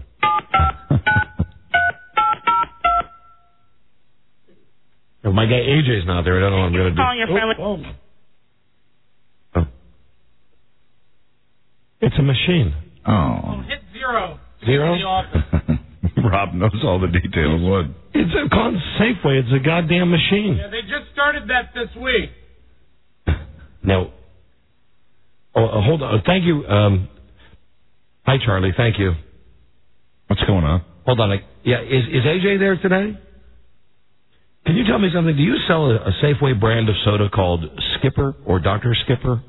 If my guy A J's not there, I don't know what I'm going to do. Calling your friendly. Oh, oh. Oh. It's a machine. Oh. Hit zero. Zero? In the office. Rob knows all the details. What? It's a called Safeway. It's a goddamn machine. Yeah, they just started that this week. Now, oh, uh, hold on. Thank you. Um, hi, Charlie. Thank you. What's going on? Hold on. I, yeah, is, is A J there today? Can you tell me something? Do you sell a, a Safeway brand of soda called Skipper or Doctor Skipper?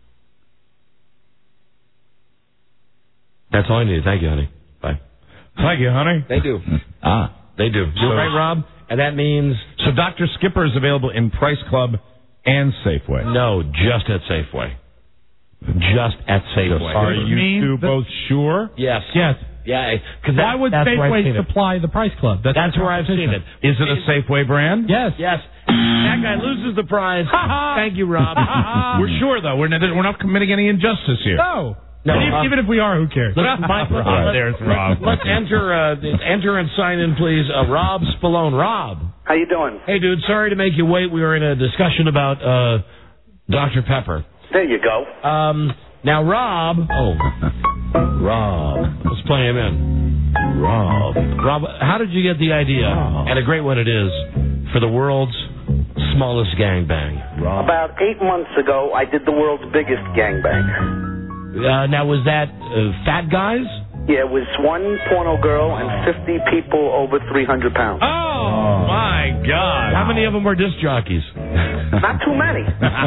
That's all I need. Thank you, honey. Bye. Thank you, honey. They do. Ah. They do. You're So- right, Rob. And that means... So Doctor Skipper is available in Price Club and Safeway. No, just at Safeway. Just at Safeway. Are you two both sure? Yes. Yes. Yeah. Cause that, Why would that's where I've Safeway seen it. supply the Price Club? That's, That's where I've seen it. Is it a Safeway brand? Yes. Yes. That guy loses the prize. Thank you, Rob. We're sure, though. We're not, we're not committing any injustice here. No. No, And even, uh, even if we are, who cares? Let's, Mike, let's, Right, let's, there's Rob. let's enter, uh, enter and sign in, please. Uh, Rob Spallone. Rob. How you doing? Hey, dude. Sorry to make you wait. We were in a discussion about uh, Doctor Pepper. There you go. Um, now, Rob. Oh, Rob. Let's play him in. Rob. Rob, how did you get the idea? Rob. And a great one it is for the world's smallest gangbang. Rob. About eight months ago, I did the world's biggest gangbang. Uh, now, was that uh, fat guys? Yeah, it was one porno girl and fifty people over three hundred pounds. Oh, my God. How many of them were disc jockeys? Not too many.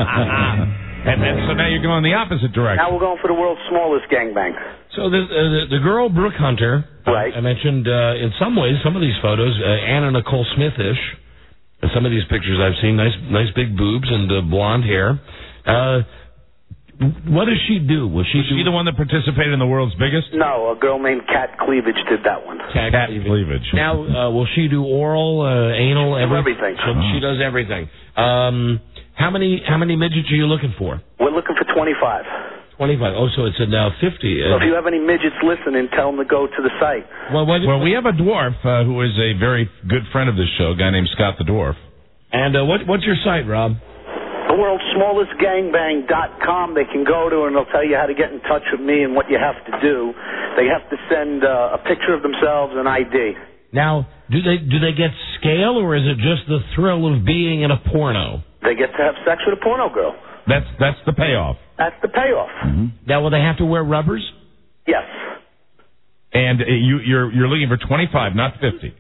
And then, so now you're going the opposite direction. Now we're going for the world's smallest gangbang. So the, uh, the the girl Brooke Hunter, Right. I mentioned uh, in some ways, some of these photos, uh, Anna Nicole Smith-ish. Uh, some of these pictures I've seen, nice nice big boobs and uh, blonde hair. Uh, what does she do? Was she, Was she the one that participated in the world's biggest? No, a girl named Cat Cleavage did that one. Cat, Cat cleavage. cleavage. Now, uh, will she do oral, uh, anal, everything? Everything. So she does everything. Um, how many how many midgets are you looking for? We're looking for twenty-five. twenty-five. Oh, so it's a now fifty. So Uh, if you have any midgets listening, tell them to go to the site. well, what, Well, we have a dwarf uh, who is a very good friend of this show, a guy named Scott the Dwarf. and uh, what what's your site, Rob? The world's smallest gangbang dot com. They can go to and they'll tell you how to get in touch with me and what you have to do. They have to send uh, a picture of themselves and I D. Now, do they do they get scale, or is it just the thrill of being in a porno? They get to have sex with a porno girl. That's that's the payoff. That's the payoff. Now, will they have to wear rubbers? Yes. And uh, you, you're you're looking for twenty-five, not fifty.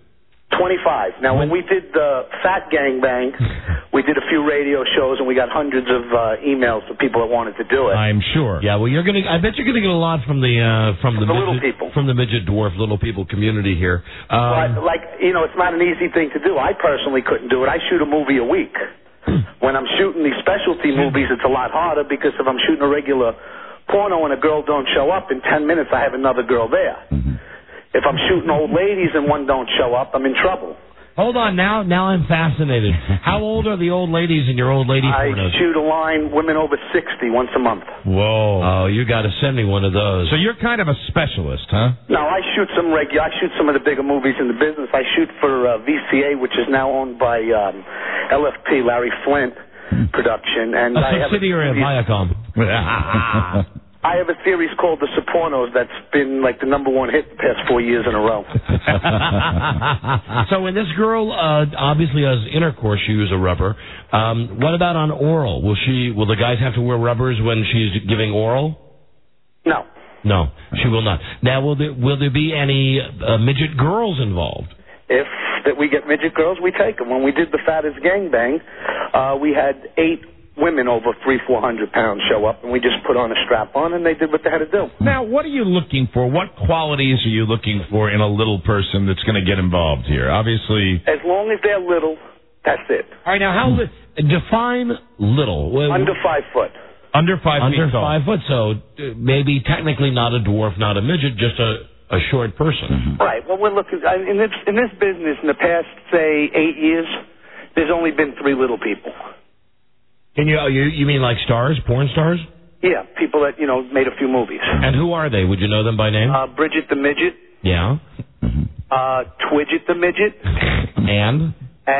twenty-five. Now, when we did the Fat Gangbang, we did a few radio shows, and we got hundreds of uh, emails from people that wanted to do it. I'm sure. Yeah, well, you're gonna. I bet you're gonna get a lot from the uh, from the, the little midget, people, from the midget dwarf little people community here. Um, but, like, you know, it's not an easy thing to do. I personally couldn't do it. I shoot a movie a week. When I'm shooting these specialty movies, it's a lot harder because if I'm shooting a regular porno and a girl don't show up, in ten minutes I have another girl there. If I'm shooting old ladies and one don't show up, I'm in trouble. Hold on, now now I'm fascinated. How old are the old ladies in your old lady I pornos? shoot a line, women over sixty, once a month. Whoa. Oh, you got to send me one of those. So you're kind of a specialist, huh? No, I shoot some regular. I shoot some of the bigger movies in the business. I shoot for uh, V C A, which is now owned by um, L F P, Larry Flint Production, and a I have subsidiary of Viacom. I have a series called The Sopranos that's been like the number one hit the past four years in a row. So when this girl uh, obviously has intercourse, she uses a rubber. Um, what about on oral? Will she? Will the guys have to wear rubbers when she's giving oral? No. No, she will not. Now, will there will there be any uh, midget girls involved? If that we get midget girls, we take them. When we did the Fattest Gangbang, uh, we had eight women over three, four hundred pounds show up, and we just put on a strap on, and they did what they had to do. Now, what are you looking for? What qualities are you looking for in a little person that's going to get involved here? Obviously, as long as they're little, that's it. All right, now how li- define little? Well, under five foot. Under five under feet tall. five foot, so uh, maybe technically not a dwarf, not a midget, just a, a short person. Mm-hmm. Right. Well, we're looking I- in this in this business in the past, say, eight years. There's only been three little people. Can you, you you mean like stars, porn stars? Yeah, people that, you know, made a few movies. And who are they? Would you know them by name? Uh, Bridget the Midget. Yeah. Uh, Twidget the Midget. And?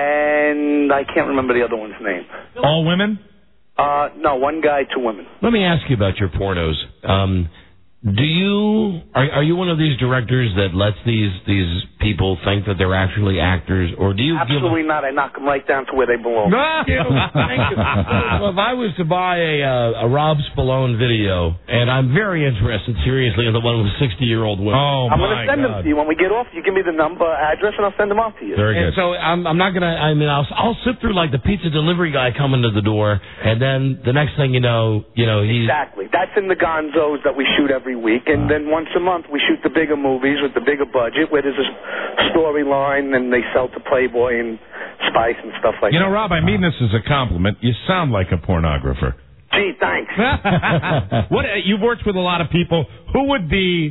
And I can't remember the other one's name. All women? Uh, no, one guy, two women. Let me ask you about your pornos. Um, do you are are you one of these directors that lets these these people think that they're actually actors, or do you Absolutely give not. I knock them right down to where they belong. Thank you. Thank you. Well, if I was to buy a uh, a Rob Spallone video, and I'm very interested seriously in the one with sixty-year-old women. Oh, I'm my going to send God. them to you. When we get off, you give me the number, address, and I'll send them off to you. Very And good. so I'm, I'm not gonna. I mean, I'll I'll sit through like the pizza delivery guy coming to the door, and then the next thing you know, you know he's Exactly. That's in the Gonzos that we shoot every week, and then once a month we shoot the bigger movies with the bigger budget, where there's a storyline, and they sell to Playboy and Spice and stuff like You that. know, Rob, I mean this as a compliment. You sound like a pornographer. Gee, thanks. What uh, you've worked with a lot of people. Who would be,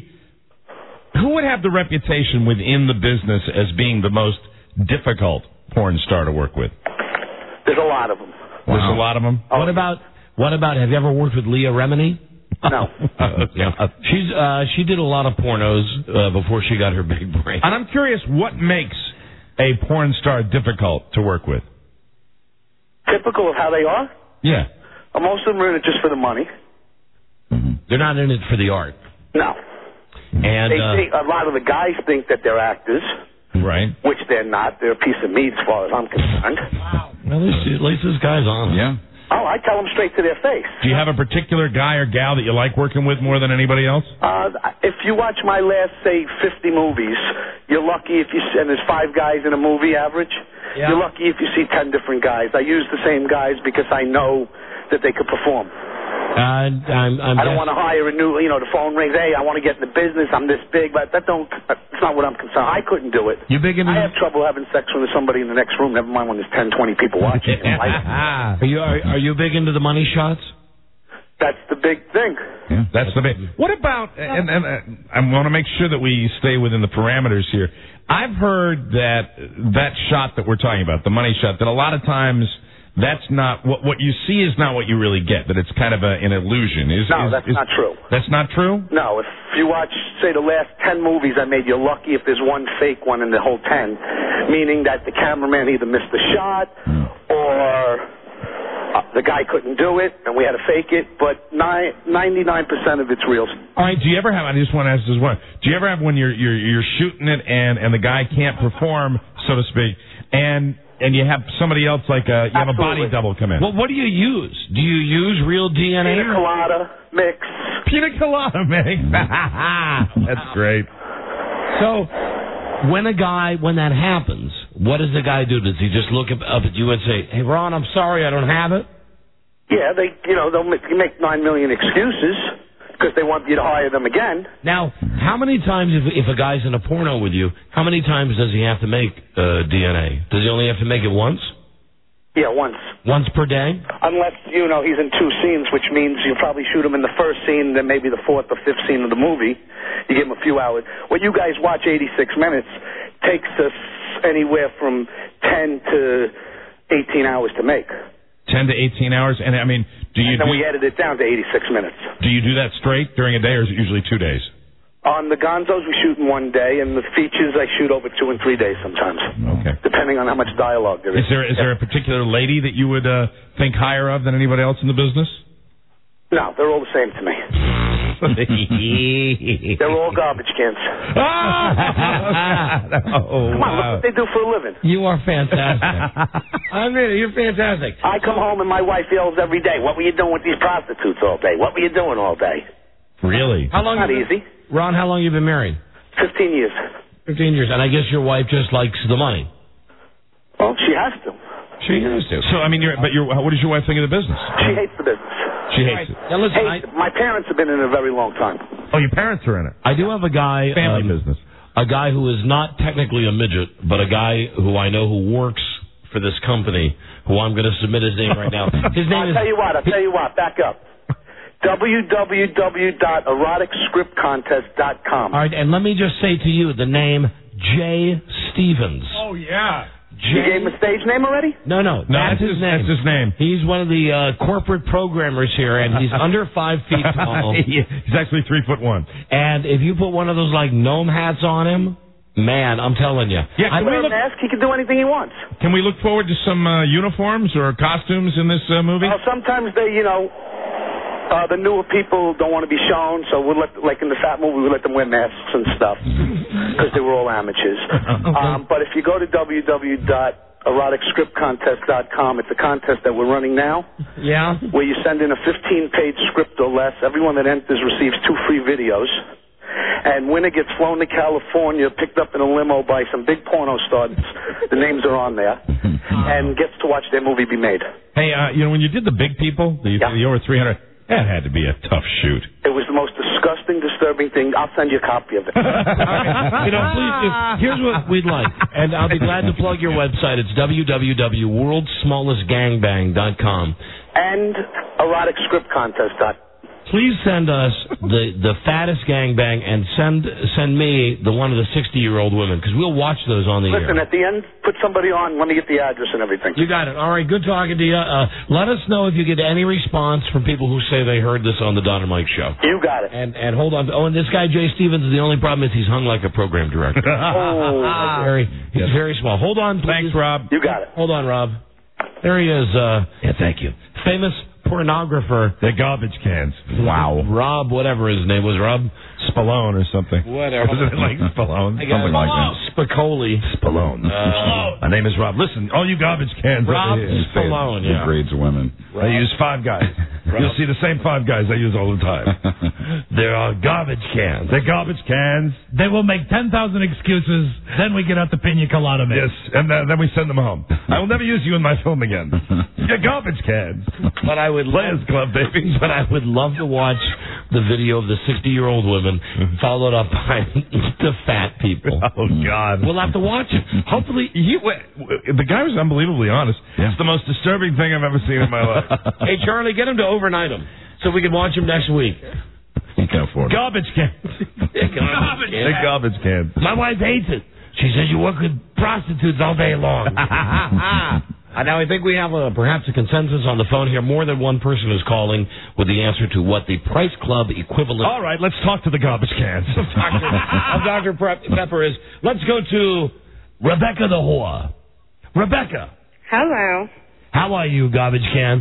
who would have the reputation within the business as being the most difficult porn star to work with? There's a lot of them. There's a lot of them. What about what about? Have you ever worked with Leah Remini? No. Yeah. She's uh, she did a lot of pornos uh, before she got her big break. And I'm curious, what makes a porn star difficult to work with? Typical of how they are? Yeah. Uh, most of them are in it just for the money. They're not in it for the art. No. And They uh, think, a lot of the guys think that they're actors, Right. which they're not. They're a piece of meat as far as I'm concerned. at least at least this guy's on. Yeah. Oh, I tell them straight to their face. Do you have a particular guy or gal that you like working with more than anybody else? Uh, if you watch my last, say, fifty movies, you're lucky if you, and there's five guys in a movie average, Yeah. you're lucky if you see ten different guys. I use the same guys because I know that they could perform. Uh, I'm, I'm I don't guess- want to hire a new, you know, the phone rings, hey, I want to get in the business, I'm this big, but that don't, that's not what I'm concerned. I couldn't do it. You big into I have trouble having sex with somebody in the next room, never mind when there's ten, twenty people watching. Are you are, are you big into the money shots? That's the big thing. Yeah, that's the big. What about? And, and uh, I want to make sure that we stay within the parameters here. I've heard that that shot that we're talking about, the money shot, that a lot of times that's not what what you see is not what you really get. That it's kind of a, an illusion. Is No, is, that's is, not true. That's not true. No, if you watch, say, the last ten movies I made, you're lucky if there's one fake one in the whole ten, meaning that the cameraman either missed the shot or uh, the guy couldn't do it, and we had to fake it. But ninety-nine percent of it's real. All right. Do you ever have? I just want to ask this one. Do you ever have when you're you're you're shooting it and and the guy can't perform, so to speak, and and you have somebody else like a, you have a body double come in? Well, what do you use? Do you use real D N A? Pina colada mix. Pina colada mix. That's great. So, when a guy, when that happens, what does the guy do? Does he just look up, up at you and say, "Hey, Ron, I'm sorry, I don't have it"? Yeah, they, you know, they'll make, make nine million excuses because they want you to hire them again. Now, how many times, if, if a guy's in a porno with you, how many times does he have to make uh, D N A? Does he only have to make it once? Yeah, once. Once per day? Unless, you know, he's in two scenes, which means you probably shoot him in the first scene, then maybe the fourth or fifth scene of the movie. You give him a few hours. What you guys watch, eighty-six minutes, takes us anywhere from ten to eighteen hours to make. ten to eighteen hours? And, I mean, do you And then do, we edit it down to eighty-six minutes. do you do that straight during a day, or is it usually two days? On the Gonzos, we shoot in one day, and the features, I shoot over two and three days sometimes. Okay. Depending on how much dialogue there is. Is there is there a particular lady that you would uh, think higher of than anybody else in the business? No, they're all the same to me. They're all garbage cans. Oh, Come on, look what they do for a living. You are fantastic. I mean, you're fantastic. I come home and my wife yells every day, "What were you doing with these prostitutes all day? What were you doing all day?" Really? How long? Not you been, easy. Ron, how long you been married? Fifteen years. Fifteen years, and I guess your wife just likes the money. Well, she has to. She has to. So, I mean, you're, but you're, what does your wife think of the business? She hates the business. She hates it. Now, listen, I, Hates it. My parents have been in it a very long time. Oh, your parents are in it. I do have a guy, Family um, business. a guy who is not technically a midget, but a guy who I know who works for this company, who I'm going to submit his name right now. His name I'll is. tell you what. I'll tell you what. Back up. w w w dot erotic script contest dot com. All right, and let me just say to you the name Jay Stevens. Oh, yeah. You gave him a stage name already? No, no, No, that's, that's his his- name. that's his name. He's one of the uh, corporate programmers here, and he's under five feet tall. He's actually three foot one. And if you put one of those like gnome hats on him, man, I'm telling you. Yeah, I can we wear a look, mask. He can do anything he wants. can we look forward to some uh, uniforms or costumes in this uh, movie? Well, sometimes they, you know, uh, the newer people don't want to be shown, so we'll let, like in the Fat movie, we let them wear masks and stuff because they were all amateurs. Um, but if you go to w w w dot erotic script contest dot com, it's a contest that we're running now. Yeah. Where you send in a fifteen page script or less. Everyone that enters receives two free videos. And winner gets flown to California, picked up in a limo by some big porno stars. The names are on there. And gets to watch their movie be made. Hey, uh, you know, when you did the big people, the, Yeah. the over three hundred, that had to be a tough shoot. It was the most disgusting, disturbing thing. I'll send you a copy of it. You know, please do. Here's what we'd like, and I'll be glad to plug your website. It's w w w dot world's smallest gangbang dot com. And erotic script contest dot com. Please send us the, the fattest gangbang and send send me the one of the sixty-year-old women, because we'll watch those on the Listen, air. at the end, put somebody on. Let me get the address and everything. You got it. All right, good talking to you. Uh, let us know if you get any response from people who say they heard this on the Don and Mike show. You got it. And and hold on. Oh, and this guy, Jay Stevens, the only problem is he's hung like a program director. Oh. very, he's very small. Hold on, please. Thanks, Rob. You got it. Hold on, Rob. There he is. Uh, yeah, thank you. Famous pornographer. The garbage cans. Wow. Rob, whatever his name was, Rob Spallone or something. Whatever. Wasn't it like Spallone? I got Something like that. Spicoli. Spallone. Uh, My name is Rob. Listen, all you garbage cans. Rob over here. Spallone, yeah. Degrades women. I use five guys. You'll see the same five guys I use all the time. There are garbage cans. They're garbage cans. They will make ten thousand excuses, then we get out the pina colada mix. Yes, and uh, then we send them home. I will never use you in my film again. You're garbage cans. But I would Players love, Club, baby. But I would love to watch the video of the sixty-year-old women followed up by the fat people. Oh, God. We'll have to watch it. Hopefully, he, the guy was unbelievably honest. Yeah. It's the most disturbing thing I've ever seen in my life. Hey, Charlie, get him to overnight him so we can watch him next week. He can't afford it. Garbage cans. Garbage They're garbage cans. My wife hates it. She says you work with prostitutes all day long. Uh, now, I think we have a, perhaps a consensus on the phone here. More than one person is calling with the answer to what the Price Club equivalent... All right, let's talk to the garbage cans. Doctor of Doctor Pepper is. Let's go to Rebecca the whore. Rebecca. Hello. How are you, garbage can?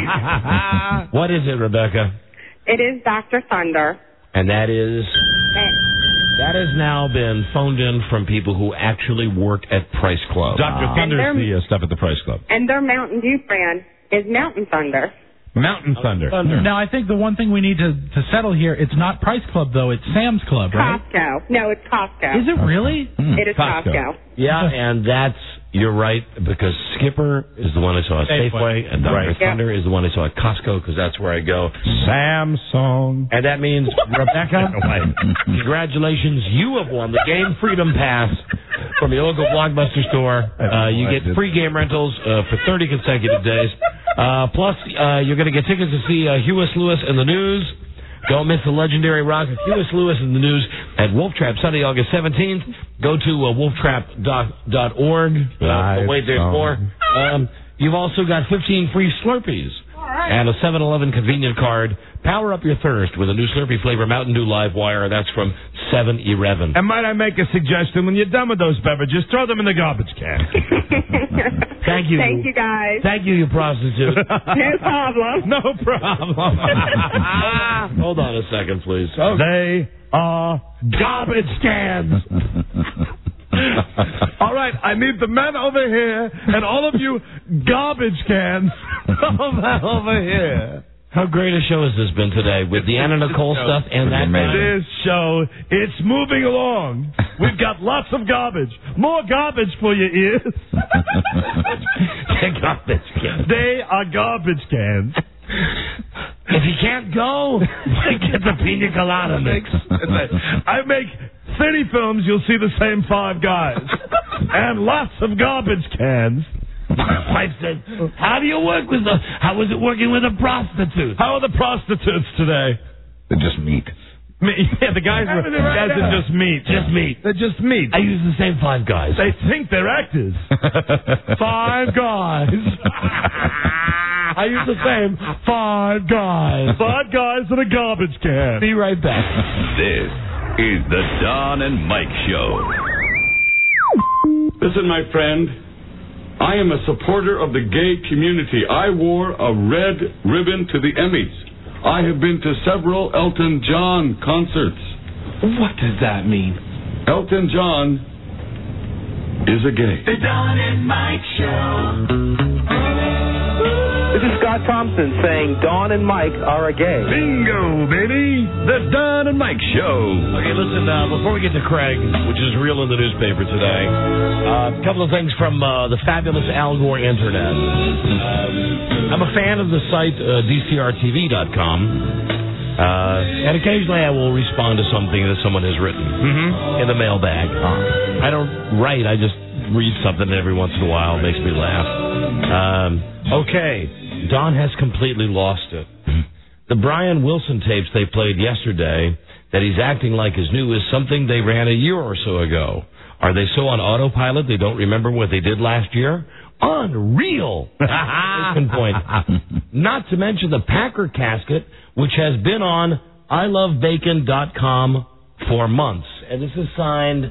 What is it, Rebecca? It is Doctor Thunder. And that is... That has now been phoned in from people who actually work at Price Club. Doctor Wow. Thunder's And the uh, stuff at the Price Club. And their Mountain Dew brand is Mountain Thunder. Mountain Thunder. Thunder. Now, I think the one thing we need to, to settle here, it's not Price Club, though. It's Sam's Club, right? Costco. No, it's Costco. Is it really? Mm, It is Costco. Yeah, and that's, you're right, because Skipper is the one I saw at Safeway. Safeway, and Doctor Right. Thunder is the one I saw at Costco, because that's where I go. Samsung. And that means, Rebecca, congratulations, you have won the Game Freedom Pass from your local Blockbuster store. Uh, you get free game rentals uh, for thirty consecutive days. Uh, plus, uh, you're going to get tickets to see uh, Huey Lewis in the News. Don't miss the legendary rock of Huey Lewis in the News at Wolf Trap Sunday, August seventeenth. Go to uh, wolf trap dot org. Uh, wait, there's more. Um, you've also got fifteen free Slurpees and a seven eleven convenient card. Power up your thirst with a new Slurpee flavor Mountain Dew Live Wire. That's from seven eleven. And might I make a suggestion? When you're done with those beverages, throw them in the garbage can. Thank you. Thank you, guys. Thank you, you prostitute. No problem. No problem. Hold on a second, please. They are garbage cans. All right, I need the men over here and all of you garbage cans over here. How great a show has this been today with the Anna Nicole stuff and that guy? This show, it's moving along. We've got lots of garbage. More garbage for your ears. They're garbage cans. They are garbage cans. If you can't go, get the pina colada mix. I make thirty films, you'll see the same five guys. And lots of garbage cans. My wife said, how do you work with the, how is it working with a prostitute? How are the prostitutes today? They're just meat. Me, yeah, the guys are, the guys are just meat. Just meat. They're just meat. I use the same five guys. They think they're actors. Five guys. I use the same five guys. Five guys in a garbage can. Be right back. This is the Don and Mike Show. Listen, my friend, I am a supporter of the gay community. I wore a red ribbon to the Emmys. I have been to several Elton John concerts. What does that mean? Elton John is a gay. The Don and Mike Show. This is Scott Thompson saying Dawn and Mike are a gay. Bingo, baby. The Don and Mike Show. Okay, listen, uh, before we get to Craig, which is real in the newspaper today, uh, a couple of things from uh, the fabulous Al Gore Internet. Uh, I'm a fan of the site uh, D C R T V dot com, uh, and occasionally I will respond to something that someone has written mm-hmm. in the mailbag. Uh, I don't write, I just read something every once in a while. It makes me laugh. Um, okay. Don has completely lost it. The Brian Wilson tapes they played yesterday that he's acting like is new is something they ran a year or so ago. Are they so on autopilot they don't remember what they did last year? Unreal! Point. Not to mention the Packer casket, which has been on I love bacon dot com for months. And this is signed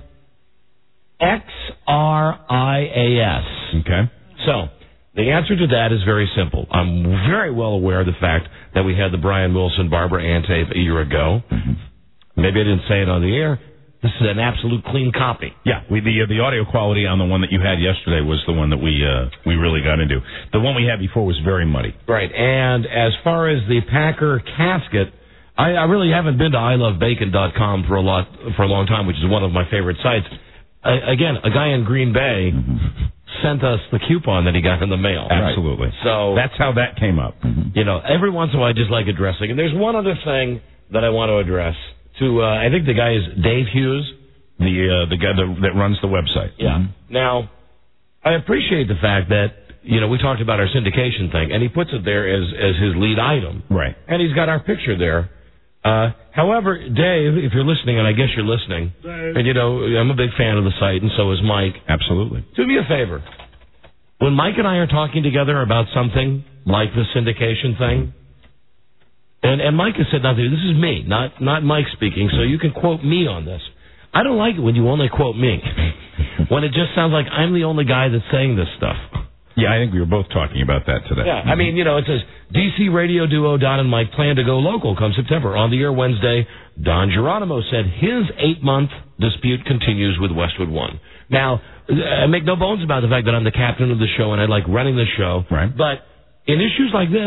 X R I A S. Okay. So, the answer to that is very simple. I'm very well aware of the fact that we had the Brian Wilson Barbara Ann tape a year ago. Mm-hmm. Maybe I didn't say it on the air. This is an absolute clean copy. Yeah, we, the the audio quality on the one that you had yesterday was the one that we uh, we really got into. The one we had before was very muddy. Right, and as far as the Packer casket, I, I really haven't been to I love bacon dot com for a lot for a long time, which is one of my favorite sites. Uh, again, a guy in Green Bay mm-hmm. sent us the coupon that he got in the mail. Absolutely. Right? So that's how that came up. Mm-hmm. You know, every once in a while I just like addressing. And there's one other thing that I want to address. To uh, I think the guy is Dave Hughes, the uh, the guy that, that runs the website. Yeah. Mm-hmm. Now, I appreciate the fact that you know we talked about our syndication thing, and he puts it there as as his lead item. Right. And he's got our picture there. Uh, however, Dave, if you're listening, and I guess you're listening, Dave. And you know I'm a big fan of the site, and so is Mike. Absolutely. Do me a favor. When Mike and I are talking together about something like the syndication thing. And, and Mike has said nothing. This is me, not not Mike speaking, so you can quote me on this. I don't like it when you only quote me. When it just sounds like I'm the only guy that's saying this stuff. Yeah, I think we were both talking about that today. Yeah, I mean, you know, it says, D C radio duo Don and Mike plan to go local come September. On the air Wednesday, Don Geronimo said his eight-month dispute continues with Westwood One. Now, I make no bones about the fact that I'm the captain of the show and I like running the show. Right. But in issues like this,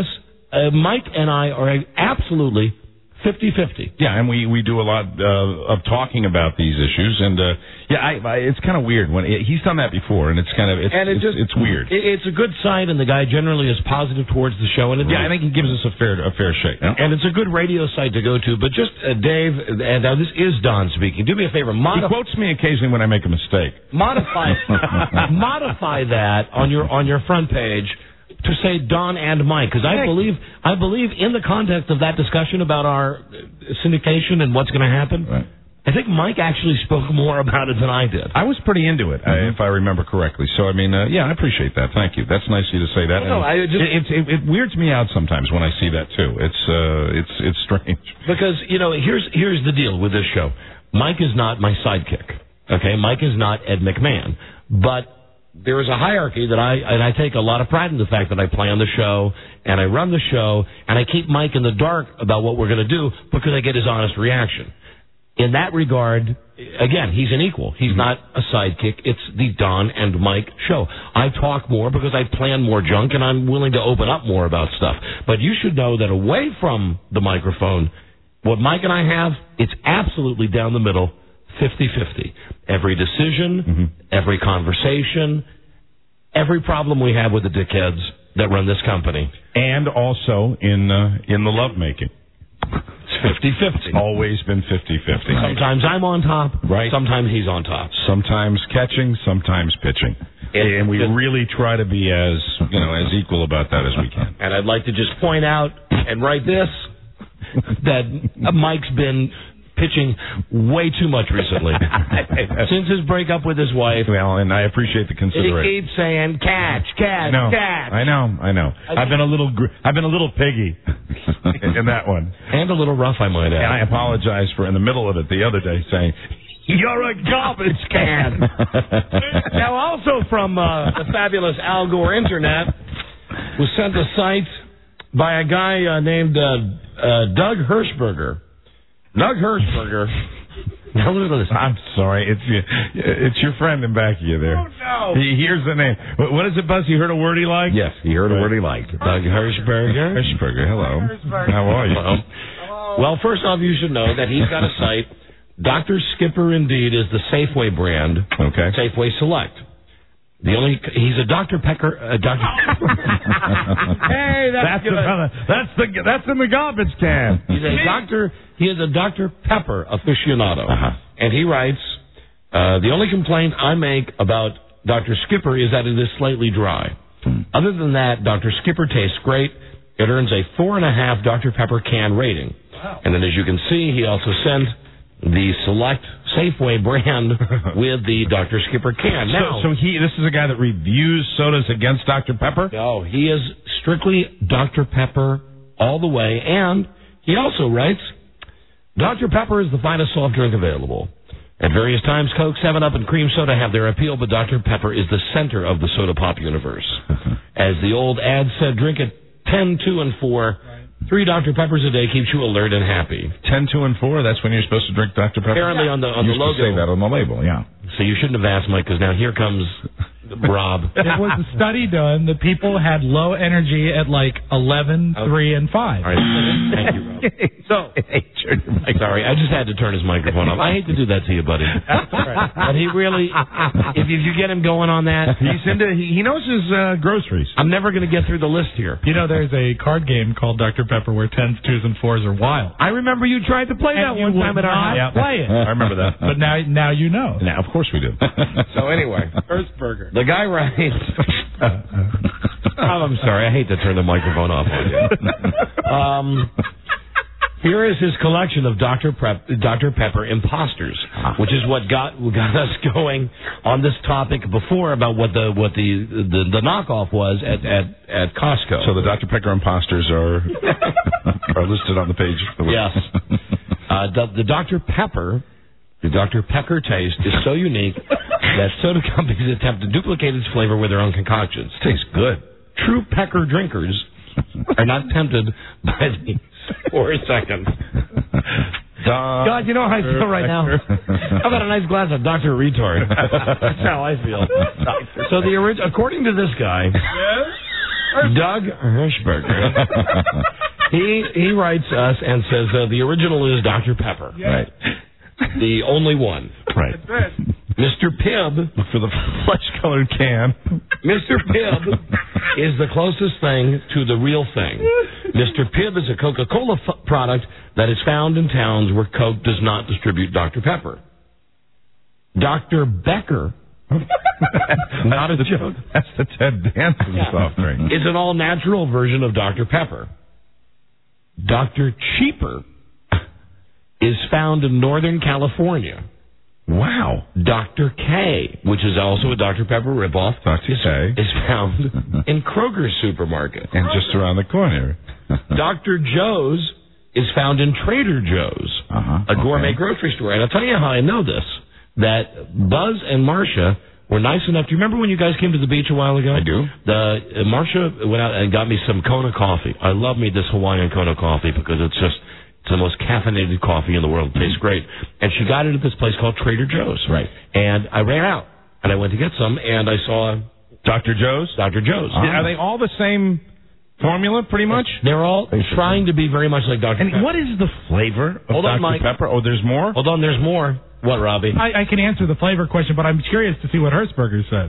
uh, Mike and I are absolutely fifty-fifty. Yeah, and we, we do a lot uh, of talking about these issues, and uh, yeah, I, I, it's kind of weird when it, he's done that before, and it's kind of it's and it it's, just, it's weird. It, it's a good sign, and the guy generally is positive towards the show, and it, yeah, I think he gives us a fair a fair shake, you know? And it's a good radio site to go to. But just uh, Dave, and uh, this is Don speaking. Do me a favor, modify. He quotes me occasionally when I make a mistake. Modify modify that on your on your front page to say Don and Mike, because I believe I believe in the context of that discussion about our syndication and what's going to happen, right. I think Mike actually spoke more about it than I did. I was pretty into it, mm-hmm. uh, if I remember correctly. So I mean, uh, yeah, I appreciate that. Thank you. That's nice of you to say that. Well, no, I just, it, it, it, it weirds me out sometimes when I see that too. It's uh, it's it's strange because you know here's here's the deal with this show. Mike is not my sidekick. Okay, Mike is not Ed McMahon, but there is a hierarchy that I and I take a lot of pride in the fact that I play on the show and I run the show and I keep Mike in the dark about what we're going to do because I get his honest reaction. In that regard, again, he's an equal. He's mm-hmm. not a sidekick. It's the Don and Mike show. I talk more because I plan more junk and I'm willing to open up more about stuff. But you should know that away from the microphone, what Mike and I have, it's absolutely down the middle. fifty-fifty. Every decision, mm-hmm. every conversation, every problem we have with the dickheads that run this company. And also in uh, in the lovemaking. It's fifty-fifty. It's always been fifty-fifty. Sometimes I'm on top. Right. Sometimes he's on top. Sometimes catching, sometimes pitching. It, and we it, really try to be as, you know, as equal about that as we can. And I'd like to just point out and write this, that Mike's been pitching way too much recently. Since his breakup with his wife. Well, and I appreciate the consideration. He keeps saying, catch, catch, no, catch. I know, I know. I've been a little, gr- I've been a little piggy in that one. And a little rough, I might add. And I apologize for, in the middle of it the other day, saying, you're a garbage can. Now, also from uh, the fabulous Al Gore Internet, was sent a site by a guy uh, named uh, uh, Doug Hirschberger. Doug Hirschberger. Now look at this. I'm sorry. It's your, it's your friend in back of you there. Oh, no. He hears the name. What is it, Buzz? You heard a word he liked? Yes, he heard a word he liked. Doug Hirschberger. Hirschberger, hello. Hirschberger. How are you? Hello. Hello. Well, first off, you should know that he's got a site. Doctor Skipper, indeed, is the Safeway brand. Okay. Safeway Select. The only he's a Doctor Pecker. Uh, Doctor Hey, that's, that's good. The, that's the that's in the garbage can. He's a doctor. He is a Doctor Pepper aficionado, uh-huh. and he writes, uh, "The only complaint I make about Doctor Skipper is that it is slightly dry. Hmm. Other than that, Doctor Skipper tastes great. It earns a four and a half Doctor Pepper can rating. Wow. And then, as you can see, he also sent the Select Safeway brand with the Doctor Skipper can. Now, so, so he this is a guy that reviews sodas against Doctor Pepper? No, he is strictly Doctor Pepper all the way, and he also writes, Doctor Pepper is the finest soft drink available. At various times, Coke, seven up, and cream soda have their appeal, but Doctor Pepper is the center of the soda pop universe. As the old ad said, drink it ten, two, and four. Three Doctor Peppers a day keeps you alert and happy. Ten, two, and four. That's when you're supposed to drink Doctor Pepper. Apparently on the on you're the logo. Say that on the label, yeah. So you shouldn't have asked, Mike, because now here comes Rob. There was a study done that people had low energy at like eleven, okay. three, and five. All right. Thank you, Rob. So, sorry, I just had to turn his microphone off. I hate to do that to you, buddy. That's all right. But he really, if you, if you get him going on that, he's into, he, he knows his uh, groceries. I'm never going to get through the list here. You know, there's a card game called Doctor Pepper where tens, twos, and fours are wild. I remember you tried to play and that one time at our house. Yeah. Play it. I remember that. But now, now you know. Now, of course we do. So anyway, Hirschberger. The guy writes. oh, I'm sorry. I hate to turn the microphone off on you. Um, here is his collection of Doctor Prep, Doctor Pepper imposters, which is what got got us going on this topic before about what the what the the, the knockoff was at, at, at Costco. So the Doctor Pepper imposters are are listed on the page. Yes. Uh, the, the Doctor Pepper. The Doctor Pecker taste is so unique that soda companies attempt to duplicate its flavor with their own concoctions. It tastes good. True Pecker drinkers are not tempted by these for a second. God, you know how I feel right now? How about a nice glass of Doctor Retard? That's how I feel. So the orig- according to this guy, Doug Hirschberger. he he writes us and says uh, the original is Doctor Pepper. Yeah. Right. The only one. Right. Mister Pibb. Look for the flesh-colored can. Mister Pibb is the closest thing to the real thing. Mister Pibb is a Coca-Cola f- product that is found in towns where Coke does not distribute Doctor Pepper. Doctor Becker. Not a joke. That's the Ted Danson Yeah. soft drink. It's an all-natural version of Doctor Pepper. Doctor Cheaper is found in Northern California. Wow. Doctor K, which is also a Doctor Pepper ripoff, Doctor K is found in Kroger's supermarket. And just around the corner. Doctor Joe's is found in Trader Joe's, uh-huh. a gourmet Okay. grocery store. And I'll tell you how I know this, that Buzz and Marcia were nice enough. Do you remember when you guys came to the beach a while ago? I do. The uh, Marcia went out and got me some Kona coffee. I love me this Hawaiian Kona coffee because it's just it's the most caffeinated coffee in the world. It tastes great. And she got it at this place called Trader Joe's. Right. And I ran out, and I went to get some, and I saw Doctor Joe's? Doctor Joe's. Are they all the same formula, pretty much? They're all Basically. trying to be very much like Doctor And Pepper. what is the flavor of Hold on, Doctor Mike. Pepper? Oh, there's more? Hold on, there's more. What, Robbie? I, I can answer the flavor question, but I'm curious to see what Hirschberger says.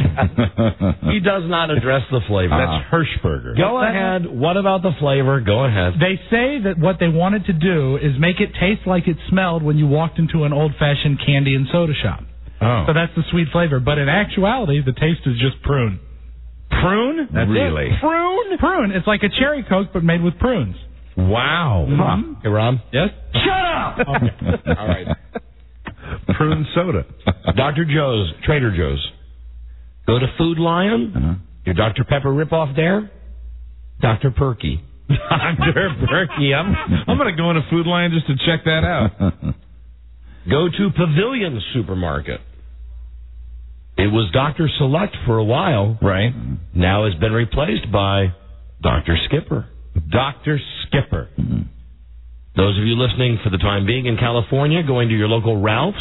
He does not address the flavor. That's Hirschberger. Go ahead. What about the flavor? Go ahead. They say that what they wanted to do is make it taste like it smelled when you walked into an old-fashioned candy and soda shop. Oh. So that's the sweet flavor. But in actuality, the taste is just prune. Prune? That's really? it. Prune? Prune. It's like a cherry Coke, but made with prunes. Wow. Mm-hmm. Hey, Rob? Yes? Shut up! Okay. All right. Prune soda. Doctor Joe's, Trader Joe's. Go to Food Lion. Uh-huh. Your Doctor Pepper ripoff there. Doctor Perky. Doctor Perky. I'm, I'm going to go in a Food Lion just to check that out. Go to Pavilion Supermarket. It was Doctor Select for a while. Right. Now has been replaced by Doctor Skipper. Doctor Skipper. Mm-hmm. Those of you listening for the time being in California, going to your local Ralph's,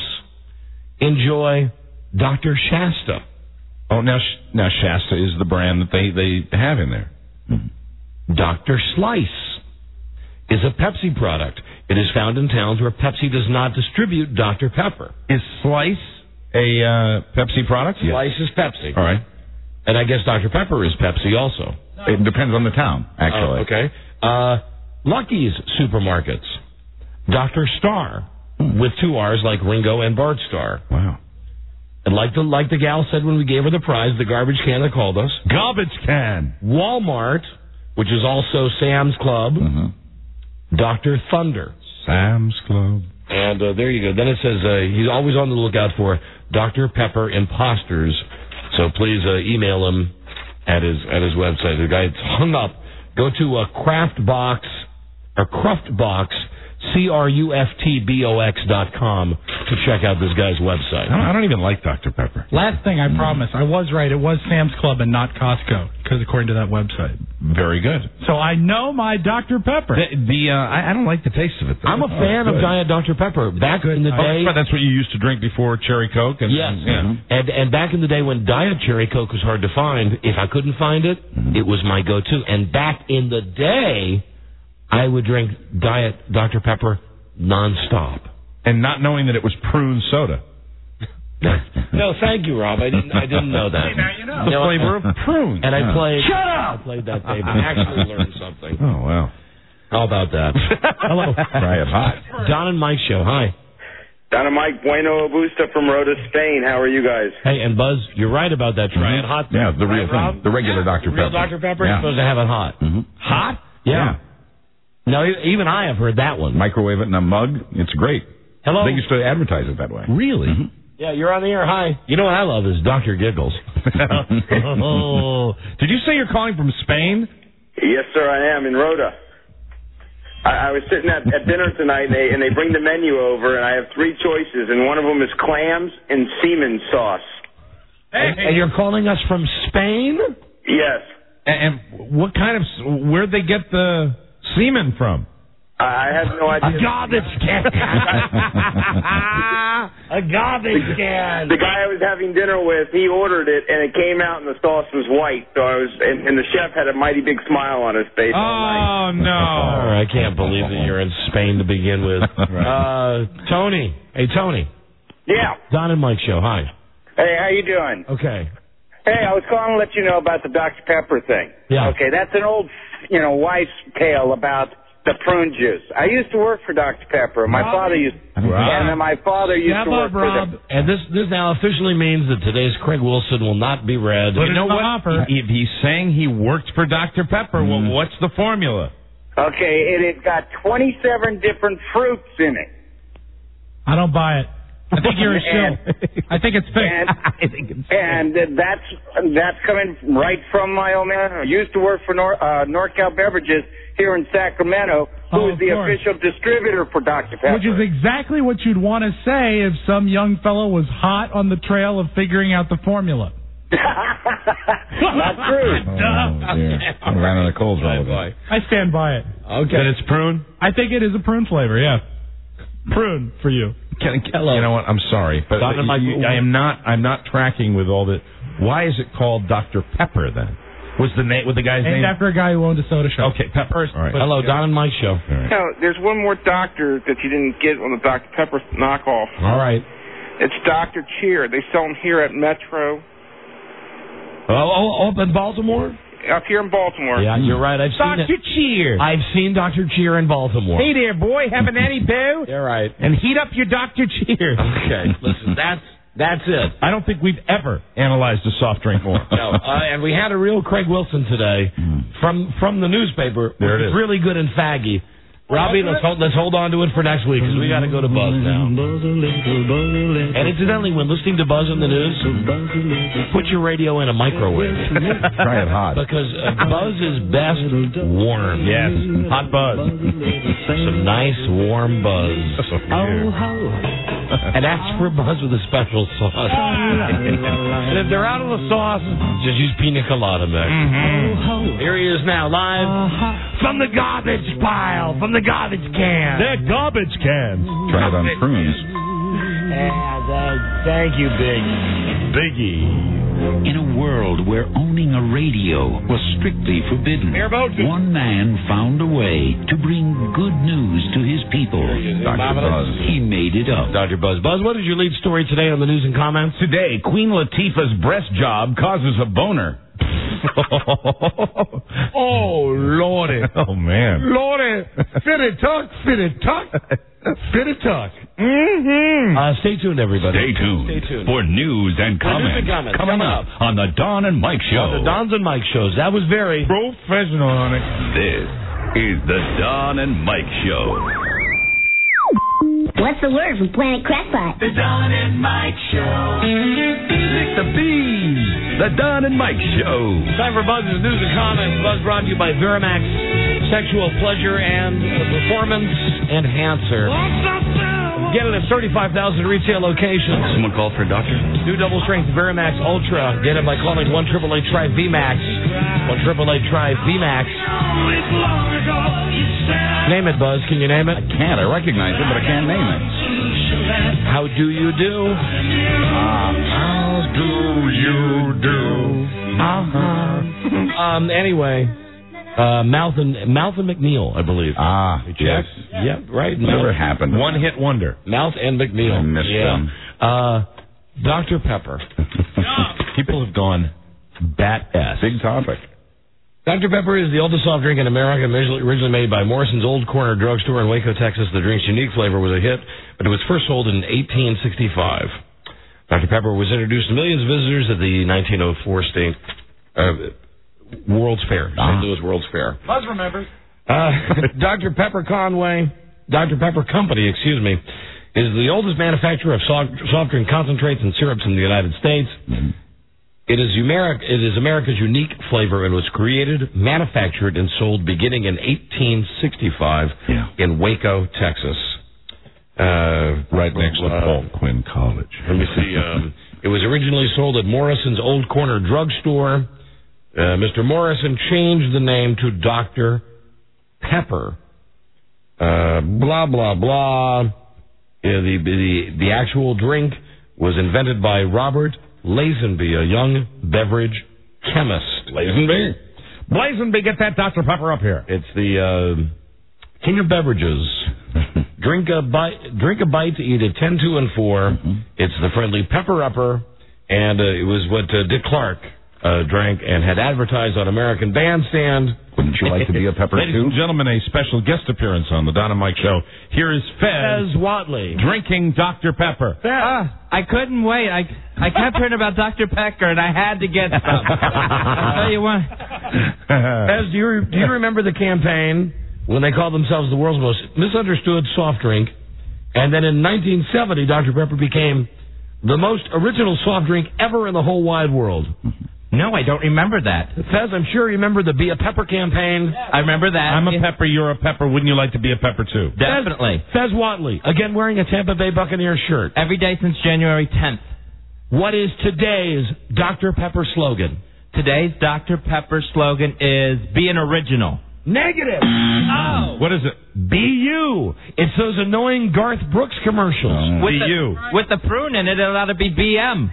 enjoy Doctor Shasta. Oh, now now Shasta is the brand that they, they have in there. Mm-hmm. Doctor Slice is a Pepsi product. It is found in towns where Pepsi does not distribute Doctor Pepper. Is Slice a uh, Pepsi product? Slice is Pepsi. All right. And I guess Doctor Pepper is Pepsi also. It depends on the town, actually. Oh, okay. Uh, Lucky's Supermarkets. Doctor Star, with two R's like Ringo and Bart Star. Wow. And like the, like the gal said when we gave her the prize, the garbage can that called us. Garbage can. Walmart, which is also Sam's Club. Mm-hmm. Doctor Thunder. Sam's Club. And uh, there you go. Then it says uh, he's always on the lookout for Doctor Pepper imposters. So please uh, email him at his at his website. The guy's hung up. Go to uh, Craftbox or Cruftbox, C R U F T B O X dot com to check out this guy's website. I don't, I don't even like Doctor Pepper. Last thing, I promise, I was right. It was Sam's Club and not Costco, because according to that website. Very good. So I know my Doctor Pepper. The, the uh, I, I don't like the taste of it, though. I'm a Oh, fan of good. Diet Doctor Pepper. Back in the Oh, day, but that's what you used to drink before Cherry Coke? And, yes, Yeah. and and back in the day when Diet Cherry Coke was hard to find, if I couldn't find it, Mm-hmm. it was my go-to. And back in the day, I would drink Diet Doctor Pepper nonstop. And not knowing that it was prune soda. No, thank you, Rob. I didn't. I didn't know that. See, now you know. The No, flavor of prune. And I Yeah. played. Shut up! I played that tape and actually learned something. Oh, wow. How about that? Hello, Try it hot. Don and Mike show. Hi. Don and Mike, Bueno Augusta from Rota, Spain. How are you guys? Hey, and Buzz, you're right about that. Try it hot. Yeah, the real Right, Rob? thing. The regular Doctor Real Pepper. Doctor Pepper. Yeah. You're supposed to have it hot. Mm-hmm. Hot? Yeah. No, e- even I have heard that one. Microwave it in a mug. It's great. Hello. They used to advertise it that way. Really? Mhm. Yeah, you're on the air. Hi. You know what I love is Doctor Giggles. Oh. Did you say you're calling from Spain? Yes, sir, I am in Rota. I, I was sitting at, at dinner tonight, and they, and they bring the menu over, and I have three choices, and one of them is clams and semen sauce. And, and you're calling us from Spain? Yes. And, and what kind of, where'd they get the semen from? I have no idea. A garbage can. A garbage can. The guy I was having dinner with, he ordered it, and it came out, and the sauce was white. So I was, and, and the chef had a mighty big smile on his face. Oh no! I can't believe that you're in Spain to begin with. uh, Tony, hey Tony. Yeah. Don and Mike show. Hi. Hey, how you doing? Okay. Hey, I was calling to let you know about the Doctor Pepper thing. Yeah. Okay, that's an old, you know, wife's tale about the prune juice. I used to work for Doctor Pepper. My Rob. father used, Rob. and then my father used Shut to work up, Rob. for the. And this this now officially means that today's Craig Wilson will not be read. You know what? He, he's saying he worked for Doctor Pepper. Well, what's the formula? Okay, it has got twenty-seven different fruits in it. I don't buy it. I think you're a shill. I think it's fake. And, I think it's and that's that's coming right from my old man who used to work for Nor, uh, NorCal Beverages here in Sacramento, who Oh, is of the course. official distributor for Doctor Pepper. Which is exactly what you'd want to say if some young fellow was hot on the trail of figuring out the formula. Not true. Oh, dear. I ran out of cold all I stand by it. Okay. Then it's prune? I think it is a prune flavor, yeah. Prune for you. Can, can, you know what? I'm sorry, but Doctor Mike, you- I am not. I'm not tracking with all the. Why is it called Doctor Pepper then? Was the name? Was the guy's Named name? after a guy who owned a soda shop. Okay, Pepper. All right. Hello, Don and Mike show. No, there's one more doctor that you didn't get on the Doctor Pepper knockoff. All right. It's Doctor Cheer. They sell them here at Metro. Oh, oh, up in Baltimore? Up here in Baltimore. Yeah, you're right. I've seen Doctor it. Cheer. I've seen Doctor Cheer in Baltimore. Hey there, boy. Have an Annie Boo? You're right. And heat up your Doctor Cheer. Okay, listen, that's that's it. I don't think we've ever analyzed a soft drink more. No, uh, and we had a real Craig Wilson today from from the newspaper. There it It's is. really good and faggy. Robbie, let's hold, let's hold on to it for next week because we got to go to Buzz now. And incidentally, when listening to Buzz in the news, put your radio in a microwave. Try it hot. Because uh, Buzz is best warm. Yes, hot buzz. Some nice warm Buzz. And ask for Buzz with a special sauce. And if they're out of the sauce, just use pina colada mix. Mm-hmm. Here he is now, live from the garbage pile, from the garbage can. They're garbage cans. Try it on prunes. Yeah, thank you, Big. Biggie. In a world where owning a radio was strictly forbidden, one man found a way to bring good news to his people. Doctor Buzz. He made it up. Doctor Buzz. Buzz, what is your lead story today on the news and comments? Today, Queen Latifah's breast job causes a boner. Oh, Lordy. Oh, man. Lordy. Fit it tuck, fit it tuck, fit it tuck. Mm-hmm. Uh, stay tuned, everybody. Stay tuned, Stay tuned. for news and For news comments, and comments coming coming up on the Don and Mike Show. On the Don's and Mike shows. That was very professional on it. This is the Don and Mike Show. What's the word from Planet Crackpot? The Don and Mike Show. Lick the bees. The Don and Mike Show. Time for Buzz's news and comments. Buzz brought to you by Verimax Sexual Pleasure and Performance Enhancer. Get it at thirty-five thousand retail locations. Someone called for a doctor? New double strength Verimax Ultra. Get it by calling one triple eight try V MAX. one triple eight try V MAX. Name it, Buzz. Can you name it? I can't. I recognize it, but I can't name it. How do you do? Uh, how do you do? Uh-huh. um. Anyway, uh, Mouth and Mouth and McNeil, I believe. Ah, yes. Yep. Right. Never happened. One hit wonder. Mouth and McNeil. I missed yeah. them. Uh, Doctor Pepper. People have gone bat ass. Big topic. Doctor Pepper is the oldest soft drink in America, originally made by Morrison's Old Corner Drugstore in Waco, Texas. The drink's unique flavor was a hit, but it was first sold in eighteen sixty-five. Doctor Pepper was introduced to millions of visitors at the nineteen oh four state uh, World's Fair, Saint Louis World's Fair. Buzz remembers. Uh, Doctor Pepper Conway, Doctor Pepper Company, excuse me, is the oldest manufacturer of soft, soft drink concentrates and syrups in the United States. Mm-hmm. It is, America, it is America's unique flavor and was created, manufactured, and sold beginning in eighteen sixty-five yeah. in Waco, Texas. Uh, right next to uh, Paul Quinn College. Let me see. Um, it was originally sold at Morrison's Old Corner Drugstore. Uh, Mister Morrison changed the name to Doctor Pepper Uh, blah, blah, blah. Uh, the, the, the actual drink was invented by Robert Lazenby, a young beverage chemist. Lazenby? Lazenby, get that Doctor Pepper up here. It's the uh, king of beverages. drink a bite, drink a bite to eat at ten, two, and four. Mm-hmm. It's the friendly pepper upper, and uh, it was what uh, Dick Clark uh, drank and had advertised on American Bandstand. Wouldn't you like to be a pepper Ladies too? and gentlemen, a special guest appearance on the Don and Mike Show. Here is Fez, Fez Watley drinking Doctor Pepper. Uh, I couldn't wait. I I kept hearing about Doctor Pepper, and I had to get some. I'll tell you what. Fez, do you, do you remember the campaign when they called themselves the world's most misunderstood soft drink? And then in nineteen seventy, Doctor Pepper became the most original soft drink ever in the whole wide world. No, I don't remember that. Fez, I'm sure you remember the Be a Pepper campaign. I remember that. I'm a pepper, you're a pepper. Wouldn't you like to be a pepper too? Definitely. Fez, Fez Watley, again wearing a Tampa Bay Buccaneers shirt. Every day since January tenth. What is today's Doctor Pepper slogan? Today's Doctor Pepper slogan is be an original. Negative. Oh. What is it? Be you. It's those annoying Garth Brooks commercials. Oh, with be the, you. With the prune in it, it ought to be B M.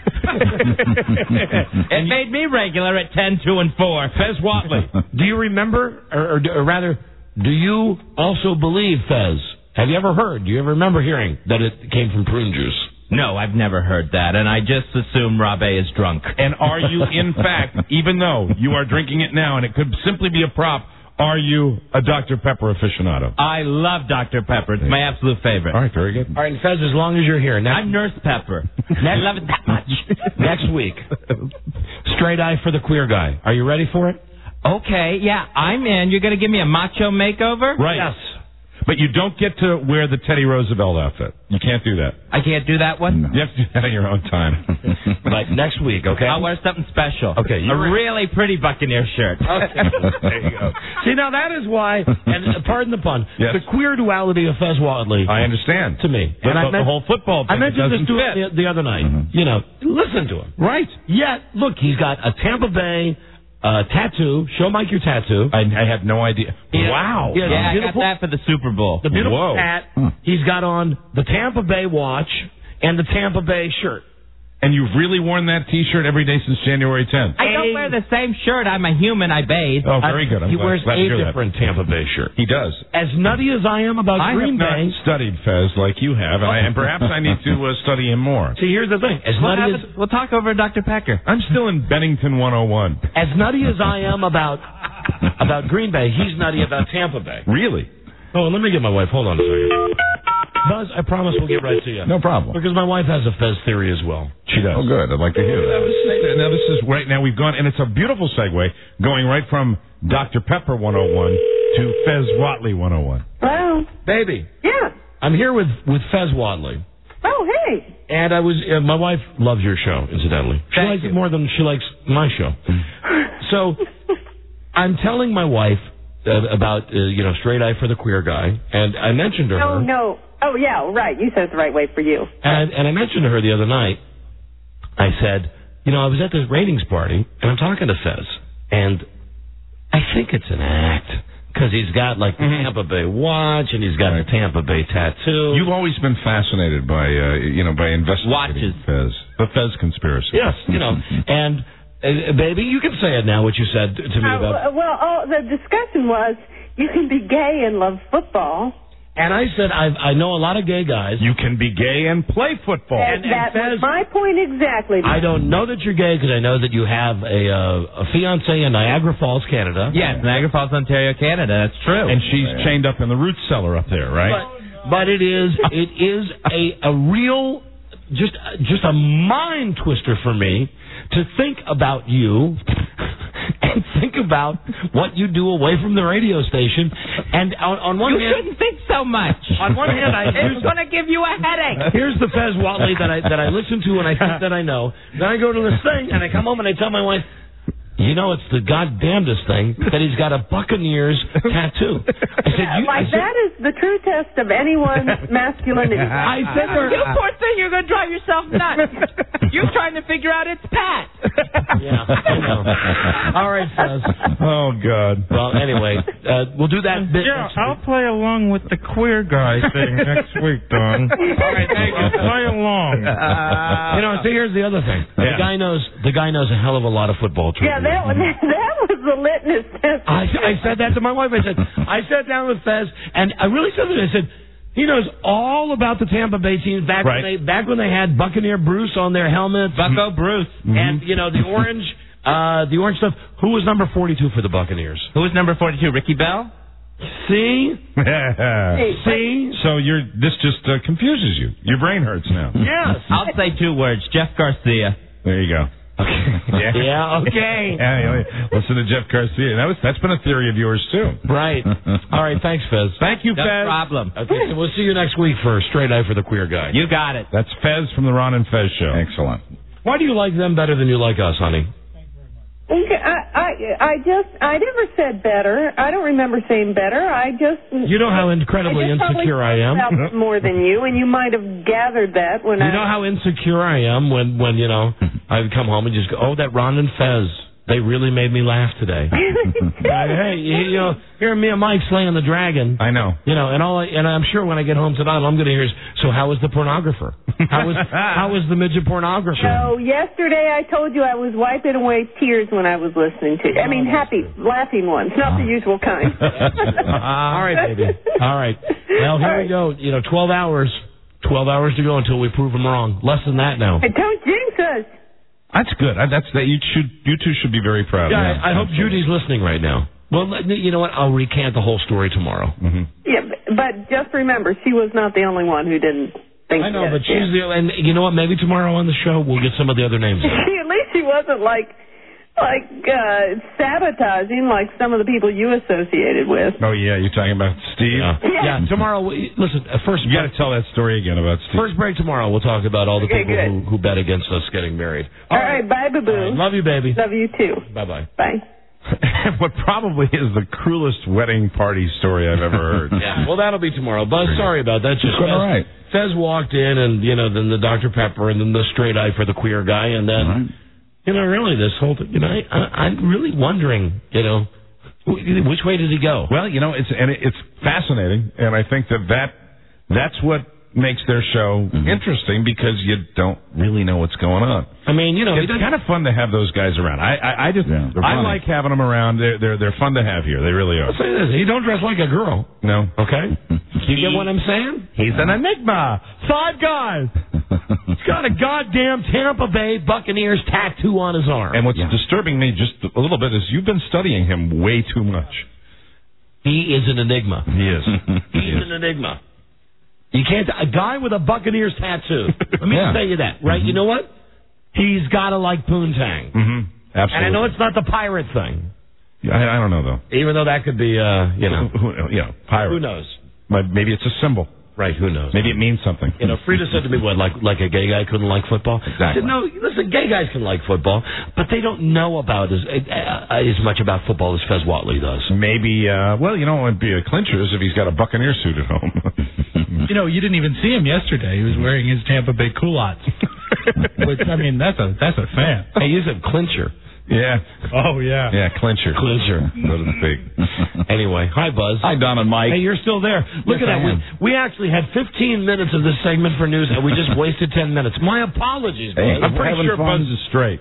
It made me regular at ten, two, and four. Fez Watley, do you remember, or, or, or rather, do you also believe, Fez? Have you ever heard, do you ever remember hearing that it came from prune juice? No, I've never heard that, and I just assume Rob A is drunk. And are you, in fact, even though you are drinking it now, and it could simply be a prop, are you a Doctor Pepper aficionado? I love Doctor Pepper. It's my absolute favorite. All right, very good. All right, and Fez, as long as you're here. Next, I'm Nurse Pepper. I love it that much. Next week, Straight Eye for the Queer Guy. Are you ready for it? Okay, yeah, I'm in. You're going to give me a macho makeover? Right. Yes. But you don't get to wear the Teddy Roosevelt outfit. You can't do that. I can't do that one? No. You have to do that on your own time. Like next week, okay? I'll wear something special. Okay. A really pretty Buccaneer shirt. Okay. There you go. See, now that is why, and pardon the pun, yes. the queer duality of Fez Watley. I understand. To me. But, and I but meant, the whole football thing I mentioned this doesn't to fit. him the, the other night. Mm-hmm. You know, listen to him. Right. Yet, look, he's got a Tampa Bay uh, tattoo. Show Mike your tattoo. I, I had no idea. Yeah. Wow. Yeah, Yeah, I got that for the Super Bowl. The beautiful Whoa. hat. He's got on the Tampa Bay watch and the Tampa Bay shirt. And you've really worn that T-shirt every day since January tenth. I don't wear the same shirt. I'm a human. I bathe. Oh, very good. I'm he glad, wears glad to a hear different that. Tampa Bay shirt. He does. As nutty as I am about I Green have Bay. not studied Fez like you have, and, I, and perhaps I need to uh, study him more. See, here's the thing. As We'll, nutty have as it- we'll talk over Doctor Pecker. I'm still in Bennington one oh one. as nutty as I am about about Green Bay, he's nutty about Tampa Bay. Really? Oh, let me get my wife. Hold on a second. Buzz, I promise we'll get right to you. No problem. Because my wife has a Fez theory as well. She does. Oh, good. I'd like to hear that. Now, this is right now we've gone, and it's a beautiful segue, going right from Doctor Pepper one oh one to Fez Watley one oh one. Hello? Baby, Yeah. I'm here with, with Fez Watley. Oh, hey. And I was, uh, my wife loves your show, incidentally. She Thank likes you. it more than she likes my show. So, I'm telling my wife uh, about, uh, you know, Straight Eye for the Queer Guy, and I mentioned to Oh, her. no. Oh, yeah, right. You said it's the right way for you. And, and I mentioned to her the other night, I said, you know, I was at this ratings party, and I'm talking to Fez, and I think it's an act, because he's got, like, the Tampa Bay watch, and he's got a Tampa Bay tattoo. You've always been fascinated by, uh, you know, by investigating Watches. Fez. The Fez conspiracy. Yes, you know, and, uh, baby, you can say it now, what you said to me Uh, about... well, oh, the discussion was you can be gay and love football. And I said, I I know a lot of gay guys. You can be gay and play football. And, and that Fez- was my point exactly. I don't know that you're gay because I know that you have a uh, a fiance in Niagara Falls, Canada. Yes, Niagara Falls, Ontario, Canada. That's true. And she's chained up in the root cellar up there, right? But, but it is it is a a real just just a mind twister for me to think about you and think about what you do away from the radio station. And on, on one You hand, shouldn't think so much. On one hand, I it's going to give you a headache. Here's the Fez Watley that I that I listen to and I think that I know. Then I go to this thing and I come home and I tell my wife, you know, it's the goddamnedest thing that he's got a Buccaneers tattoo. I said, you, I like, said, that is the true test of anyone's masculinity. I said to her, You poor thing, you're going to drive yourself nuts. You're trying to figure out it's Pat. Yeah, I know. All right, Fez. Oh, God. Well, anyway, uh, we'll do that bit Yeah, next I'll week. play along with the queer guy thing next week, Don. All right, thank you. I'll play along. You know, so here's the other thing. The Yeah. guy knows. The guy knows a hell of a lot of football trivia. Yeah, that was that was the litmus test. I, I said that to my wife. I said, I sat down with Fez, and I really said that. I said, he knows all about the Tampa Bay teams back Right. when they back when they had Buccaneer Bruce on their helmets, Bucko Bruce. and you know the orange, uh, the orange stuff. Who was number forty-two for the Buccaneers? Who was number forty-two? Ricky Bell? See, see. So you're this just uh, confuses you. Your brain hurts now. Yes. I'll say two words. Jeff Garcia. There you go. Okay. Yeah. Yeah. Okay. Yeah, yeah, listen to Jeff Garcia. That was that's been a theory of yours too. Right. All right. Thanks, Fez. Thank you, No Fez. problem. Okay. So we'll see you next week for Straight Eye for the Queer Guy. You got it. That's Fez from the Ron and Fez show. Excellent. Why do you like them better than you like us, honey? Okay, I, I, I just, I never said better. I don't remember saying better. I just. You know how incredibly I just probably insecure I am. felt more than you, and you might have gathered that when You I. know how insecure I am when, when you know, I would come home and just go, oh, that Ron and Fez, they really made me laugh today. Like, hey, you you know, here me and Mike slaying the dragon. I know. You know, and all, I, and I'm sure when I get home tonight, all I'm going to hear is, so how was the pornographer? How was how was the midget pornographer? So yesterday I told you I was wiping away tears when I was listening to. I mean, happy, laughing ones, not the usual kind. All right, baby. All right. Well, here we go. You know, twelve hours. twelve hours to go until we prove them wrong. Less than that now. And don't jinx us. That's good. I, that's that. You should. You two should be very proud. Yeah, of I, I hope Judy's listening right now. Well, you know what? I'll recant the whole story tomorrow. Mm-hmm. Yeah, but just remember, she was not the only one who didn't think. I know, that. but she's the. And you know what? Maybe tomorrow on the show we'll get some of the other names. She, at least she wasn't like, like uh, sabotaging like some of the people you associated with. Oh yeah, you're talking about Steve. Yeah. Yeah. Yeah. Tomorrow, we, listen. uh, First, You got to tell that story again about Steve. first break tomorrow. We'll talk about all the Okay, people good. who, who bet against us getting married. All right, bye, boo boo. Love you, baby. Love you too. Bye bye. Bye. What probably is the cruelest wedding party story I've ever heard. Yeah. Well, that'll be tomorrow. Buzz, sorry about that. Just Quite Fez, all right. Fez walked in, and you know, then the Doctor Pepper, and then the Straight Eye for the Queer Guy, and then. All right. You know, really, this whole thing, you know, I, I, I'm really wondering, you know, wh- which way did he go? Well, you know, it's and it, it's fascinating, and I think that, that that's what makes their show Mm-hmm. interesting because you don't really know what's going on. I mean, you know, It's kind of fun to have those guys around. I I, I just Yeah, they're I funny. like having them around. They're they're they're fun to have here. They really are. I'll say this, he don't dress like a girl, No. okay? You get what I'm saying? He's an enigma. Five guys. He's got a goddamn Tampa Bay Buccaneers tattoo on his arm. And what's Yeah. disturbing me just a little bit is you've been studying him way too much. He is an enigma. He is. He's an enigma. You can't, a guy with a Buccaneers tattoo. Let me Yeah. just tell you that, right? You know what? He's got to like poontang. Mm-hmm. Absolutely. And I know it's not the pirate thing. I, I don't know though. Even though that could be, uh, you know. Who, you know, pirate. Who knows? But maybe it's a symbol. Right, who knows? Maybe it means something. You know, Frida said to me, what, like like a gay guy couldn't like football? I Exactly. said, no, listen, gay guys can like football, but they don't know about as uh, as much about football as Fez Watley does. Maybe, uh, well, you know, it'd be a clincher is if he's got a Buccaneer suit at home. You know, you didn't even see him yesterday. He was wearing his Tampa Bay culottes. Which, I mean, that's a that's a fan. Hey, you said clincher. Yeah. Oh, yeah. Yeah, clincher. Clincher. So to speak. Anyway, hi, Buzz. Hi, Don and Mike. Hey, you're still there. Look Yes, at that. I am. We, we actually had fifteen minutes of this segment for news, and we just wasted ten minutes. My apologies, Buzz. Hey, I'm pretty having sure fun. Buzz is straight.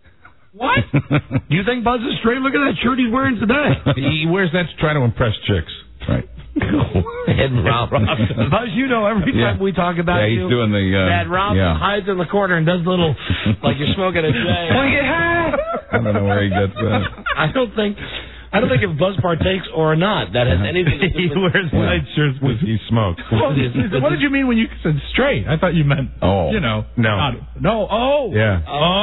What? You think Buzz is straight? Look at that shirt he's wearing today. He wears that to try to impress chicks. Right. Ed Rob. Buzz, you know, every time Yeah. we talk about Yeah, he's you, doing the, uh, that Rob yeah. hides in the corner and does a little, like you're smoking a J. Want to get high? I don't know where he gets that. I don't think, I don't think if Buzz partakes or not, that has anything to do He with wears Yeah. night shirts with. He smokes. Well, what did you mean when you said straight? I thought you meant, Oh. you know. No. not- no. Oh. Yeah.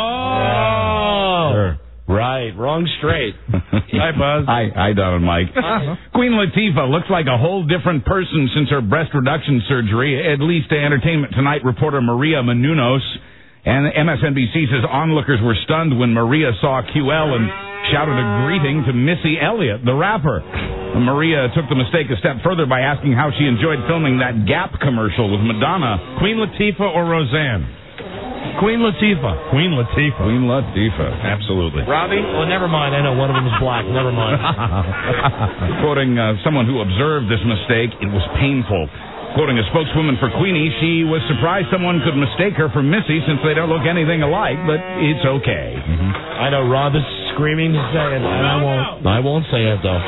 Oh. Sure. Right, wrong straight. Hi, Buzz. Hi, hi, Don and Mike. Hi. Queen Latifah looks like a whole different person since her breast reduction surgery, at least to Entertainment Tonight reporter Maria Menounos. And M S N B C says onlookers were stunned when Maria saw Q L and shouted a greeting to Missy Elliott, the rapper. Maria took the mistake a step further by asking how she enjoyed filming that Gap commercial with Madonna. Queen Latifah or Roseanne? Queen Latifah. Queen Latifah. Queen Latifah. Absolutely. Robbie? Well, never mind. I know one of them is black. Never mind. Quoting uh, someone who observed this mistake, it was painful. Quoting a spokeswoman for Queenie, she was surprised someone could mistake her for Missy since they don't look anything alike, but it's okay. Mm-hmm. I know Rob is screaming to say it, and I won't. I won't say it, though.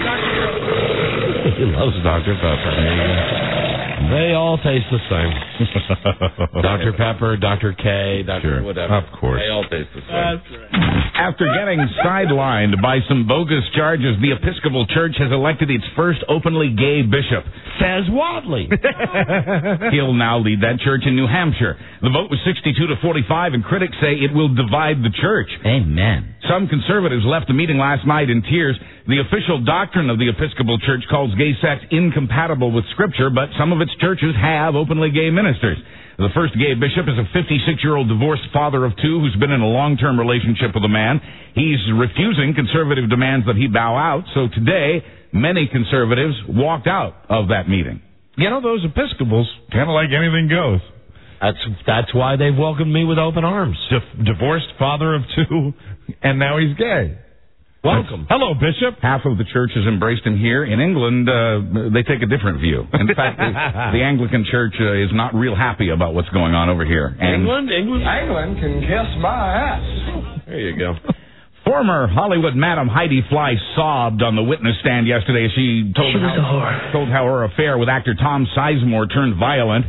He loves Doctor Pepper. They all taste the same. Doctor Pepper, Doctor K, Doctor Sure. whatever. Of course. They all taste the same. After getting sidelined by some bogus charges, the Episcopal Church has elected its first openly gay bishop. Says Wadley. He'll now lead that church in New Hampshire. The vote was sixty-two to forty-five, and critics say it will divide the church. Amen. Some conservatives left the meeting last night in tears. The official doctrine of the Episcopal Church calls gay sex incompatible with Scripture, but some of its churches have openly gay ministers. The first gay bishop is a fifty-six-year-old divorced father of two who's been in a long-term relationship with a man. He's refusing conservative demands that he bow out, so today many conservatives walked out of that meeting. You know, those Episcopals, kind of like anything goes. That's that's why they've welcomed me with open arms. Di- divorced father of two, and now he's gay. Welcome. That's, hello, Bishop. Half of the church has embraced him here. In England, uh, they take a different view. In fact, the, the Anglican Church uh, is not real happy about what's going on over here. And England, England, England can kiss my ass. There you go. Former Hollywood Madam Heidi Fly sobbed on the witness stand yesterday as she told, She was how, a whore. told how her affair with actor Tom Sizemore turned violent.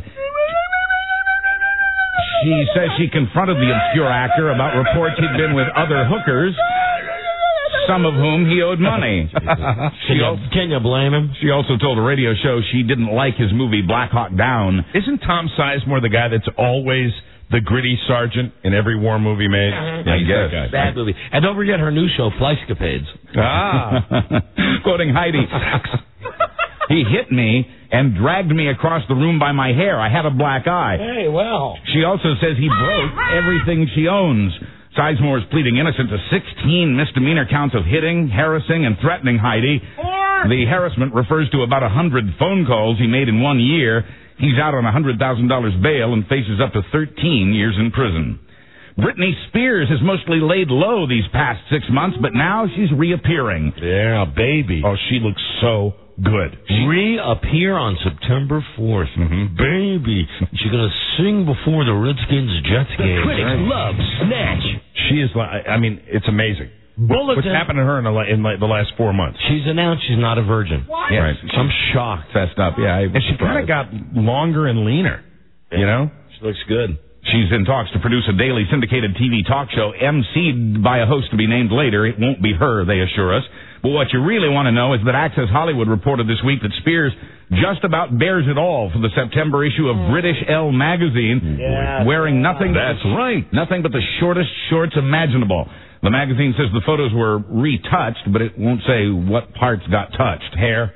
She says she confronted the obscure actor about reports he'd been with other hookers, some of whom he owed money. Can you, can you blame him? She also told a radio show she didn't like his movie Black Hawk Down. Isn't Tom Sizemore the guy that's always the gritty sergeant in every war movie made? I guess. That guy. Bad movie. And don't forget her new show, Fleischcapades. Ah. Quoting Heidi, he hit me and dragged me across the room by my hair. I had a black eye. Hey, well. She also says he broke everything she owns. Sizemore is pleading innocent to sixteen misdemeanor counts of hitting, harassing, and threatening Heidi. The harassment refers to about one hundred phone calls he made in one year. He's out on one hundred thousand dollars bail and faces up to thirteen years in prison. Britney Spears has mostly laid low these past six months, but now she's reappearing. Yeah, baby. Oh, she looks so good. She reappear on September fourth. Mm-hmm. Baby. She's going to sing before the Redskins Jets game. Critics love Snatch. She is like, I mean, it's amazing. Bulletin. What's happened to her in the, in like the last four months? She's announced she's not a virgin. What? Yeah, right. I'm shocked. Fessed up, yeah. I and she kind of got longer and leaner, you know? She looks good. She's in talks to produce a daily syndicated T V talk show emceed by a host to be named later. It won't be her, they assure us. But what you really want to know is that Access Hollywood reported this week that Spears just about bears it all for the September issue of British Elle magazine, Yeah, wearing nothing. That's but the, right. Nothing but the shortest shorts imaginable. The magazine says the photos were retouched, but it won't say what parts got touched. Hair.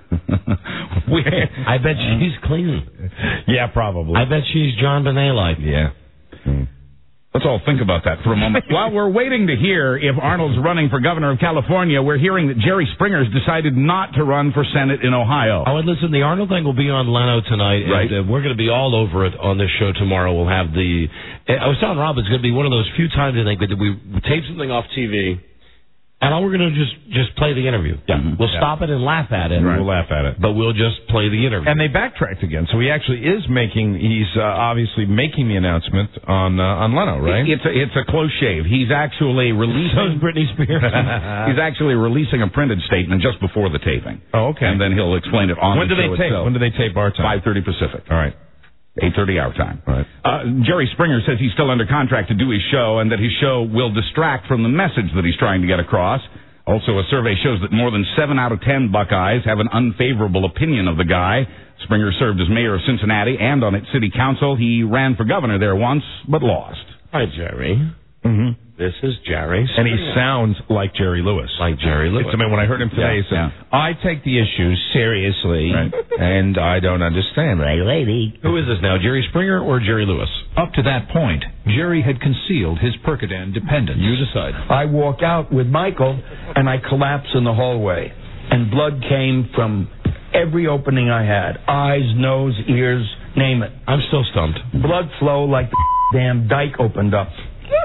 I bet she's clean. Yeah, probably. I bet she's John Benet-like. Yeah. Hmm. Let's all think about that for a moment. While we're waiting to hear if Arnold's running for governor of California, we're hearing that Jerry Springer's decided not to run for Senate in Ohio. Oh, and listen, the Arnold thing will be on Leno tonight, Right. and uh, we're going to be all over it on this show tomorrow. We'll have the... I was telling Rob, it's going to be one of those few times, I think, that we tape something off T V, and all we're going to just just play the interview. Yeah. We'll Yeah. stop it and laugh at it. Right. We'll laugh at it. But we'll just play the interview. And they backtracked again, so he actually is making, he's uh, obviously making the announcement on uh, on Leno, right? It's a, it's a close shave. He's actually releasing... So is Britney Spears. He's actually releasing a printed statement just before the taping. Oh, okay. And then he'll explain it on when the do they show tape? itself. When do they tape our time? five thirty Pacific. All right. eight thirty our time. All right. Uh, Jerry Springer says he's still under contract to do his show and that his show will distract from the message that he's trying to get across. Also, a survey shows that more than seven out of ten Buckeyes have an unfavorable opinion of the guy. Springer served as mayor of Cincinnati and on its city council. He ran for governor there once, but lost. Hi, Jerry. Mm-hmm. This is Jerry. And he sounds like Jerry Lewis. Like Jerry Lewis. It's, I mean, when I heard him today, he said, I take the issues seriously, Right. and I don't understand. Hey, lady. Who is this now, Jerry Springer or Jerry Lewis? Up to that point, Jerry had concealed his Percodan dependence. You decide. I walk out with Michael, and I collapse in the hallway. And blood came from every opening I had. Eyes, nose, ears, name it. I'm still stumped. Blood flow like the damn dike opened up.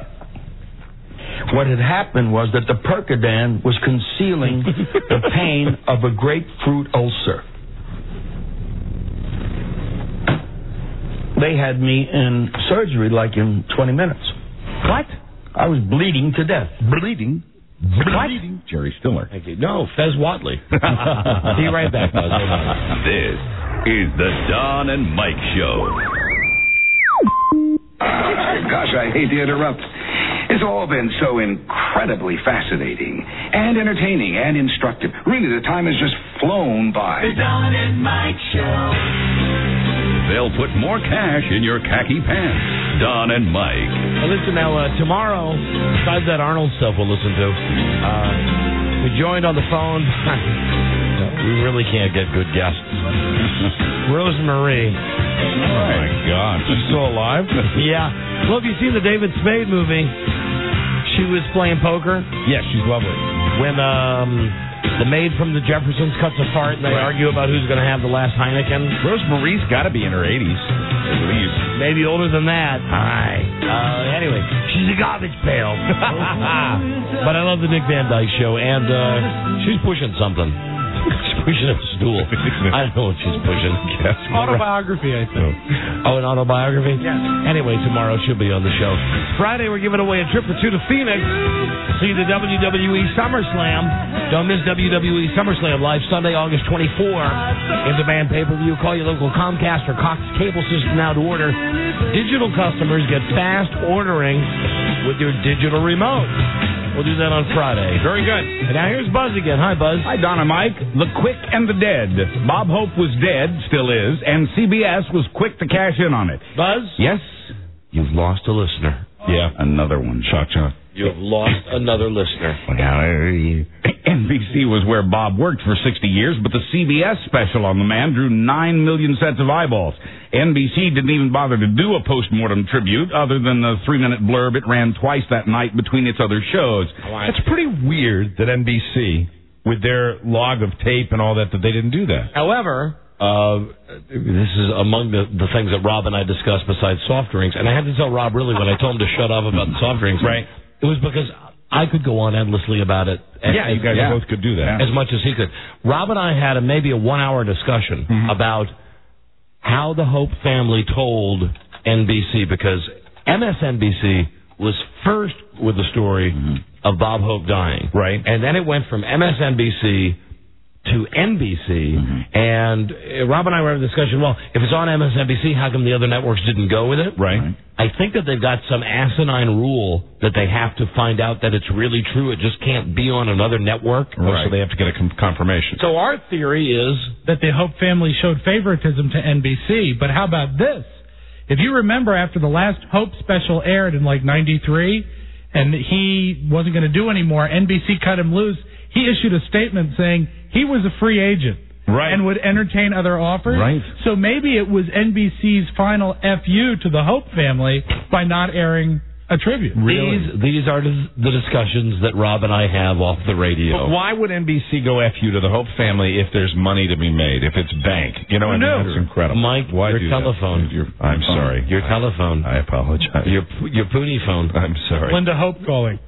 What had happened was that the Percodan was concealing the pain of a grapefruit ulcer. They had me in surgery like in twenty minutes. What? I was bleeding to death. Bleeding? Bleeding? Jerry Stiller. Thank you. No, Fez Watley. Be right back, Buzz. This is the Don and Mike Show. Gosh, I hate to interrupt. It's all been so incredibly fascinating and entertaining and instructive. Really, the time has just flown by. The Don and Mike Show. They'll put more cash in your khaki pants. Don and Mike. Well, listen, now, uh, tomorrow, besides that Arnold stuff we'll listen to, uh, we joined on the phone. We really can't get good guests. Rosemarie. Oh, my God. She's still alive? Yeah. Well, have you seen the David Spade movie? She was playing poker. Yes, she's lovely. When um, the maid from the Jeffersons cuts a fart and they argue about who's going to have the last Heineken. Rosemarie's got to be in her eighties, at least. Maybe older than that. Hi. Uh, anyway, she's a garbage pail. But I love the Dick Van Dyke Show, and uh, she's pushing something. She's pushing a stool. I don't know what she's pushing. Yes. Autobiography, I think. Oh, an autobiography? Yes. Anyway, tomorrow she'll be on the show. Friday, we're giving away a trip or two to Phoenix to see the W W E SummerSlam. Don't miss W W E SummerSlam live Sunday, August twenty-fourth. In demand pay-per-view. Call your local Comcast or Cox cable system now to order. Digital customers get fast ordering with your digital remote. We'll do that on Friday. Very good. And now here's Buzz again. Hi, Buzz. Hi, Don and Mike. The quick and the dead. Bob Hope was dead, still is, and C B S was quick to cash in on it. Buzz? Yes? You've lost a listener. Yeah. Another one. Shock, shock. You've lost another listener. N B C was where Bob worked for sixty years, but the C B S special on the man drew nine million sets of eyeballs. N B C didn't even bother to do a post-mortem tribute other than the three-minute blurb it ran twice that night between its other shows. It's pretty weird that N B C, with their log of tape and all that, that they didn't do that. However, uh, this is among the, the things that Rob and I discussed besides soft drinks, and I had to tell Rob really when I told him to shut up about the soft drinks. Right. It was because I could go on endlessly about it. As, yeah, you guys yeah, both could do that. As much as he could. Rob and I had a, maybe a one-hour discussion mm-hmm. about how the Hope family told N B C, because M S N B C was first with the story mm-hmm. of Bob Hope dying. Right. And then it went from M S N B C to N B C, mm-hmm. and Rob and I were having a discussion, well, if it's on M S N B C, how come the other networks didn't go with it? Right. I think that they've got some asinine rule that they have to find out that it's really true. It just can't be on another network. Right. So they have to get a com- confirmation. So our theory is that the Hope family showed favoritism to N B C, but how about this? If you remember, after the last Hope special aired in like ninety-three, and he wasn't going to do any more, N B C cut him loose. He issued a statement saying he was a free agent. Right. And would entertain other offers. Right. So maybe it was N B C's final F U to the Hope family by not airing a tribute. Really? These, these are the discussions that Rob and I have off the radio. But why would N B C go F you to the Hope family if there's money to be made, if it's bank? You know, I mean, that's incredible. Mike, why your telephone. Your, I'm sorry. Your I, telephone. I apologize. Your your poonie phone. I'm sorry. Linda Hope calling.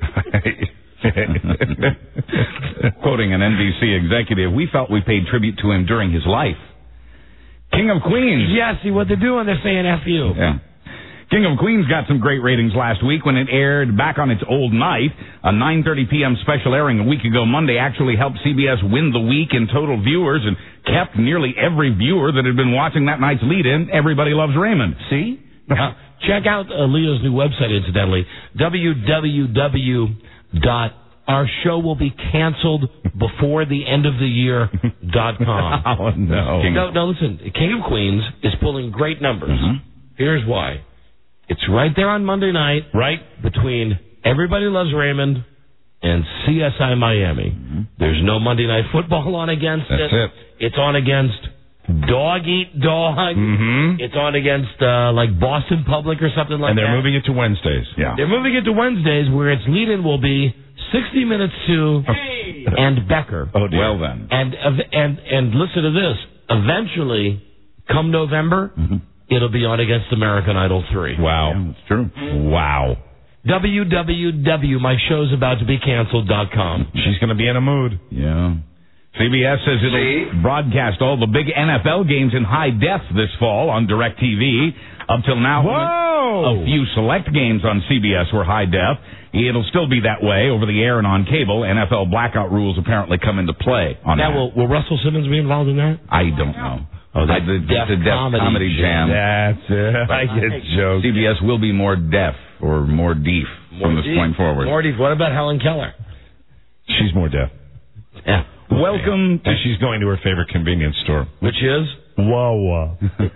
Quoting an N B C executive, we felt we paid tribute to him during his life. King of Queens. Yeah, see what they're doing, they're saying F you. Yeah. King of Queens got some great ratings last week when it aired back on its old night. A nine thirty p.m. special airing a week ago Monday actually helped C B S win the week in total viewers and kept nearly every viewer that had been watching that night's lead-in. Everybody Loves Raymond. See? Now, check out uh, Leo's new website, incidentally, w w w dot our show will be canceled before the end of the year dot com. Oh, no. No, no, listen. King of Queens is pulling great numbers. Mm-hmm. Here's why. It's right there on Monday night, right between Everybody Loves Raymond and C S I Miami. Mm-hmm. There's no Monday Night Football on against That's it. it. It's on against Dog Eat Dog. Mm-hmm. It's on against uh, like Boston Public or something like that. And they're that. moving it to Wednesdays. Yeah. They're moving it to Wednesdays, where its lead-in will be sixty minutes to hey. and Becker. Oh, dear. Well, then. And, and, and listen to this. Eventually, come November, mm-hmm. it'll be on against American Idol three. Wow. Yeah, that's true. Wow. w w w dot my show's about to be canceled dot com. She's going to be in a mood. Yeah. C B S says it'll broadcast all the big N F L games in high def this fall on DirecTV. Up till now, Whoa! a few select games on C B S were high def. It'll still be that way over the air and on cable. N F L blackout rules apparently come into play on Now, that. will, will Russell Simmons be involved in that? I don't know. Oh, that's the, Def the Def Comedy Comedy Jam. That's it. I get jokes. C B S will be more deaf or more deaf from this deep. point forward. More deep. What about Helen Keller? She's more deaf. Yeah. Welcome And she's going to her favorite convenience store. Which is? Wawa.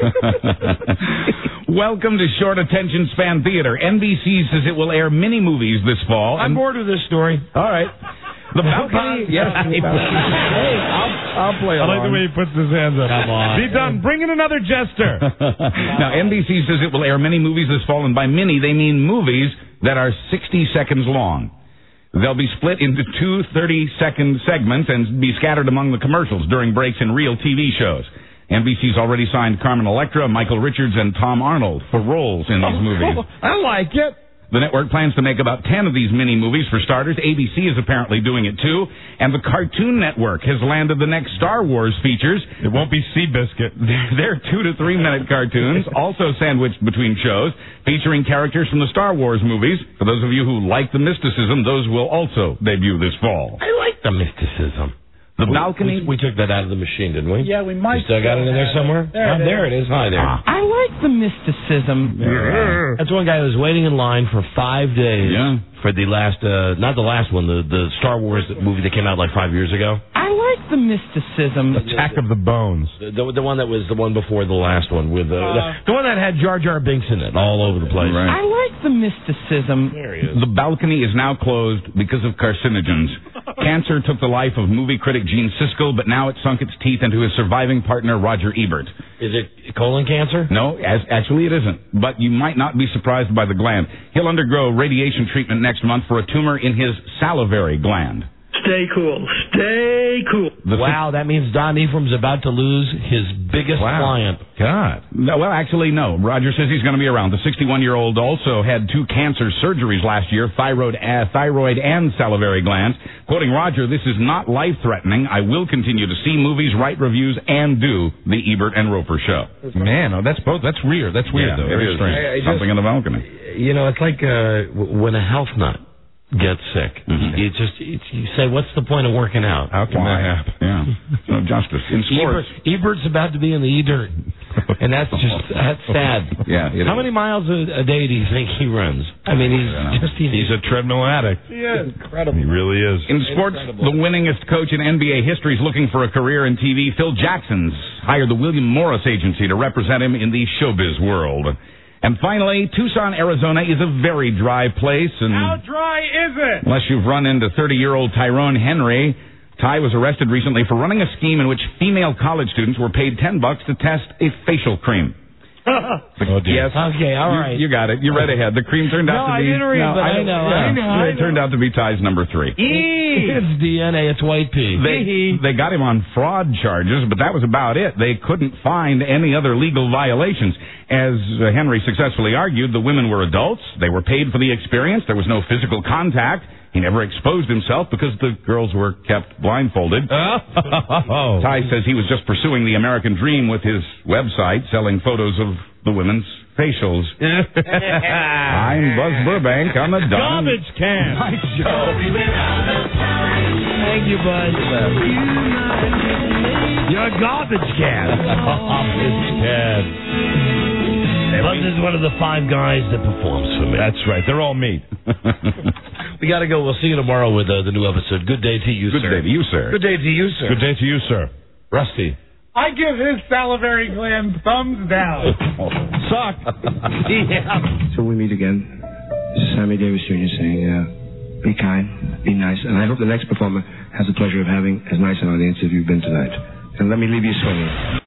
Welcome to short attention span theater. N B C says it will air mini movies this fall. I'm and- bored with this story. All right. The balcony. Yes. Hey, I'll, I'll play I along. like the way he puts his hands up. Come on. Be done. Bring in another jester. Now, N B C says it will air many movies this fall, and by many, they mean movies that are sixty seconds long. They'll be split into two thirty-second segments and be scattered among the commercials during breaks in real T V shows. N B C's already signed Carmen Electra, Michael Richards, and Tom Arnold for roles in these movies. I like it. The network plans to make about ten of these mini-movies for starters. A B C is apparently doing it, too. And the Cartoon Network has landed the next Star Wars features. It won't be Seabiscuit. They're, they're two to three-minute cartoons, also sandwiched between shows, featuring characters from the Star Wars movies. For those of you who like the mysticism, those will also debut this fall. I like the mysticism. The we, balcony... We, we took that out of the machine, didn't we? Yeah, we might. You still got it in there somewhere? There, oh, it there it is. Hi there. Ah. I like the mysticism. Yeah. That's one guy who was waiting in line for five days Yeah. for the last, uh, not the last one, the, the Star Wars movie that came out like five years ago. I like the mysticism. Attack of the Bones. The, the, the one that was the one before the last one, with uh, Uh, the, the one that had Jar Jar Binks in it all over the place. Right. I like the mysticism. There he is. The balcony is now closed because of carcinogens. Cancer took the life of movie critic Gene Siskel, but now it sunk its teeth into his surviving partner, Roger Ebert. Is it colon cancer? No, as, actually it isn't. But you might not be surprised by the gland. He'll undergo radiation treatment next month for a tumor in his salivary gland. Stay cool. Stay cool. The Wow, that means Don Ephraim's about to lose his biggest client. God. No, well, actually, no. Roger says he's going to be around. The sixty-one-year-old also had two cancer surgeries last year, thyroid, uh, thyroid and salivary glands. Quoting Roger, this is not life-threatening. I will continue to see movies, write reviews, and do the Ebert and Roper show. Man, oh, that's both. That's weird. That's weird, Yeah, though. it Very is. I- strange. I just- Something in the balcony. You know, it's like uh, w- when a health nut gets sick. Mhm. You just it's, you say, "What's the point of working out?" How can Why? that happen? Yeah. No justice. In sports. Ebert, Ebert's about to be in the E-dirt, and that's just that's sad. Yeah. it How is. many miles a, a day do you think he runs? I mean, he's Yeah. just he's, He's a treadmill addict. He is. Incredible. He really is. In sports, the winningest coach in N B A history is looking for a career in T V. Phil Jackson's hired the William Morris Agency to represent him in the showbiz world. And finally, Tucson, Arizona is a very dry place. And How dry is it? unless you've run into thirty-year-old Tyrone Henry, Ty was arrested recently for running a scheme in which female college students were paid ten bucks to test a facial cream. Oh, dear. Yes. Okay, all you, right. You got it. You read ahead. The cream turned out No, to I be... didn't read, but I know, I know, I It turned out to be Ty's number three. It's D N A. It's white pea. They, they got him on fraud charges, but that was about it. They couldn't find any other legal violations. As uh, Henry successfully argued, the women were adults. They were paid for the experience. There was no physical contact. He never exposed himself because the girls were kept blindfolded. Oh. Ty says he was just pursuing the American dream with his website, selling photos of the women's facials. I'm Buzz Burbank on the Don Garbage can. Mike Show. Thank you, Bud. You're a garbage can. Garbage can. Buzz is one of the five guys that performs for me. That's right. They're all meat. We got to go. We'll see you tomorrow with uh, the new episode. Good day to you, Good sir. day to you, sir. Good day to you, sir. Good day to you, sir. Rusty. I give his salivary gland thumbs down. Suck. Yeah. So we meet again. This is Sammy Davis Junior saying, uh, be kind, be nice, and I hope the next performer has the pleasure of having as nice an audience as you've been tonight. And let me leave you swinging.